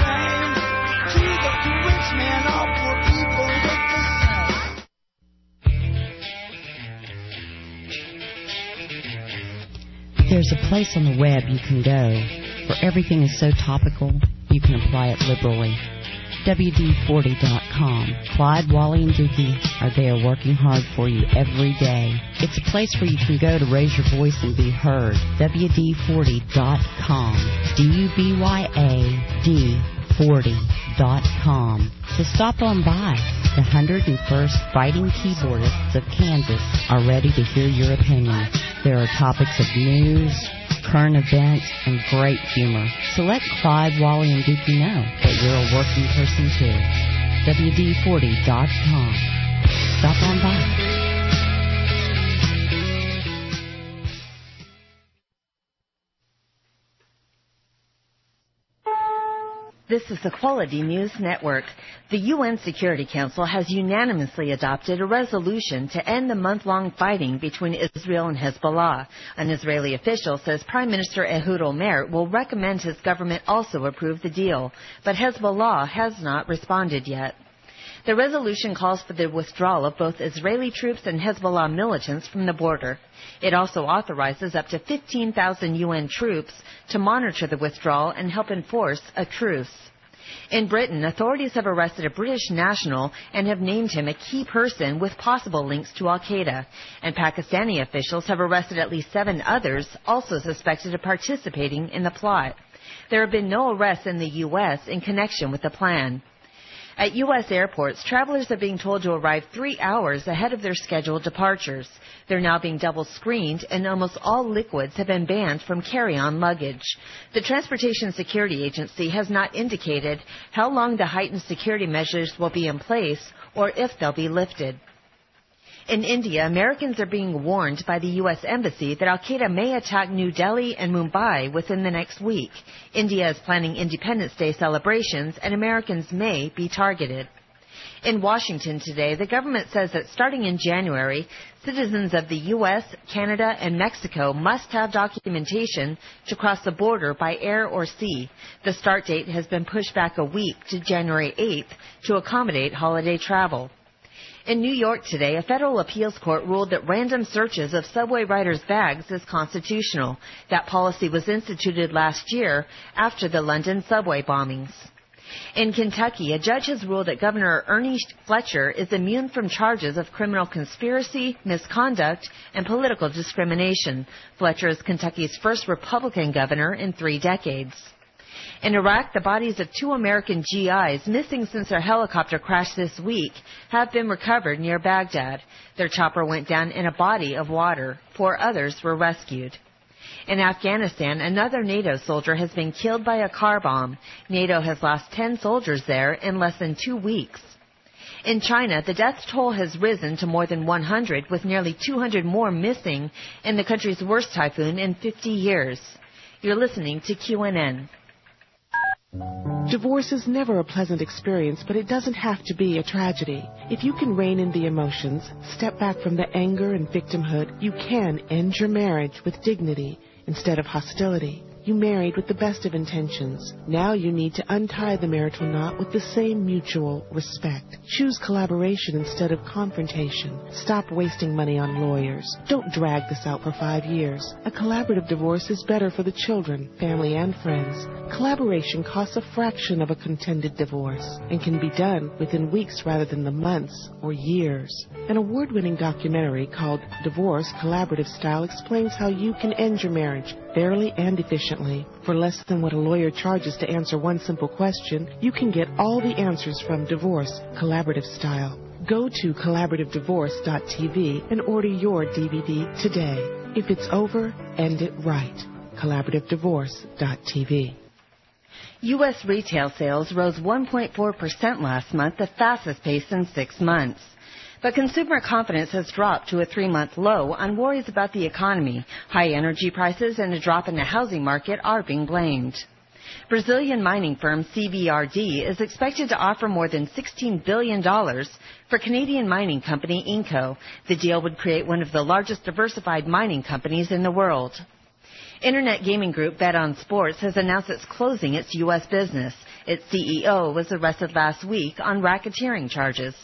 There's a place on the web you can go where everything is so topical you can apply it liberally. W D forty dot com. Clyde, Wally, and Dookie are there working hard for you every day. It's a place where you can go to raise your voice and be heard. W D forty dot com. D U B Y A D forty dot com. So stop on by. The one hundred first Fighting Keyboardists of Kansas are ready to hear your opinion. There are topics of news, current events, and great humor. So let Clyde, Wally, and Dookie know that you're a working person too. W D forty dot com. Stop on by. This is the Quality News Network. The U N Security Council has unanimously adopted a resolution to end the month-long fighting between Israel and Hezbollah. An Israeli official says Prime Minister Ehud Olmert will recommend his government also approve the deal, but Hezbollah has not responded yet. The resolution calls for the withdrawal of both Israeli troops and Hezbollah militants from the border. It also authorizes up to fifteen thousand U N troops to monitor the withdrawal and help enforce a truce. In Britain, authorities have arrested a British national and have named him a key person with possible links to al-Qaeda. And Pakistani officials have arrested at least seven others, also suspected of participating in the plot. There have been no arrests in the U S in connection with the plan. At U S airports, travelers are being told to arrive three hours ahead of their scheduled departures. They're now being double screened, and almost all liquids have been banned from carry-on luggage. The Transportation Security Agency has not indicated how long the heightened security measures will be in place or if they'll be lifted. In India, Americans are being warned by the U S Embassy that al-Qaeda may attack New Delhi and Mumbai within the next week. India is planning Independence Day celebrations, and Americans may be targeted. In Washington today, the government says that starting in January, citizens of the U S, Canada, and Mexico must have documentation to cross the border by air or sea. The start date has been pushed back a week to January eighth to accommodate holiday travel. In New York today, a federal appeals court ruled that random searches of subway riders' bags is constitutional. That policy was instituted last year after the London subway bombings. In Kentucky, a judge has ruled that Governor Ernie Fletcher is immune from charges of criminal conspiracy, misconduct, and political discrimination. Fletcher is Kentucky's first Republican governor in three decades. In Iraq, the bodies of two American G Is missing since their helicopter crash this week have been recovered near Baghdad. Their chopper went down in a body of water. Four others were rescued. In Afghanistan, another NATO soldier has been killed by a car bomb. NATO has lost ten soldiers there in less than two weeks. In China, the death toll has risen to more than one hundred, with nearly two hundred more missing in the country's worst typhoon in fifty years. You're listening to Q N N. Divorce is never a pleasant experience, but it doesn't have to be a tragedy. If you can rein in the emotions, step back from the anger and victimhood, you can end your marriage with dignity instead of hostility. You married with the best of intentions. Now you need to untie the marital knot with the same mutual respect. Choose collaboration instead of confrontation. Stop wasting money on lawyers. Don't drag this out for five years. A collaborative divorce is better for the children, family, and friends. Collaboration costs a fraction of a contended divorce and can be done within weeks rather than the months or years. An award-winning documentary called Divorce Collaborative Style explains how you can end your marriage fairly and efficiently. For less than what a lawyer charges to answer one simple question, you can get all the answers from Divorce Collaborative Style. Go to collaborative divorce dot t v and order your D V D today. If it's over, end it right. collaborative divorce dot t v. U S retail sales rose one point four percent last month, the fastest pace in six months. But consumer confidence has dropped to a three-month low on worries about the economy. High energy prices and a drop in the housing market are being blamed. Brazilian mining firm C V R D is expected to offer more than sixteen billion dollars for Canadian mining company Inco. The deal would create one of the largest diversified mining companies in the world. Internet gaming group Bet on Sports has announced it's closing its U S business. Its C E O was arrested last week on racketeering charges.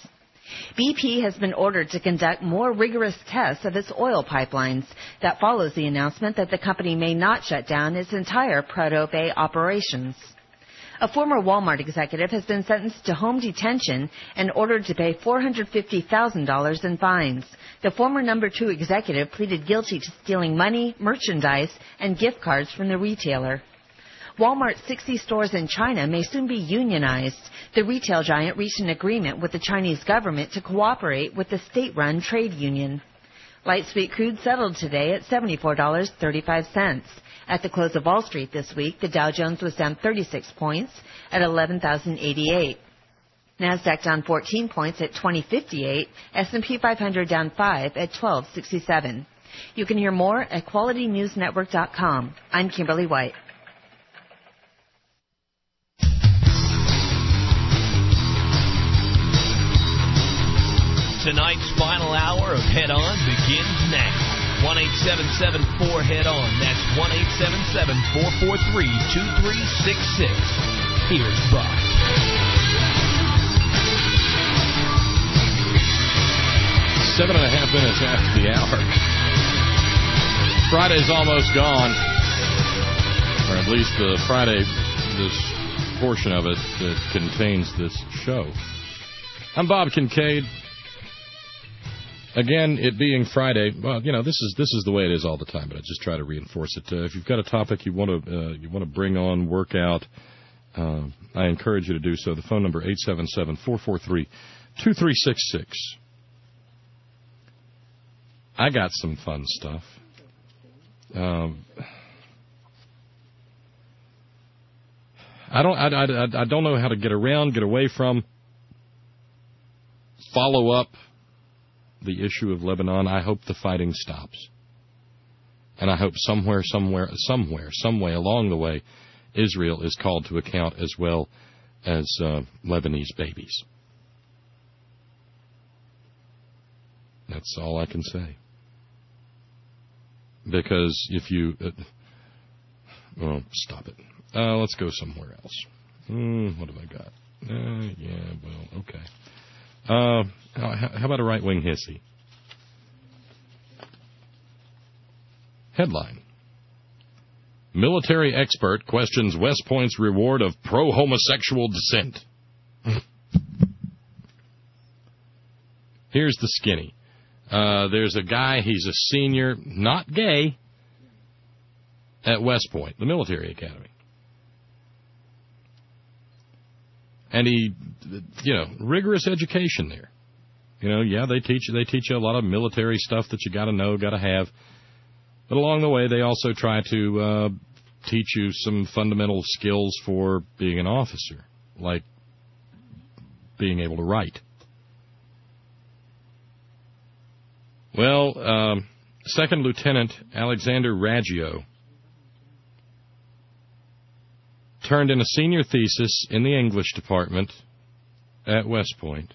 B P has been ordered to conduct more rigorous tests of its oil pipelines. That follows the announcement that the company may not shut down its entire Prudhoe Bay operations. A former Walmart executive has been sentenced to home detention and ordered to pay four hundred fifty thousand dollars in fines. The former number two executive pleaded guilty to stealing money, merchandise, and gift cards from the retailer. Walmart's sixty stores in China may soon be unionized. The retail giant reached an agreement with the Chinese government to cooperate with the state-run trade union. Light sweet crude settled today at seventy-four dollars and thirty-five cents. At the close of Wall Street this week, the Dow Jones was down thirty-six points at eleven thousand eighty-eight. NASDAQ down fourteen points at twenty fifty-eight. S and P five hundred down five at twelve sixty-seven. You can hear more at quality news network dot com. I'm Kimberly White. Tonight's final hour of Head On begins now. one eight seven seven four head on. That's one eight seven seven four four three two three six six. Here's Bob. Seven and a half minutes after the hour. Friday's almost gone. Or at least the Friday, this portion of it that contains this show. I'm Bob Kincaid. Again, it being Friday, well, you know, this is this is the way it is all the time, but I just try to reinforce it. Uh, if you've got a topic you want to uh, you want to bring on, work out, uh, I encourage you to do so. The phone number eight seven seven four four three two three six six. I got some fun stuff. Um, I don't I, I, I don't know how to get around, get away from, follow up the issue of Lebanon. I hope the fighting stops. And I hope somewhere, somewhere, somewhere, some way along the way, Israel is called to account as well as uh, Lebanese babies. That's all I can say. Because if you... Uh, oh, stop it. Uh, let's go somewhere else. Mm, what have I got? Uh, yeah, well, okay. Uh, how about a right-wing hissy? Headline. Military expert questions West Point's reward of pro-homosexual dissent. Here's the skinny. Uh, there's a guy, he's a senior, not gay, at West Point, the military academy. And he, you know, rigorous education there. You know, yeah, they teach they teach you a lot of military stuff that you got to know, got to have. But along the way, they also try to uh, teach you some fundamental skills for being an officer, like being able to write. Well, um, Second Lieutenant Alexander Raggio turned in a senior thesis in the English department at West Point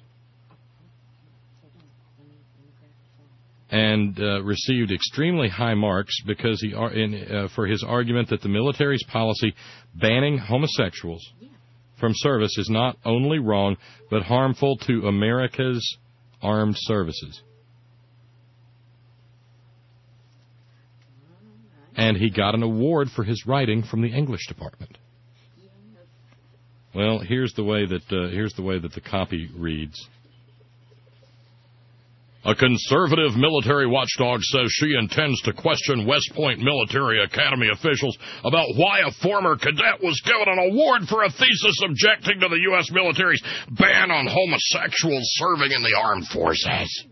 and uh, received extremely high marks because he in, uh, for his argument that the military's policy banning homosexuals from service is not only wrong but harmful to America's armed services. And he got an award for his writing from the English department. Well, here's the way that uh, here's the way that the copy reads. A conservative military watchdog says she intends to question West Point Military Academy officials about why a former cadet was given an award for a thesis objecting to the U S military's ban on homosexuals serving in the armed forces.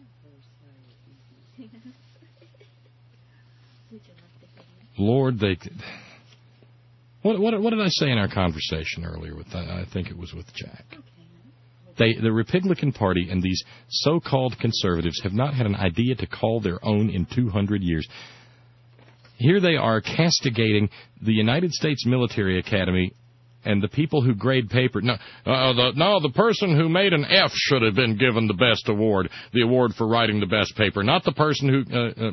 Lord, they... What, what, what did I say in our conversation earlier with, I think it was with Jack? They, the Republican Party and these so-called conservatives have not had an idea to call their own in two hundred years. Here they are castigating the United States Military Academy and the people who grade paper. No, uh, the, no, the person who made an F should have been given the best award, the award for writing the best paper, not the person who... Uh, uh,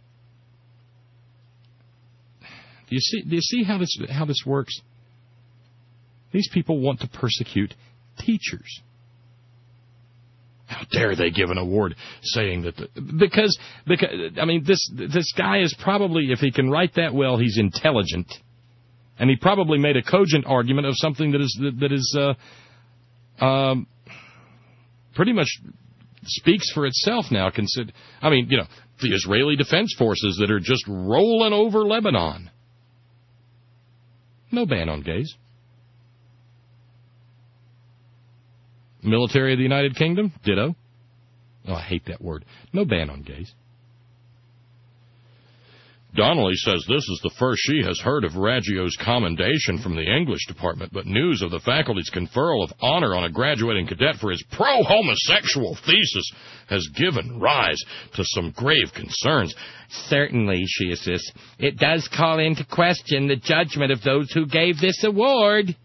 Do you see? Do you see how this how this works? These people want to persecute teachers. How dare they give an award saying that the, because because I mean this this guy is probably, if he can write that well, he's intelligent, and he probably made a cogent argument of something that is that is uh, um, pretty much speaks for itself now. Consider, I mean, you know, the Israeli Defense Forces that are just rolling over Lebanon. No ban on gays. Military of the United Kingdom, ditto. Oh, I hate that word. No ban on gays. Donnelly says this is the first she has heard of Raggio's commendation from the English department, but news of the faculty's conferral of honor on a graduating cadet for his pro-homosexual thesis has given rise to some grave concerns. Certainly, she insists, it does call into question the judgment of those who gave this award.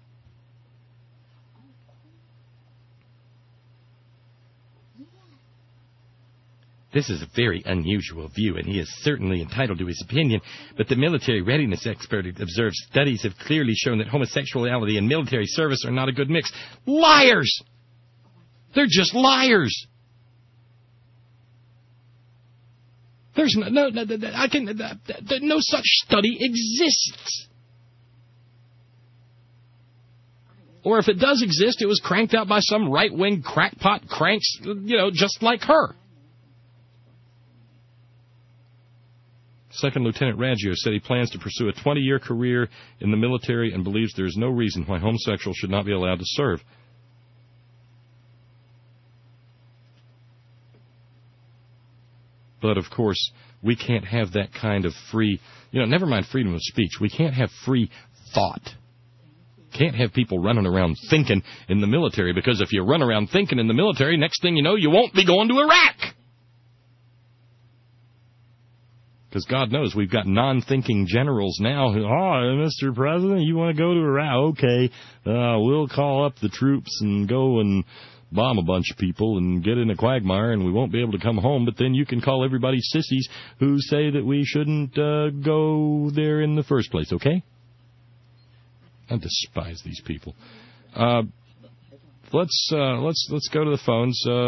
This is a very unusual view, and he is certainly entitled to his opinion, but the military readiness expert observes studies have clearly shown that homosexuality and military service are not a good mix. Liars! They're just liars! There's no, no, no I can, no such study exists. Or if it does exist, it was cranked out by some right-wing crackpot cranks, you know, just like her. Second Lieutenant Raggio said he plans to pursue a twenty-year career in the military and believes there is no reason why homosexuals should not be allowed to serve. But, of course, we can't have that kind of free, you know, never mind freedom of speech. We can't have free thought. Can't have people running around thinking in the military, because if you run around thinking in the military, next thing you know, you won't be going to Iraq. Because God knows we've got non-thinking generals now who, oh, Mister President, you want to go to Iraq? Okay, uh, we'll call up the troops and go and bomb a bunch of people and get in a quagmire, and we won't be able to come home, but then you can call everybody sissies who say that we shouldn't uh, go there in the first place, okay? I despise these people. Uh, let's uh, let's let's go to the phones. Uh,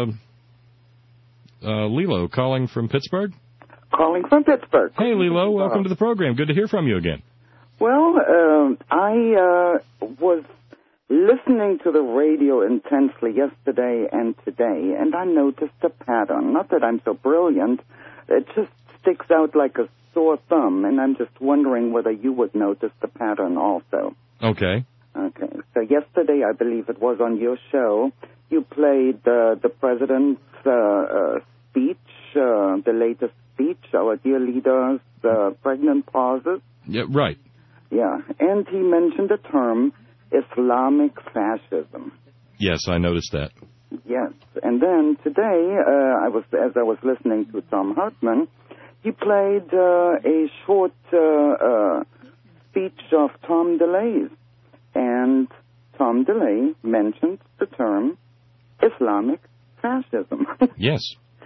uh, Lilo calling from Pittsburgh. Calling from Pittsburgh. Hey, Lilo, welcome to the program. Good to hear from you again. Well, uh, I uh, was listening to the radio intensely yesterday and today, and I noticed a pattern. Not that I'm so brilliant. It just sticks out like a sore thumb, and I'm just wondering whether you would notice the pattern also. Okay. Okay. So yesterday, I believe it was on your show, you played uh, the president's uh, uh, speech, uh, the latest speech, our dear leader's uh, pregnant pauses. Yeah, right. Yeah, and he mentioned the term Islamic fascism. Yes, I noticed that. Yes, and then today, uh, I was as I was listening to Tom Hartman, he played uh, a short uh, uh, speech of Tom DeLay's, and Tom DeLay mentioned the term Islamic fascism. Yes.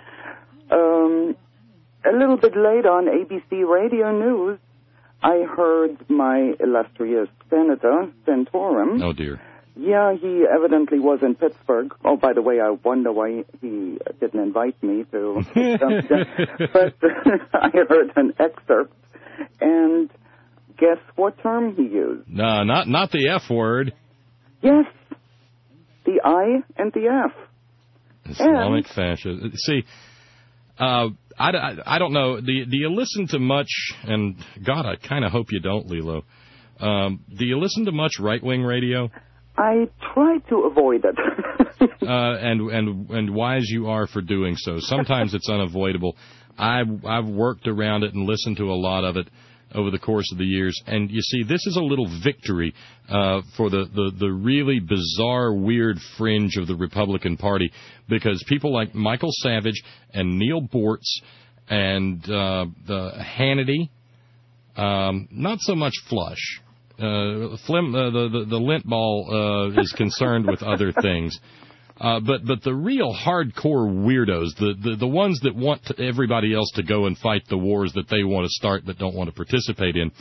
Um, a little bit later on A B C Radio News, I heard my illustrious Senator Santorum. Oh, dear. Yeah, he evidently was in Pittsburgh. Oh, by the way, I wonder why he didn't invite me to. But I heard an excerpt, and guess what term he used? No, not not the F word. Yes, the I and the F. Islamic and, fascism. See, uh, I, I, I don't know. Do you, do you listen to much, and God, I kind of hope you don't, Lilo. Um, do you listen to much right-wing radio? I try to avoid it. uh, and, and, and wise you are for doing so. Sometimes it's unavoidable. I've, I've worked around it and listened to a lot of it over the course of the years. And you see, this is a little victory uh, for the, the, the really bizarre, weird fringe of the Republican Party, because people like Michael Savage and Neil Bortz and uh, the Hannity, um, not so much Flush. Uh, Flim, uh, the, the, the lint ball uh, is concerned with other things. Uh, but but the real hardcore weirdos, the, the, the ones that want to, everybody else to go and fight the wars that they want to start but don't want to participate in,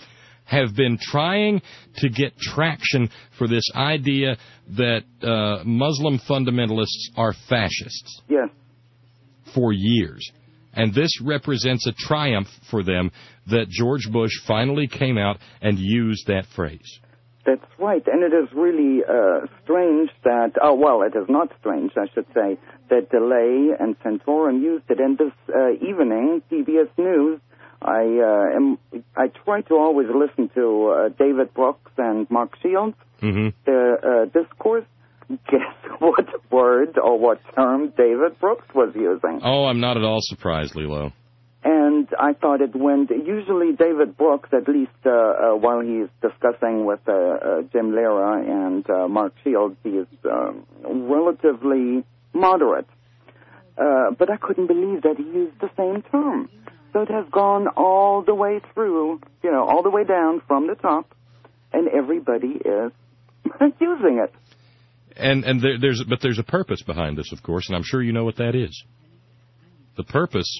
have been trying to get traction for this idea that uh, Muslim fundamentalists are fascists. Yes. For years. And this represents a triumph for them that George Bush finally came out and used that phrase. That's right, and it is really uh, strange that, oh, well, it is not strange, I should say, that DeLay and Santorum used it. And this uh, evening, P B S News, I uh, am, I try to always listen to uh, David Brooks and Mark Shields, mm-hmm. their uh, discourse. Guess what word or what term David Brooks was using? Oh, I'm not at all surprised, Lilo. And I thought it went, usually David Brooks, at least uh, uh, while he's discussing with uh, uh, Jim Lehrer and uh, Mark Shields, he is uh, relatively moderate. Uh, but I couldn't believe that he used the same term. So it has gone all the way through, you know, all the way down from the top, and everybody is using it. And and there, there's but there's a purpose behind this, of course, and I'm sure you know what that is. The purpose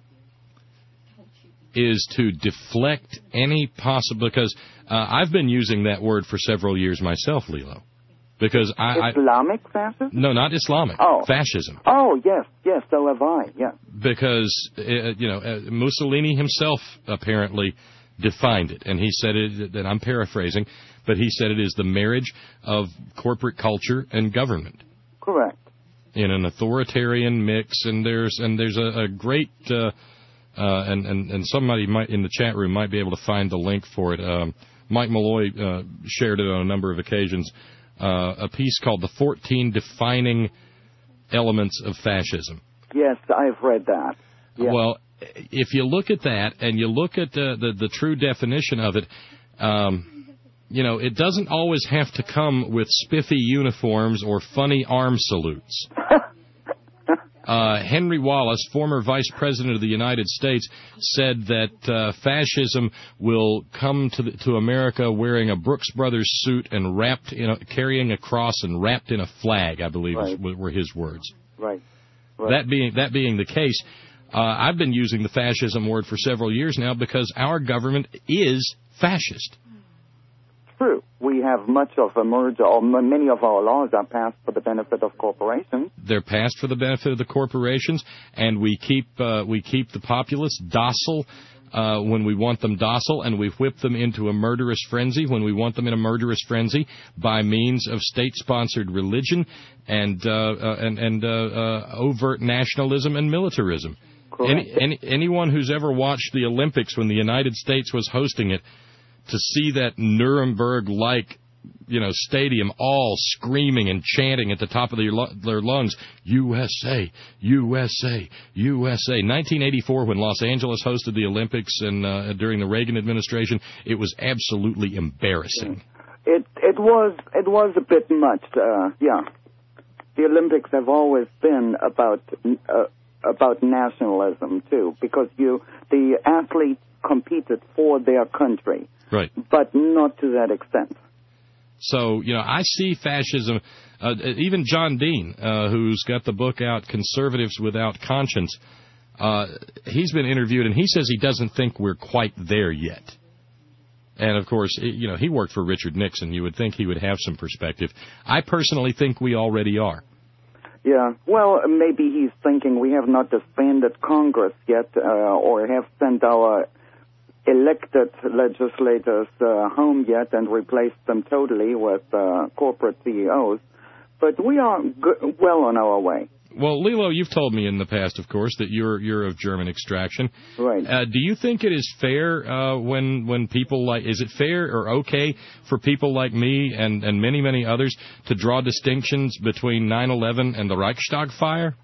is to deflect any possible, because uh, I've been using that word for several years myself, Lilo. Because I Islamic fascism? No, not Islamic. Oh. Fascism. Oh, yes, yes, so have I, yeah. Because, uh, you know, uh, Mussolini himself apparently defined it, and he said it, and I'm paraphrasing, but he said it is the marriage of corporate culture and government. Correct. In an authoritarian mix, and there's and there's a, a great, uh, uh, and, and, and somebody might in the chat room might be able to find the link for it. Um, Mike Malloy uh, shared it on a number of occasions, uh, a piece called The fourteen Defining Elements of Fascism. Yes, I've read that. Yeah. Well, if you look at that and you look at the, the, the true definition of it, um, you know, it doesn't always have to come with spiffy uniforms or funny arm salutes. Uh, Henry Wallace, former Vice President of the United States, said that uh, fascism will come to the, to America wearing a Brooks Brothers suit and wrapped in a, carrying a cross and wrapped in a flag, I believe right. is, were his words. Right. right. That being that being the case, uh, I've been using the fascism word for several years now because our government is fascist. True. We have much of a merger, or many of our laws are passed for the benefit of corporations. They're passed for the benefit of the corporations, and we keep uh, we keep the populace docile uh, when we want them docile, and we whip them into a murderous frenzy when we want them in a murderous frenzy by means of state-sponsored religion and uh, uh, and, and uh, uh, overt nationalism and militarism. Any, any, anyone who's ever watched the Olympics when the United States was hosting it, to see that Nuremberg-like, you know, stadium all screaming and chanting at the top of their, their lungs, U S A, U S A, U S A. nineteen eighty-four, when Los Angeles hosted the Olympics and uh, during the Reagan administration, it was absolutely embarrassing. It it was it was a bit much, uh, yeah. The Olympics have always been about uh, about nationalism too, because you the athletes competed for their country. Right. But not to that extent. So, you know, I see fascism, uh, even John Dean, uh, who's got the book out, Conservatives Without Conscience, uh, he's been interviewed, and he says he doesn't think we're quite there yet. And, of course, you know, he worked for Richard Nixon. You would think he would have some perspective. I personally think we already are. Yeah, well, maybe he's thinking we have not disbanded Congress yet, uh, or have sent our elected legislators uh, home yet and replaced them totally with uh, corporate C E Os. But we are good, well on our way. Well, Lilo, you've told me in the past, of course, that you're you're of German extraction. Right. Uh, do you think it is fair uh, when when people like, is it fair or okay for people like me and, and many, many others to draw distinctions between nine eleven and the Reichstag fire?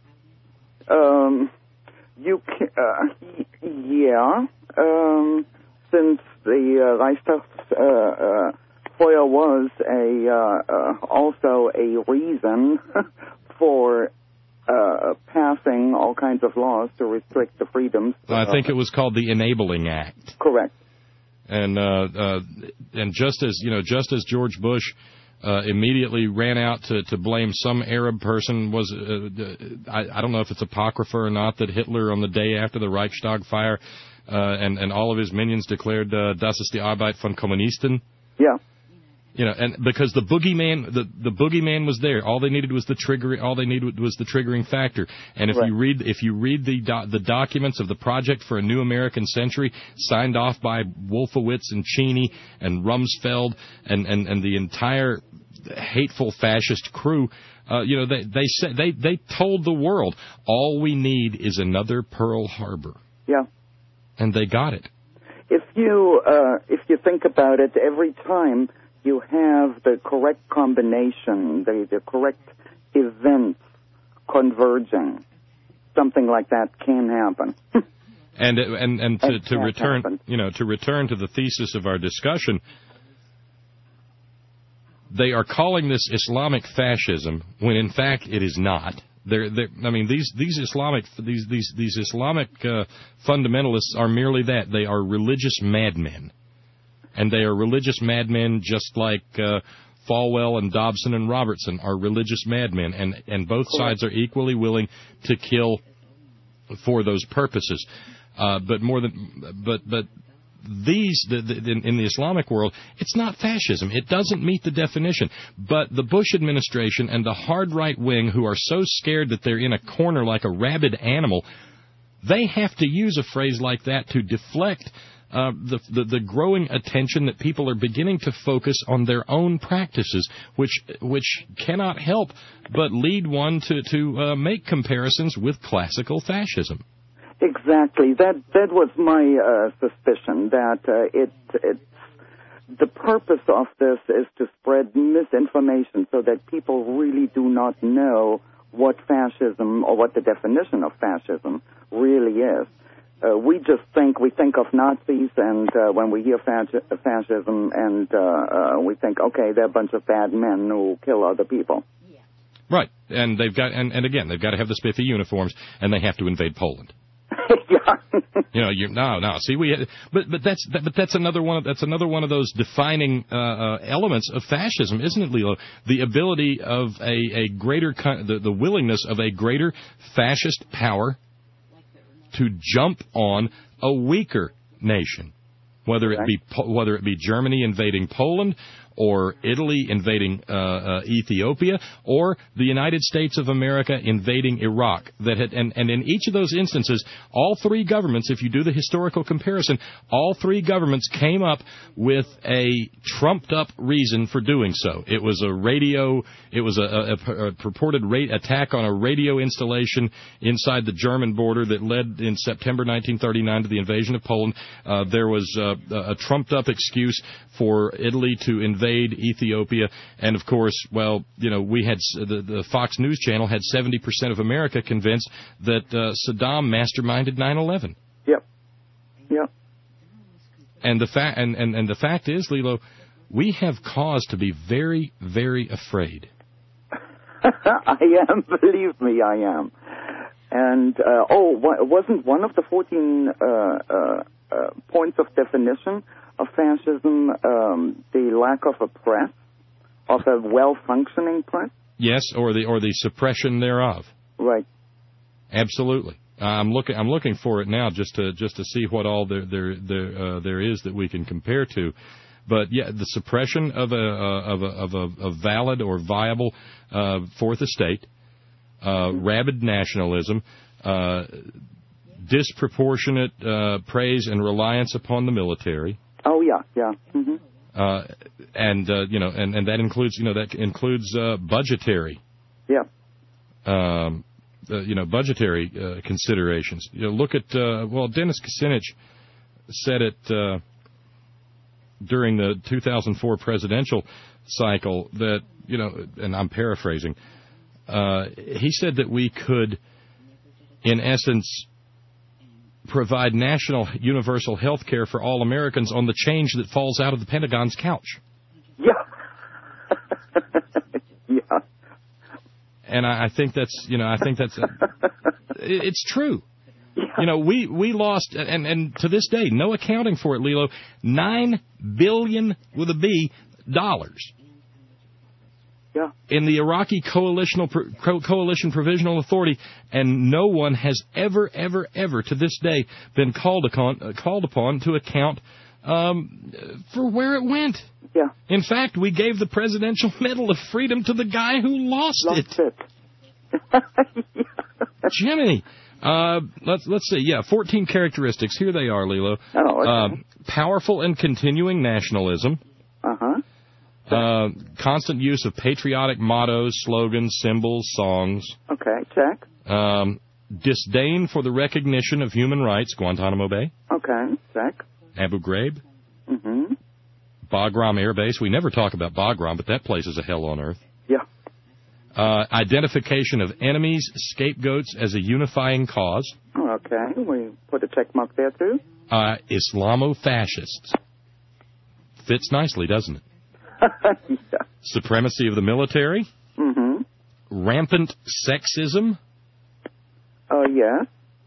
Um, you can, uh, yeah. Um, since the uh, Reichstag uh, uh, fire was a uh, uh, also a reason for uh, passing all kinds of laws to restrict the freedoms. I think it was called the Enabling Act. Correct. And uh, uh, and just as you know, just as George Bush uh, immediately ran out to, to blame some Arab person, was uh, I, I don't know if it's apocrypha or not that Hitler on the day after the Reichstag fire uh, and and all of his minions declared uh, "Das ist die Arbeit von Kommunisten." Yeah. You know, and because the boogeyman, the the boogeyman was there, all they needed was the trigger. All they needed was the triggering factor. And if Right. you read, if you read the do, the documents of the Project for a New American Century, signed off by Wolfowitz and Cheney and Rumsfeld and and and the entire hateful fascist crew, uh, you know, they they said they they told the world, all we need is another Pearl Harbor. Yeah. And they got it. If you uh, if you think about it, every time you have the correct combination, the, the correct events converging, something like that can happen. And and and to, It to can't return, happen. you know, to return to the thesis of our discussion, they are calling this Islamic fascism when in fact it is not. They're, they're, I mean, these these Islamic these these these Islamic uh, fundamentalists are merely that. They are religious madmen, and they are religious madmen just like uh, Falwell and Dobson and Robertson are religious madmen, and and both sides are equally willing to kill for those purposes. Uh, but more than but but. These, the, the, in, in the Islamic world, it's not fascism. It doesn't meet the definition. But the Bush administration and the hard right wing, who are so scared that they're in a corner like a rabid animal, they have to use a phrase like that to deflect uh, the, the, the growing attention that people are beginning to focus on their own practices, which which cannot help but lead one to, to uh, make comparisons with classical fascism. Exactly. That that was my uh, suspicion. That uh, it it the purpose of this is to spread misinformation so that people really do not know what fascism or what the definition of fascism really is. Uh, we just think we think of Nazis, and uh, when we hear fasci- fascism, and uh, uh, we think, okay, they're a bunch of bad men who kill other people. Right, and they've got and, and again they've got to have the spiffy uniforms, and they have to invade Poland. Yeah. You know, you no, no. See, we, but but that's but that's another one. Of, that's another one of those defining uh, uh, elements of fascism, isn't it, Lilo? The ability of a a greater the the willingness of a greater fascist power to jump on a weaker nation, whether it be whether it be Germany invading Poland, or Italy invading uh, uh, Ethiopia, or the United States of America invading Iraq. That had, and, and in each of those instances, all three governments, if you do the historical comparison, all three governments came up with a trumped-up reason for doing so. It was a radio, it was a, a, a purported ra- attack on a radio installation inside the German border that led in September nineteen thirty-nine to the invasion of Poland. Uh, there was uh, a trumped-up excuse for Italy to invade Ethiopia, and of course, well, you know, we had the, the Fox News Channel had seventy percent of America convinced that uh, Saddam masterminded nine eleven. Yep. Yep. And the fact and, and, and the fact is, Lilo, we have cause to be very, very afraid. I am, believe me, I am. And uh, oh, wasn't one of the fourteen uh, uh, uh, points of definition of fascism um, the lack of a press, of a well-functioning press? Yes, or the or the suppression thereof. Right. Absolutely. I'm looking. I'm looking for it now, just to just to see what all there there there uh, there is that we can compare to. But yeah, the suppression of a uh, of a of a, a valid or viable uh, fourth estate, uh, rabid nationalism, uh, disproportionate uh, praise and reliance upon the military. Oh yeah, yeah. Mm-hmm. Uh, and uh, you know, and, and that includes you know that includes uh, budgetary. Yeah. Um, uh, you know, budgetary uh, considerations. You know, look at uh, well, Dennis Kucinich said it uh, during the two thousand four presidential cycle that you know, and I'm paraphrasing. Uh, he said that we could, in essence, provide national universal health care for all Americans on the change that falls out of the Pentagon's couch. Yeah. Yeah. And I, I think that's, you know, I think that's, a, it, it's true. Yeah. You know, we, we lost, and, and to this day, no accounting for it, Lilo, nine billion with a B dollars Yeah. in the Iraqi Coalitional Co- Coalition Provisional Authority, and no one has ever, ever, ever to this day been called upon, uh, called upon to account um, for where it went. Yeah. In fact, we gave the Presidential Medal of Freedom to the guy who lost, lost it. it. Jiminy. Uh, let's let's see. Yeah, fourteen characteristics. Here they are, Lilo. Oh, okay. Uh, powerful and continuing nationalism. Uh-huh. Uh, constant use of patriotic mottos, slogans, symbols, songs. Okay, check. Um, disdain for the recognition of human rights, Guantanamo Bay. Okay, check. Abu Ghraib. Mm-hmm. Bagram Air Base. We never talk about Bagram, but that place is a hell on earth. Yeah. Uh, identification of enemies, scapegoats as a unifying cause. Okay, we put a check mark there, too. Uh, Islamo-fascists. Fits nicely, doesn't it? Yeah. Supremacy of the military. Mm-hmm. Rampant sexism. Oh, uh, yeah.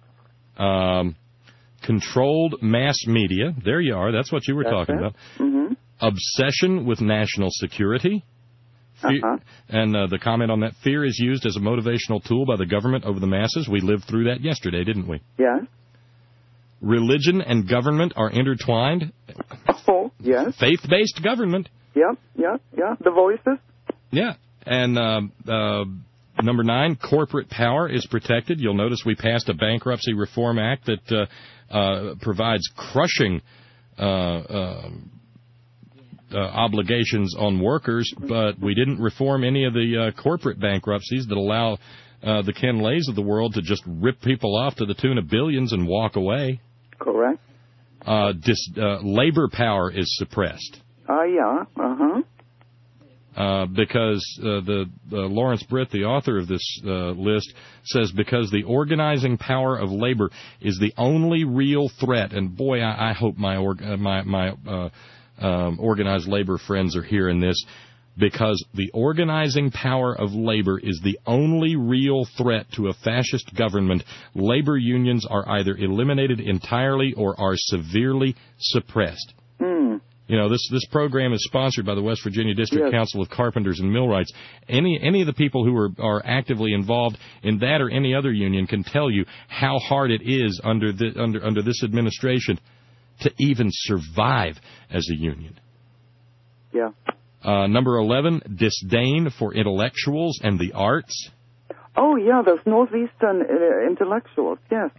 Um, controlled mass media. There you are. That's what you were That's talking it. about. Mm-hmm. Obsession with national security. Fear, uh-huh. And uh, the comment on that, fear is used as a motivational tool by the government over the masses. We lived through that yesterday, didn't we? Yeah. Religion and government are intertwined. Oh, yes. Faith-based government. Yeah, yeah, yeah. The voices. Yeah. And uh, uh, number nine, corporate power is protected. You'll notice we passed a Bankruptcy Reform Act that uh, uh, provides crushing uh, uh, uh, obligations on workers, but we didn't reform any of the uh, corporate bankruptcies that allow uh, the Ken Lays of the world to just rip people off to the tune of billions and walk away. Correct. Uh, dis, uh, labor power is suppressed. Ah, uh, yeah, uh-huh. Uh, because uh, the uh, Lawrence Britt, the author of this uh, list, says because the organizing power of labor is the only real threat, and boy, I, I hope my org- uh, my my uh, um, organized labor friends are hearing this, because the organizing power of labor is the only real threat to a fascist government. Labor unions are either eliminated entirely or are severely suppressed. Hmm. You know, this this program is sponsored by the West Virginia District yes. Council of Carpenters and Millwrights. Any any of the people who are, are actively involved in that or any other union can tell you how hard it is under the, under under this administration to even survive as a union. Yeah. Uh, number eleven, disdain for intellectuals and the arts. Oh, yeah, those Northeastern uh, intellectuals, yes.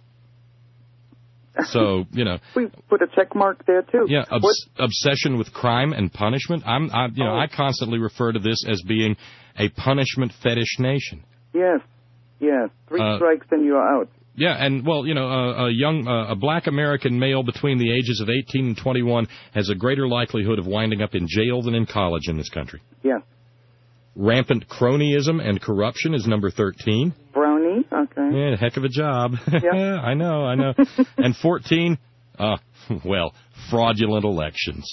So, you know, we put a check mark there too. Yeah, obs- obsession with crime and punishment. I'm, I, you know, oh. I constantly refer to this as being a punishment fetish nation. Yes, yes. Three uh, strikes and you're out. Yeah, and well, you know, a, a young, uh, a black American male between the ages of eighteen and twenty-one has a greater likelihood of winding up in jail than in college in this country. Yeah. Rampant cronyism and corruption is number thirteen. Brownie, okay. Yeah, heck of a job. Yeah. I know, I know. And fourteen, uh, well, fraudulent elections.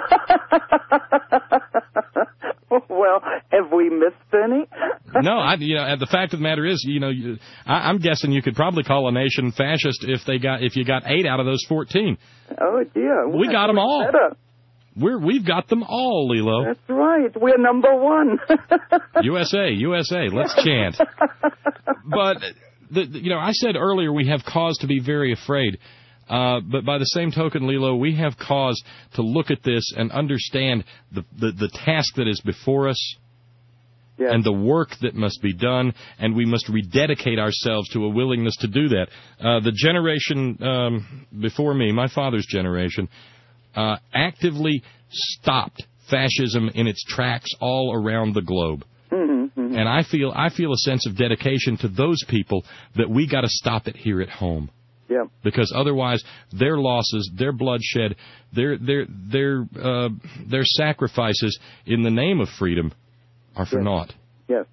Well, have we missed any? No, I, you know, the fact of the matter is, you know, you, I, I'm guessing you could probably call a nation fascist if they got if you got eight out of those fourteen. Oh dear, we got them all. Better. We're we've got them all, Lilo. That's right. We're number one. U S A, U S A. Let's chant. But the, the, you know, I said earlier we have cause to be very afraid. Uh, but by the same token, Lilo, we have cause to look at this and understand the the, the task that is before us. Yes. And the work that must be done, and we must rededicate ourselves to a willingness to do that. Uh, the generation um, before me, my father's generation, uh, actively stopped fascism in its tracks all around the globe. Mm-hmm, mm-hmm. And I feel I feel a sense of dedication to those people that we got to stop it here at home. Yeah. Because otherwise, their losses, their bloodshed, their their their uh, their sacrifices in the name of freedom are for yes. naught. Yes.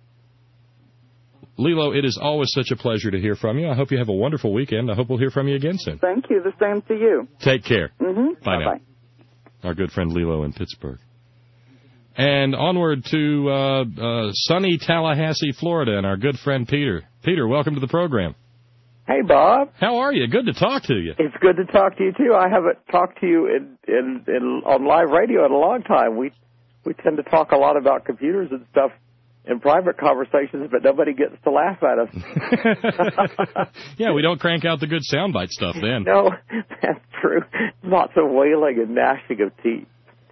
Lilo, it is always such a pleasure to hear from you. I hope you have a wonderful weekend. I hope we'll hear from you again soon. Thank you. The same to you. Take care. Mm-hmm. Bye Bye-bye. now. Our good friend Lilo in Pittsburgh. And onward to uh, uh, sunny Tallahassee, Florida, and our good friend Peter. Peter, welcome to the program. Hey, Bob. How are you? Good to talk to you. It's good to talk to you, too. I haven't talked to you in, in, in on live radio in a long time. We we tend to talk a lot about computers and stuff in private conversations, but nobody gets to laugh at us. Yeah, we don't crank out the good soundbite stuff then. No, that's true. Lots of wailing and gnashing of teeth.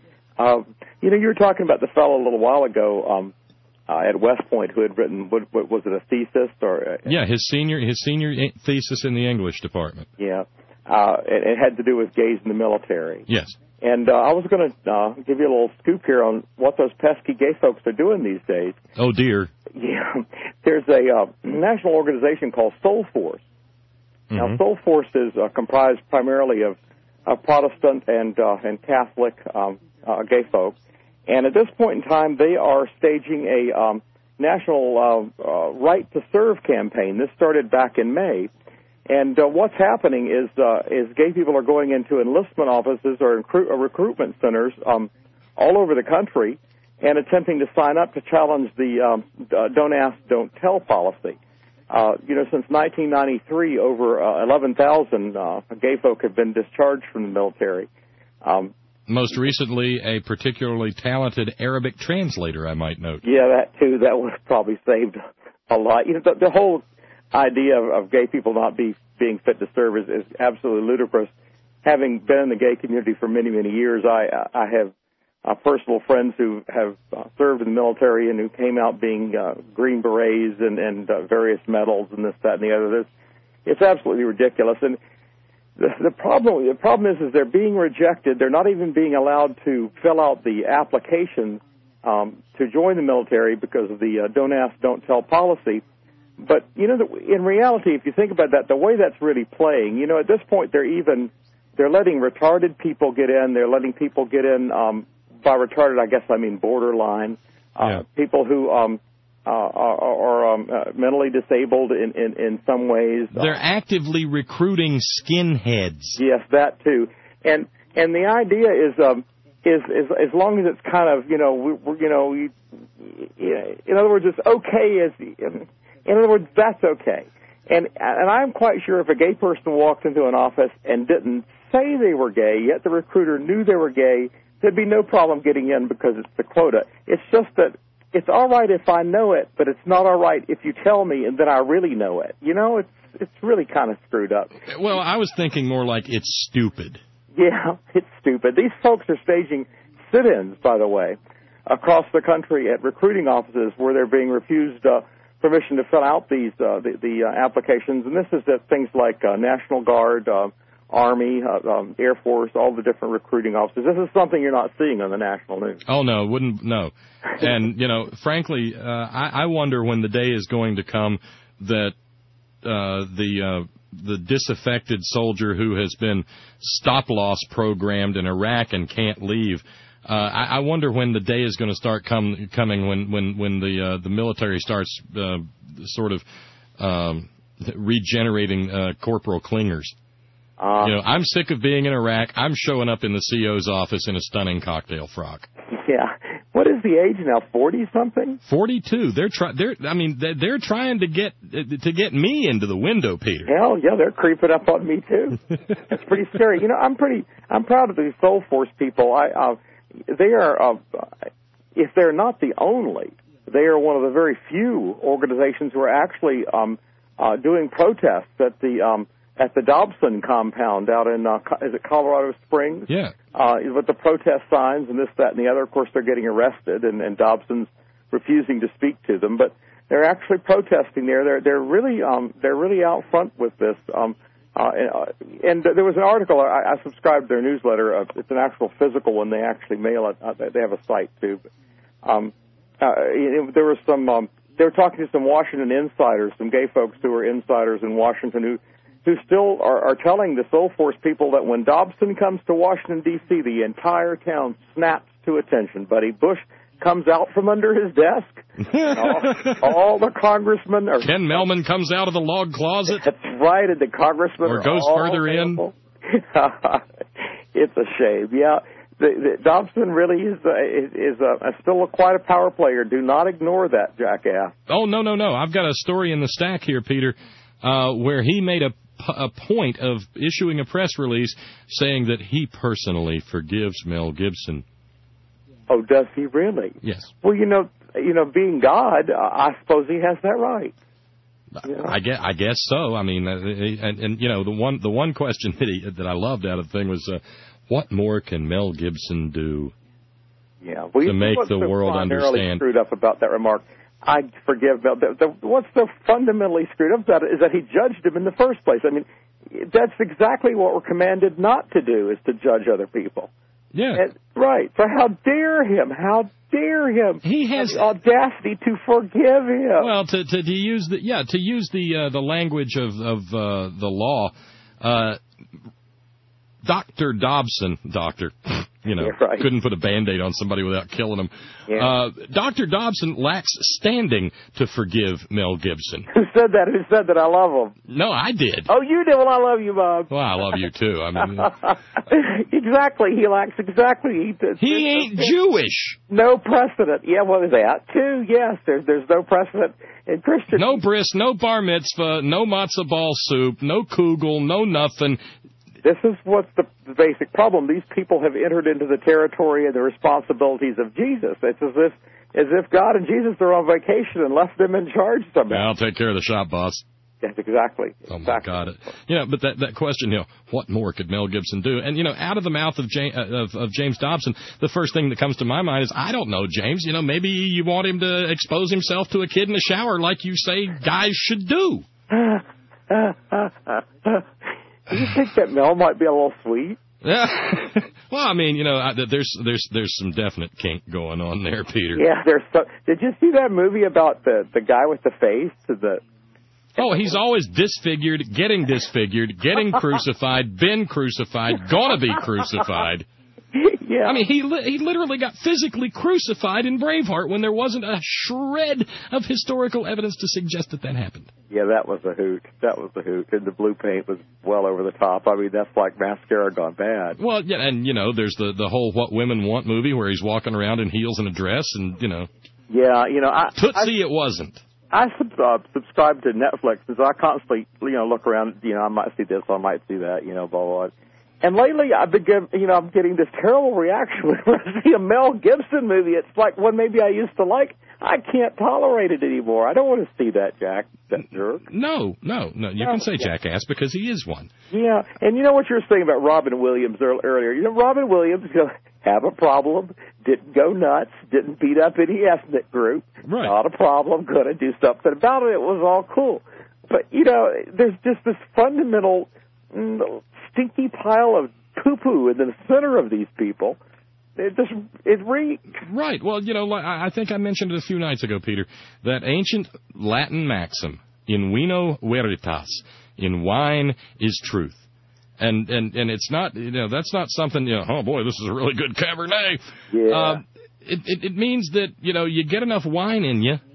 Um, you know, you were talking about the fellow a little while ago um, uh, at West Point who had written, what, what was it, a thesis? or? Uh, yeah, his senior his senior thesis in the English department. Yeah, uh, it, it had to do with gays in the military. Yes. And uh, I was going to uh, give you a little scoop here on what those pesky gay folks are doing these days. Oh, dear. Yeah. There's a uh, national organization called Soul Force. Mm-hmm. Now, Soul Force is uh, comprised primarily of uh, Protestant and uh, and Catholic um, uh, gay folks. And at this point in time, they are staging a um, national uh, uh, right to serve campaign. This started back in May. And uh, what's happening is uh, is gay people are going into enlistment offices or recruit, uh, recruitment centers um, all over the country and attempting to sign up to challenge the um, uh, don't ask, don't tell policy. Uh, you know, since nineteen ninety-three, over uh, eleven thousand uh, gay folk have been discharged from the military. Um, Most recently, a particularly talented Arabic translator, I might note. Yeah, that too. That would have probably saved a lot. You know, the, the whole idea of, of gay people not be being fit to serve is, is absolutely ludicrous. Having been in the gay community for many, many years, I, I have uh, personal friends who have uh, served in the military and who came out being uh, Green Berets and, and uh, various medals and this, that, and the other. It's, it's absolutely ridiculous. And the, the problem the problem is, is they're being rejected. They're not even being allowed to fill out the application um, to join the military because of the uh, don't ask, don't tell policy. But, you know, in reality, if you think about that, the way that's really playing, you know, at this point they're even, they're letting retarded people get in. They're letting people get in, um, by retarded, I guess I mean borderline, uh, yeah. people who um, uh, are, are um, uh, mentally disabled in, in, in some ways. They're actively recruiting skinheads. Yes, that too. And and the idea is, um, is, is as long as it's kind of, you know, we, we're, you know, we, in other words, it's okay as... In other words, that's okay. And and I'm quite sure if a gay person walked into an office and didn't say they were gay, yet the recruiter knew they were gay, there'd be no problem getting in because it's the quota. It's just that it's all right if I know it, but it's not all right if you tell me and then I really know it. You know, it's it's really kind of screwed up. Well, I was thinking more like it's stupid. Yeah, it's stupid. These folks are staging sit-ins, by the way, across the country at recruiting offices where they're being refused uh, permission to fill out these uh, the, the uh, applications, and this is at things like uh, National Guard, uh, Army, uh, um, Air Force, all the different recruiting offices. This is something you're not seeing on the national news. Oh no, wouldn't no. And you know, frankly, uh, I, I wonder when the day is going to come that uh, the uh, the disaffected soldier who has been stop loss programmed in Iraq and can't leave. Uh, I, I wonder when the day is going to start come, coming when when when the uh, the military starts uh, sort of um, regenerating uh, corporal clingers. Uh, you know, I'm sick of being in Iraq. I'm showing up in the C O's office in a stunning cocktail frock. Yeah. What is the age now? Forty something? Forty-two. They're try. They're. I mean, they're, they're trying to get to get me into the window, Peter. Hell yeah, they're creeping up on me too. That's pretty scary. You know, I'm pretty. I'm proud of these Soul Force people. I. Uh, They are, uh, if they're not the only, they are one of the very few organizations who are actually um, uh, doing protests at the um, at the Dobson compound out in, uh, is it Colorado Springs? Yeah. Uh, with the protest signs and this, that, and the other. Of course, they're getting arrested, and, and Dobson's refusing to speak to them. But they're actually protesting there. They're they're really um, they're really out front with this. Um, Uh, and there was an article, I, I subscribed to their newsletter. Uh, it's an actual physical one. They actually mail it. Uh, they have a site, too. But, um, uh, it, there was some, um, they were talking to some Washington insiders, some gay folks who are insiders in Washington who, who still are, are telling the Soul Force people that when Dobson comes to Washington, D C, the entire town snaps to attention. Buddy Bush comes out from under his desk. all, all the congressmen are... Ken Melman comes out of the log closet. That's right, and the congressmen or goes are further in. It's a shame. Yeah, the, the, Dobson really is uh, is, is uh, still a, quite a power player. Do not ignore that, jackass. Oh no, no, no! I've got a story in the stack here, Peter, uh, where he made a a point of issuing a press release saying that he personally forgives Mel Gibson. Oh, does he really? Yes. Well, you know, you know, being God, uh, I suppose he has that right. You know? I guess, I guess so. I mean, uh, and, and you know, the one the one question that he, that I loved out of the thing was, uh, what more can Mel Gibson do yeah, well, to make what's the world primarily understand? Screwed up about that remark. I forgive Mel. The, the, what's so fundamentally screwed up about it is that he judged him in the first place. I mean, that's exactly what we're commanded not to do, is to judge other people. Yeah. And, right. So how dare him? How dare him? He has the audacity to forgive him. Well, to to, to use the yeah to use the uh, the language of of uh, the law, uh, Doctor Dobson, doctor, you know, yeah, right. couldn't put a Band-Aid on somebody without killing him. Yeah. Uh, Doctor Dobson lacks standing to forgive Mel Gibson. Who said that? Who said that? I love him. No, I did. Oh, you did. Well, I love you, Bob. Well, I love you too. I mean, exactly. He lacks exactly. He, he ain't Jewish. No precedent. Yeah, well, that too. Yes, there's there's no precedent in Christian. No bris, no bar mitzvah, no matzo ball soup, no kugel, no nothing. This is what's the, the basic problem. These people have entered into the territory and the responsibilities of Jesus. It's as if as if God and Jesus are on vacation and left them in charge somehow. Yeah, I'll take care of the shop, boss. Yes, exactly. Oh, my exactly. God. You know, but that, that question, you know, what more could Mel Gibson do? And, you know, out of the mouth of James, uh, of, of James Dobson, the first thing that comes to my mind is, I don't know, James. You know, maybe you want him to expose himself to a kid in the shower like you say guys should do. Do you think that Mel might be a little sweet? Yeah. Well, I mean, you know, I, there's there's there's some definite kink going on there, Peter. Yeah, there's. So, did you see that movie about the the guy with the face? The Oh, he's always disfigured, getting disfigured, getting crucified, been crucified, gonna be crucified. Yeah. I mean, he li- he literally got physically crucified in Braveheart when there wasn't a shred of historical evidence to suggest that that happened. Yeah, that was a hoot. That was a hoot. And the blue paint was well over the top. I mean, that's like mascara gone bad. Well, yeah, and, you know, there's the, the whole What Women Want movie where he's walking around in heels and a dress and, you know. Yeah, you know. I, Tootsie, I, it wasn't. I sub, uh, subscribe to Netflix because I constantly, you know, look around, you know, I might see this, I might see that, you know, blah, blah, blah. And lately, I've been, getting, you know, I'm getting this terrible reaction when I see a Mel Gibson movie. It's like one maybe I used to like. I can't tolerate it anymore. I don't want to see that, Jack. That jerk. No, no, no. You no, can say yeah. jackass because he is one. Yeah, and you know what you were saying about Robin Williams earlier. You know, Robin Williams you know, have a problem, didn't go nuts, didn't beat up any ethnic group. Right. Not a problem. Going to do something about it. It was all cool. But you know, there's just this fundamental. Mm, stinky pile of poo-poo in the center of these people. It just, it reeks. Right. Well, you know, I think I mentioned it a few nights ago, Peter, that ancient Latin maxim, in vino veritas, in wine is truth. And, and, and it's not, you know, that's not something, you know, oh boy, this is a really good Cabernet. Yeah. Uh, it, it, it means that, you know, you get enough wine in you,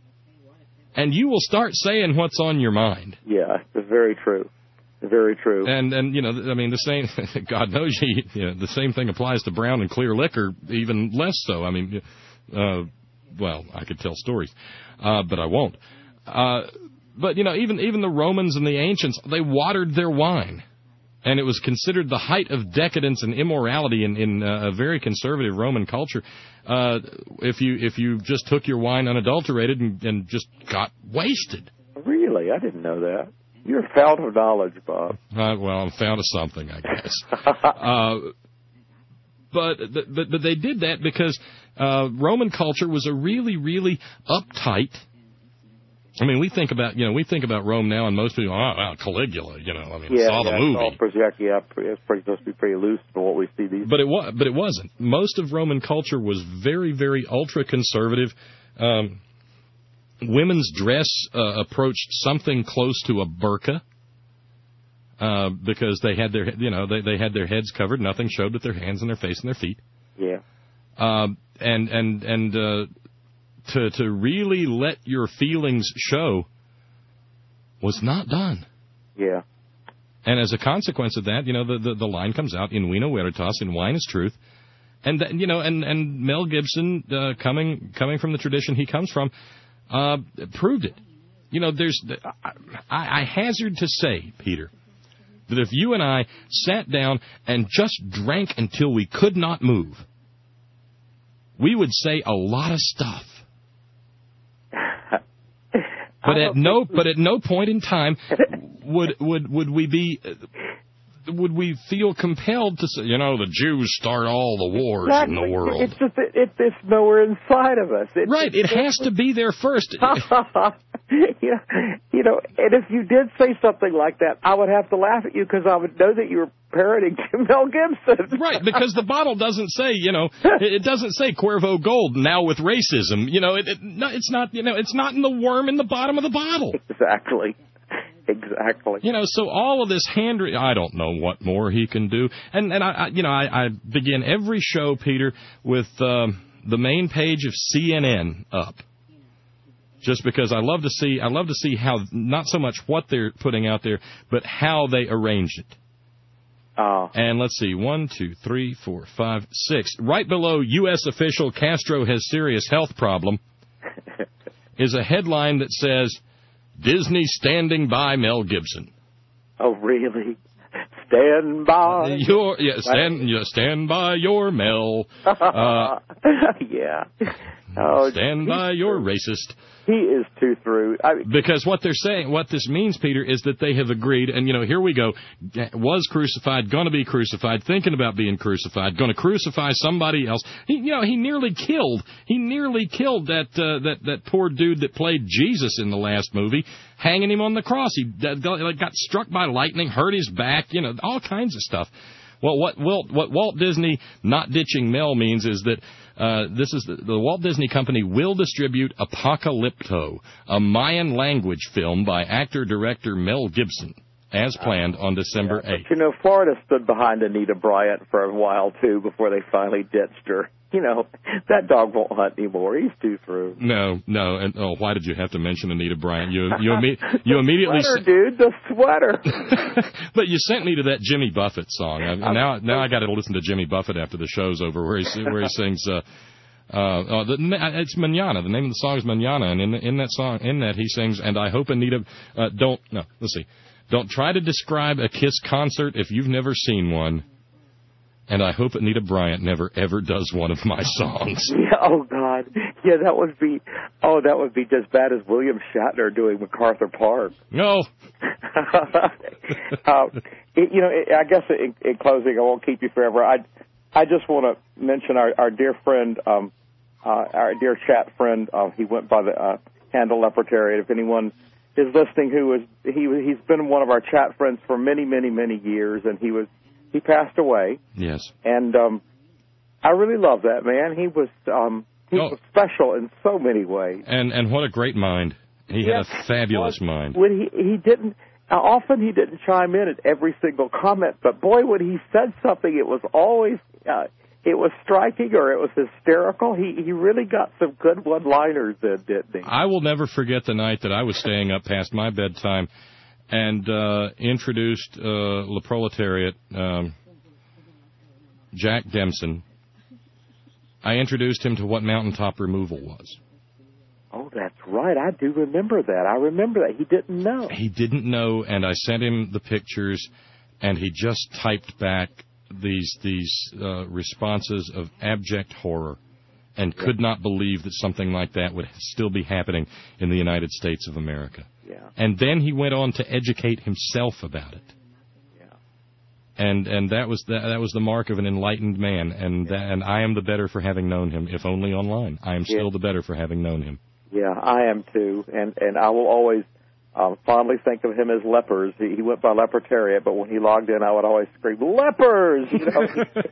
and you will start saying what's on your mind. Yeah, it's very true. Very true. And, and you know, I mean, the same, God knows, you, you know, the same thing applies to brown and clear liquor, even less so. I mean, uh, well, I could tell stories, uh, but I won't. Uh, but, you know, even even the Romans and the ancients, they watered their wine. And it was considered the height of decadence and immorality in, in uh, a very conservative Roman culture. Uh, if you if you just took your wine unadulterated and, and just got wasted. Really? I didn't know that. You're a fount of knowledge, Bob. Uh, well, I'm fount of something, I guess. uh, but, but but they did that because uh, Roman culture was a really, really uptight. I mean, we think about you know we think about Rome now, and most people, oh, well, Caligula, you know, I mean, yeah, saw yeah, the movie. It's all pretty, yeah, it's pretty, supposed to be pretty loose from what we see these. But it was, but it wasn't. Most of Roman culture was very, very ultra conservative. Um, Women's dress uh, approached something close to a burqa uh, because they had their, you know, they, they had their heads covered. Nothing showed but their hands and their face and their feet. Yeah. Uh, and and and uh, to to really let your feelings show was not done. Yeah. And as a consequence of that, you know, the the, the line comes out in vino veritas, in wine is truth. And that, you know, and and Mel Gibson uh, coming coming from the tradition he comes from. Uh, proved it. You know, there's. I, I hazard to say, Peter, that if you and I sat down and just drank until we could not move, we would say a lot of stuff. But at no, but at no point in time would would would we be would we feel compelled to say, you know, the Jews start all the wars exactly. in the world. It's just it, it, it's nowhere inside of us. It, right, it has to be there first. you know, you know, and if you did say something like that, I would have to laugh at you because I would know that you were parroting Mel Gibson. Right, because the bottle doesn't say, you know, it doesn't say Cuervo Gold now with racism. You know, it, it no, it's not, you know, it's not in the worm in the bottom of the bottle. Exactly. Exactly. You know, so all of this hand, I don't know what more he can do. And, and I, I you know, I, I begin every show, Peter, with um, the main page of C N N up. Just because I love to see, I love to see how, not so much what they're putting out there, but how they arrange it. Oh. And let's see, one, two, three, four, five, six. Right below U S official Castro has serious health problem is a headline that says, Disney standing by Mel Gibson. Oh, really? Stand by. Your, yeah, stand, yeah, stand by your Mel. Uh, yeah. Oh, stand by your racist. He is too through. I mean, because what they're saying, what this means, Peter, is that they have agreed, and, you know, here we go, was crucified, going to be crucified, thinking about being crucified, going to crucify somebody else. He, you know, he nearly killed, he nearly killed that, uh, that, that poor dude that played Jesus in the last movie, hanging him on the cross. He got, got struck by lightning, hurt his back, you know, all kinds of stuff. Well, what Walt, what Walt Disney not ditching Mel means is that uh, this is the, the Walt Disney Company will distribute Apocalypto, a Mayan language film by actor-director Mel Gibson, as planned on December eighth. You know, Florida stood behind Anita Bryant for a while, too, before they finally ditched her. You know, that dog won't hunt anymore. He's too through. No, no. And oh, why did you have to mention Anita Bryant? You you, imme- you immediately... The sweater, dude, the sweater. But you sent me to that Jimmy Buffett song. I, now now I got to listen to Jimmy Buffett after the show's over, where he, where he sings... Uh, uh, uh, the, it's Manana. The name of the song is Manana, and in, in that song, in that he sings, and I hope Anita... Uh, don't... No, let's see. Don't try to describe a Kiss concert if you've never seen one. And I hope Anita Bryant never, ever does one of my songs. Yeah, oh, God. Yeah, that would be, oh, that would be as bad as William Shatner doing MacArthur Park. No. uh, it, you know, it, I guess in, in closing, I won't keep you forever. I I just want to mention our, our dear friend, um, uh, our dear chat friend. Uh, he went by the uh, handle Lepertarian. If anyone is listening who was, he, he's been one of our chat friends for many, many, many years, and he was, He passed away. Yes. And um, I really love that man. He was um, he oh. was special in so many ways. And and what a great mind. He yes. had a fabulous mind. When he he didn't uh, often he didn't chime in at every single comment, but boy, when he said something, it was always uh, it was striking or it was hysterical. He he really got some good one-liners in, didn't he? I will never forget the night that I was staying up past my bedtime and uh, introduced uh, Le Proletariat, um, Jack Dempson. I introduced him to what mountaintop removal was. Oh, that's right. I do remember that. I remember that. He didn't know. He didn't know, and I sent him the pictures, and he just typed back these these uh, responses of abject horror and could not believe that something like that would still be happening in the United States of America. Yeah. And then he went on to educate himself about it. Yeah. And and that was the, that was the mark of an enlightened man. And yeah. that, and I am the better for having known him, if only online. I am yeah. still the better for having known him. Yeah, I am too. And and I will always um, fondly think of him as Lepers. He, he went by Lepertariat, but when he logged in, I would always scream Lepers. You know,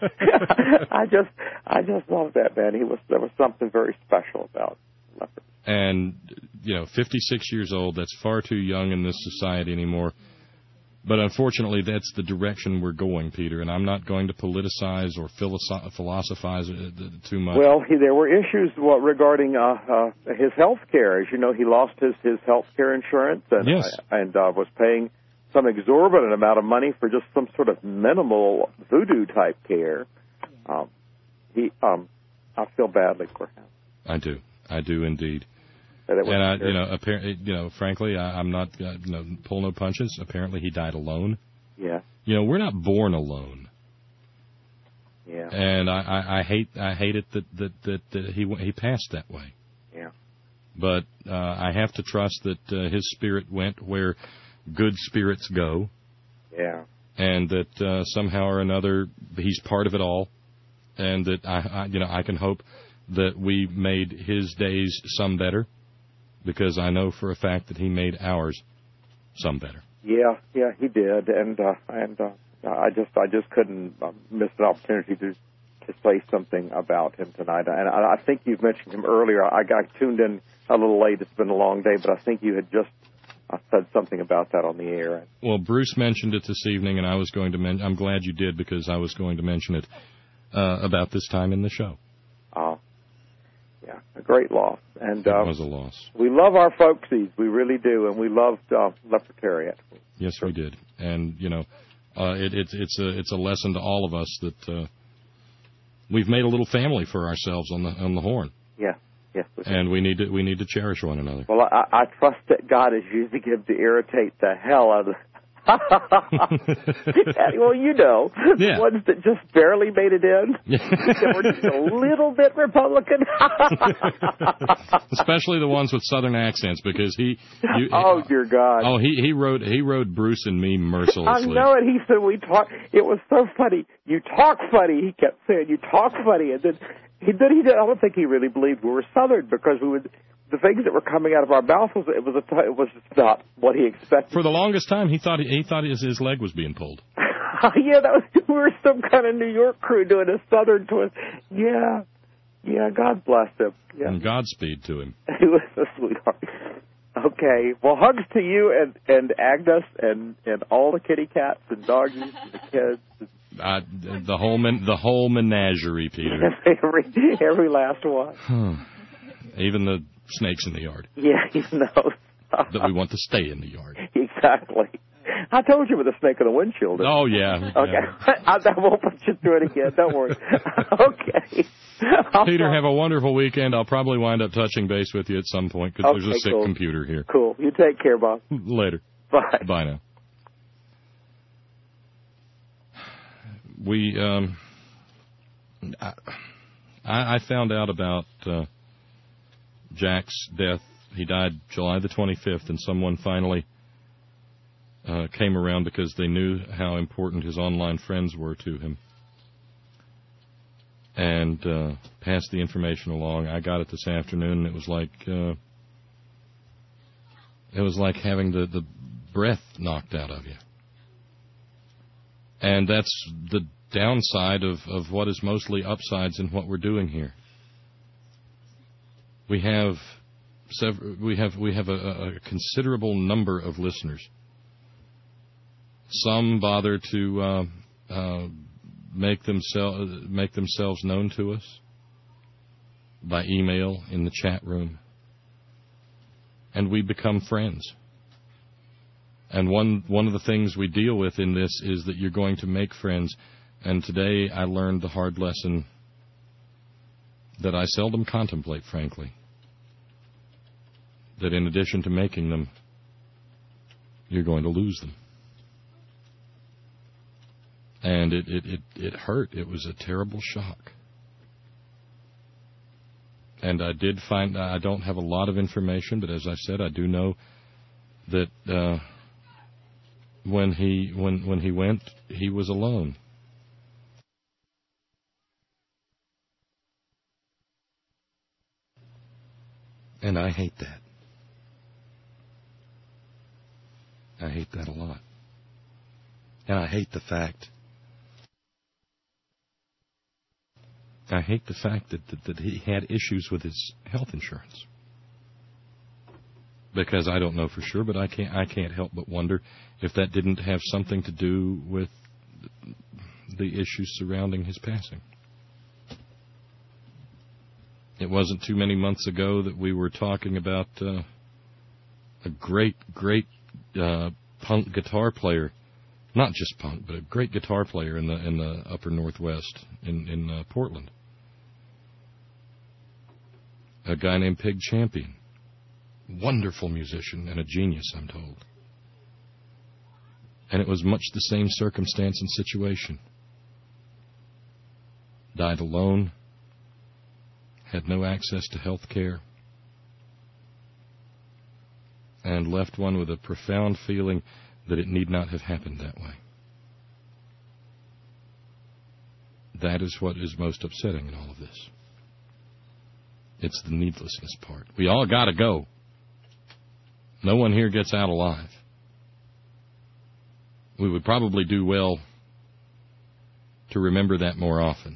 I just I just love that man. He was there was something very special about Lepers. And, you know, fifty-six years old, that's far too young in this society anymore. But unfortunately, that's the direction we're going, Peter, and I'm not going to politicize or philosophize too much. Well, he, there were issues well, regarding uh, uh, his health care. As you know, he lost his, his health care insurance and, yes. uh, and uh, was paying some exorbitant amount of money for just some sort of minimal voodoo-type care. Um, he, um, I feel badly for him. I do. I do indeed. And I, you know, apparently, you know, frankly, I, I'm not, uh, you know, pull no punches. Apparently, he died alone. Yeah. You know, we're not born alone. Yeah. And I, I, I hate I hate it that that that, that he he passed that way. Yeah. But uh, I have to trust that uh, his spirit went where good spirits go. Yeah. And that uh, somehow or another he's part of it all, and that I, I you know I can hope that we made his days some better, because I know for a fact that he made ours some better. Yeah, yeah, he did, and uh, and uh, I just I just couldn't uh, miss an opportunity to to say something about him tonight. And I, I think you've mentioned him earlier. I got tuned in a little late. It's been a long day, but I think you had just uh, said something about that on the air. Well, Bruce mentioned it this evening, and I was going to men- I'm glad you did, because I was going to mention it uh, about this time in the show. Oh, uh, yeah, a great loss. And uh, it was a loss. We love our folksies, we really do, and we loved uh, Lepertariat. Yes, we did, and you know, uh, it, it, it's a it's a lesson to all of us that uh, we've made a little family for ourselves on the on the Horn. Yeah, yes. We and we need to we need to cherish one another. Well, I, I trust that God is using him to irritate the hell out of. Well, you know, yeah. ones that just barely made it in, that were just a little bit Republican. Especially the ones with Southern accents, because he. You, oh dear God! Oh, he he wrote he wrote Bruce and me mercilessly. I know it. He said we talk. It was so funny. You talk funny. He kept saying you talk funny, and then he then he did. I don't think he really believed we were Southern, because we would. The things that were coming out of our mouths was it was a, it was just not what he expected. For the longest time, he thought he, he thought his, his leg was being pulled. Yeah, that was we were some kind of New York crew doing a Southern twist. Yeah, yeah. God bless him. Yeah. And Godspeed to him. He was a sweetheart. Okay, well, hugs to you and and Agnes and and all the kitty cats and doggies and the kids. Uh, the whole men, the whole menagerie, Peter. every every last one. Even the snakes in the yard. Yeah, he knows. That we want to stay in the yard. Exactly. I told you with the snake in the windshield. Oh, yeah. Okay. Yeah. I, I won't put you through it again. Don't worry. Okay. Peter, have a wonderful weekend. I'll probably wind up touching base with you at some point, because okay, there's a sick cool. computer here. Cool. You take care, Bob. Later. Bye. Bye now. We, um, I, I found out about uh, Jack's death. He died July the twenty-fifth, and someone finally uh, came around because they knew how important his online friends were to him, and uh, passed the information along. I got it this afternoon, and it was like uh, it was like having the, the breath knocked out of you. And that's the downside of, of what is mostly upsides in what we're doing here. We have sev- we have we have a, a considerable number of listeners. Some bother to uh, uh, make themselves make themselves known to us by email in the chat room, and we become friends. And one one of the things we deal with in this is that you're going to make friends. And today I learned the hard lesson that I seldom contemplate, frankly. That in addition to making them, you're going to lose them. And it, it, it, it hurt. It was a terrible shock. And I did find, I don't have a lot of information, but as I said, I do know that uh, when he when when he went, he was alone. And I hate that. I hate that a lot. And I hate the fact. I hate the fact that, that, that he had issues with his health insurance. Because I don't know for sure, but I can't I can't help but wonder if that didn't have something to do with the issues surrounding his passing. It wasn't too many months ago that we were talking about uh, a great, great uh, punk guitar player, not just punk, but a great guitar player in the in the Upper Northwest in in uh, Portland. A guy named Pig Champion, wonderful musician and a genius, I'm told. And it was much the same circumstance and situation. died alone, had no access to health care, and left one with a profound feeling that it need not have happened that way. That is what is most upsetting in all of this. It's the needlessness part. We all got to go. No one here gets out alive. We would probably do well to remember that more often.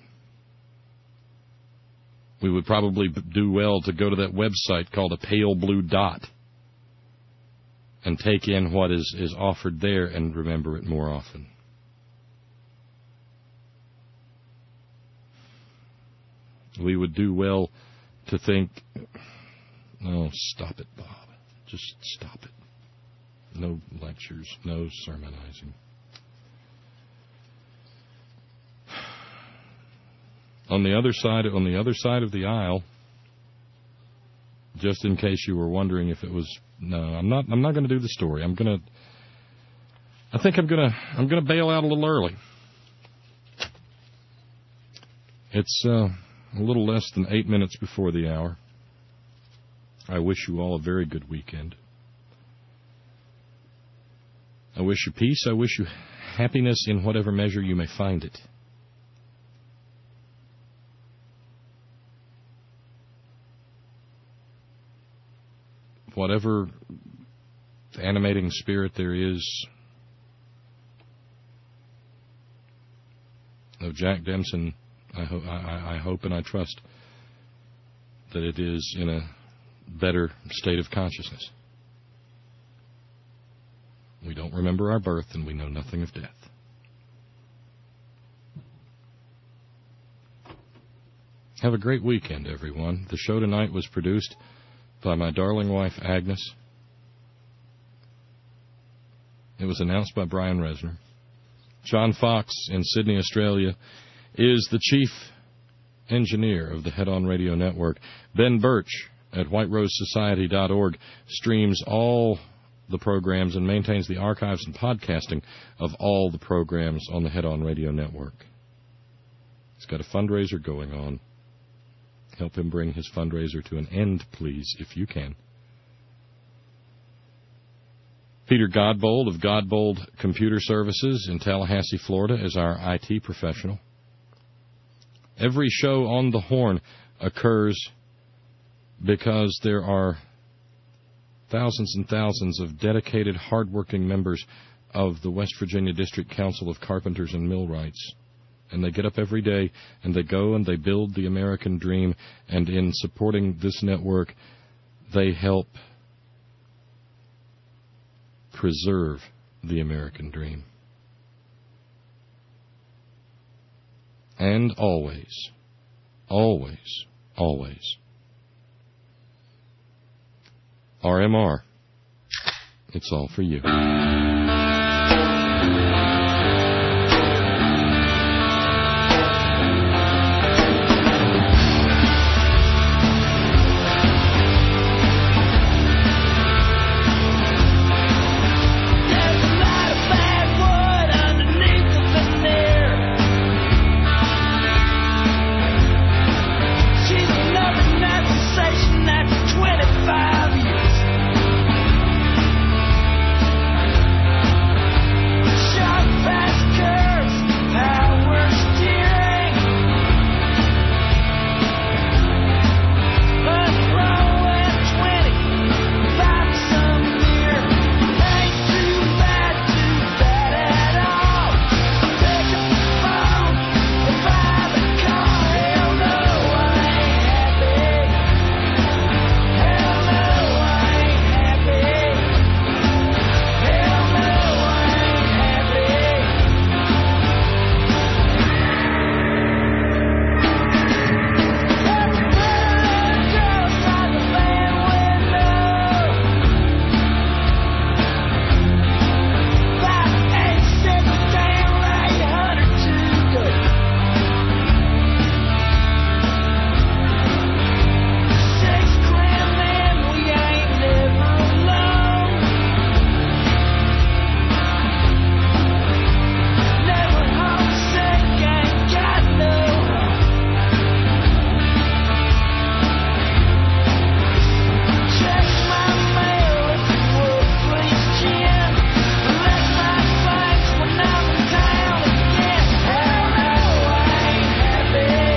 We would probably do well to go to that website called A Pale Blue Dot and take in what is, is offered there and remember it more often. We would do well to think, oh, stop it, Bob. Just stop it. No lectures, no sermonizing. On the other side, on the other side of the aisle, just in case you were wondering if it was, no, I'm not. I'm not going to do the story. I'm going to. I think I'm going to. I'm going to bail out a little early. It's uh, a little less than eight minutes before the hour. I wish you all a very good weekend. I wish you peace. I wish you happiness in whatever measure you may find it. Whatever animating spirit there is of Jack Dempson, I, ho- I, I hope and I trust that it is in a better state of consciousness. We don't remember our birth and we know nothing of death. Have a great weekend, everyone. The show tonight was produced by my darling wife, Agnes. It was announced by Brian Resner. John Fox in Sydney, Australia, is the chief engineer of the Head On Radio Network. Ben Birch at white rose society dot org streams all the programs and maintains the archives and podcasting of all the programs on the Head On Radio Network. He's got a fundraiser going on. Help him bring his fundraiser to an end, please, if you can. Peter Godbold of Godbold Computer Services in Tallahassee, Florida, is our I T professional. Every show on the Horn occurs because there are thousands and thousands of dedicated, hardworking members of the West Virginia District Council of Carpenters and Millwrights. And they get up every day, and they go and they build the American dream, and in supporting this network, they help preserve the American dream. And always, always, always, R M R, it's all for you.